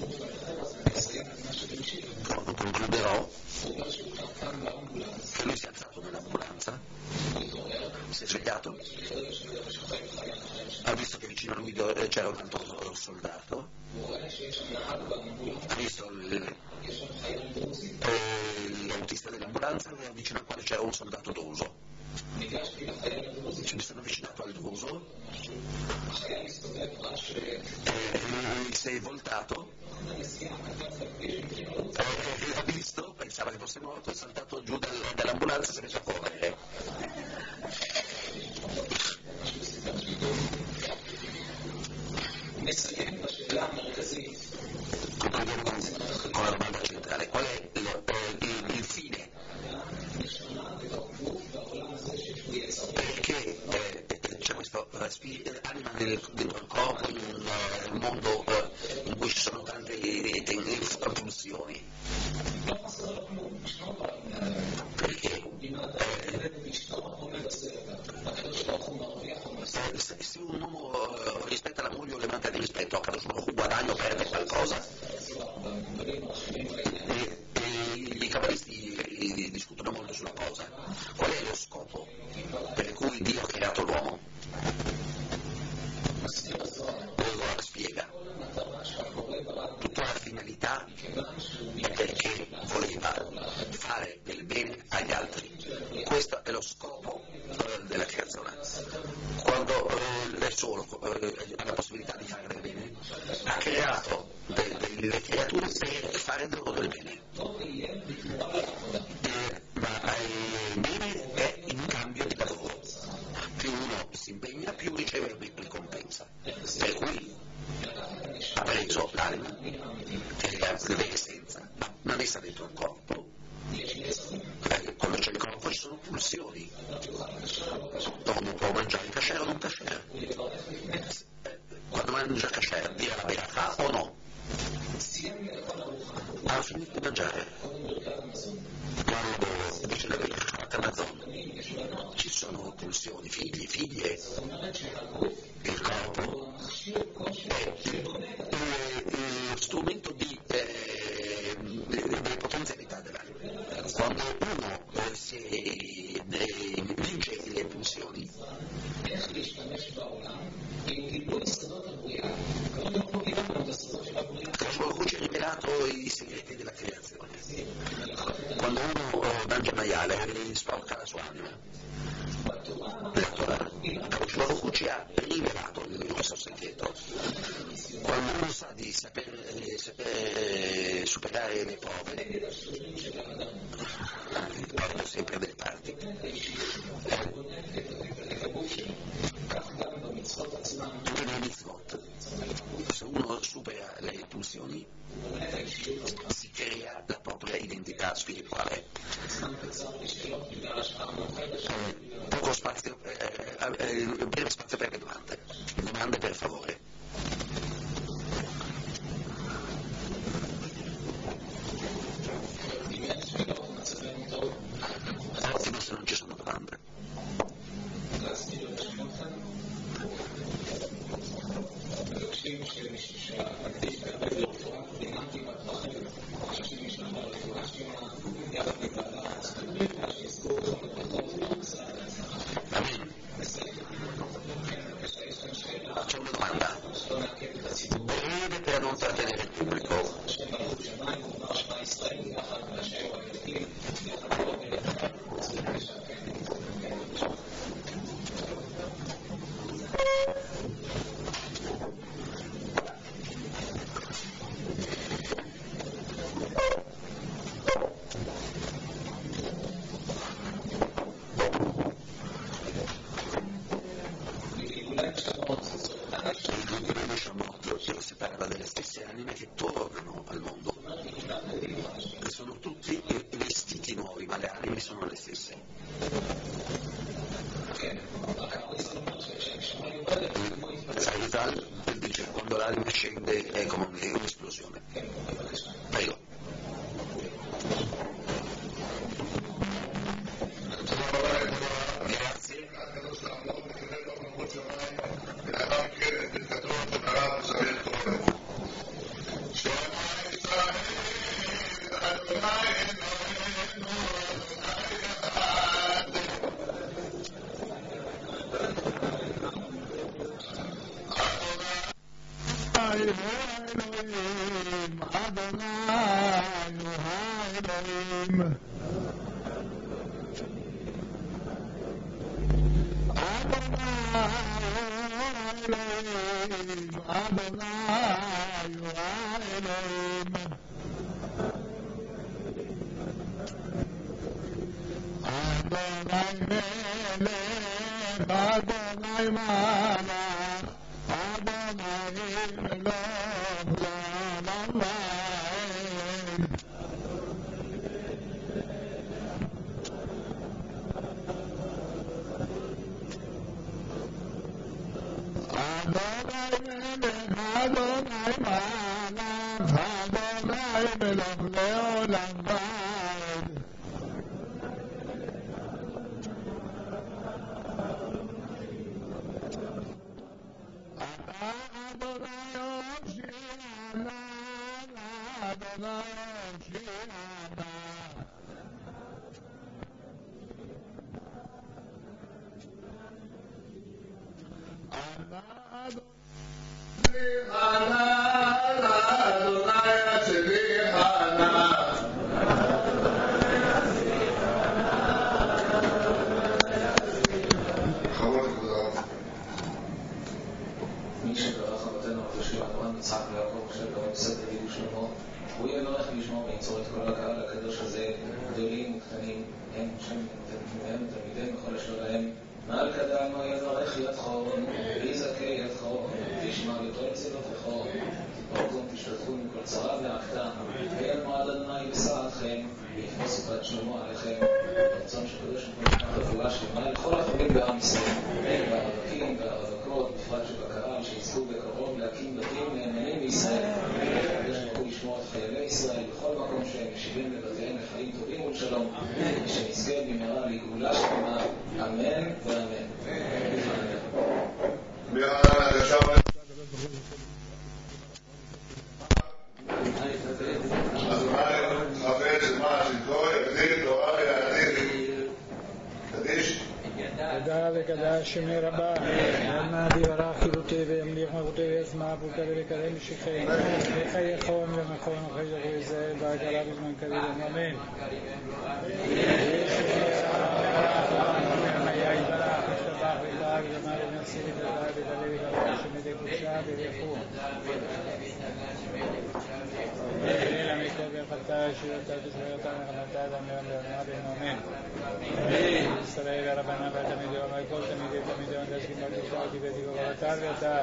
Concluderò che lui si è alzato nell'ambulanza, si è svegliato, ha visto che vicino a lui c'era un altro soldato, ha visto l'autista dell'ambulanza vicino al quale c'era un soldato d'uso. Mi sono avvicinato al d'uso, si è voltato, l'ha visto, pensava che fosse morto, è saltato giù dall'ambulanza e si è messo a correre. Concludiamo con la domanda centrale: qual è il fine? Perché c'è questa anima dentro il corpo, in un mondo in cui ci sono tante pulsioni? Perché se un uomo rispetta la moglie o le manca di rispetto, a caso suo guadagno, perde qualcosa? I cabalisti discutono molto sulla cosa. sta dentro il corpo. Quando c'è il corpo ci sono pulsioni. Uno può mangiare kasher o non kasher. Quando mangia kasher dirà la berachà o no? Ha finito di mangiare. Quando dice la berachà Amazon ci sono pulsioni, figli, figlie. Il corpo è lo strumento di potenzialità dell'anima. Quando uno vince le pulsioni, Baruch ci ha rivelato i segreti della creazione. Quando uno mangia maiale sporca la sua anima. La Torah. Baruch ci ha rivelato questo segreto. Quando uno sa di saper superare le prove, parlo sempre delle parti. Tutte le mitzvot. Se uno supera le pulsioni, si crea la propria identità spirituale. Poco spazio, breve spazio per le domande. Domande per favore. Ottimo se non ci sono domande. C'è una domanda? Breve per non trattenere il pubblico. Si parla delle stesse anime che tornano al mondo, che sono tutti vestiti nuovi, ma le anime sono le stesse. Zaital dice che quando l'anima scende è come un'esplosione. Prego. Grazie. שישמע בתור צלות רחוב, ברוך תשתתפו מכל צרה ואקתה, ויהיה מועד אדוני בסעתכם, ויפרוס את שלמה עליכם, ברצון שקדוש ונשמע רפואה שלמה לכל החולים בעם ישראל, והרווקים והרווקות, בפרט שבקהל, שיזכו בקרוב להקים בתים נאמנים בישראל, ושנוכו לשמור את חיילי ישראל בכל מקום שהם משיבים לבתיהם לחיים טובים ולשלום, ושנזכה במהרה לגאולה שלמה, אמן ואמן. תודה וקדש שמי רבה, ונעדי ורח חילותי וימליך מלכותי וישמע פוקה ולקדם משיחי וחיי חום ומחום וחי זכו ישראל והגלה בזמן קריב אמן. היה יתברך ושתבח ויתברך וזמר ונשיא ותדע ותדע ותדע שמדי קודשה וריחו ואלה מכל ויחלתה שירתה תשמעתה נחמתה דמיון ואמנה בן אמן. ישראל הרבנה והתמידי ומי כל תמידי ונדסקים בקדושה וקיבדי ובבטל ואתן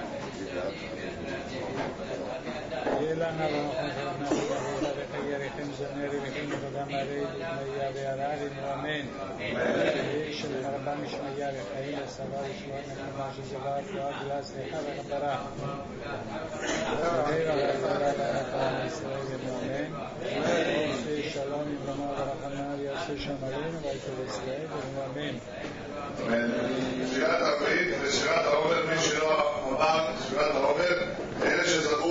יהיה לנו במחון שלנו נעבודה וחייריכם זנרי וכן וגם הרי דתמיה והרעלינו אמן. של הרבן משמיה וחיים וסבא ושבועה נחמה שזבה פלואה גלה סליחה וחברה ואירה והגברה והנחמה ישראל אמן. עושה שלום יברמה ורחמה ויעשה שמרים ויתו ישראל אמן. שירת הברית ושירת העומר, מי שלא אמר שירת העומר, אלה שזכו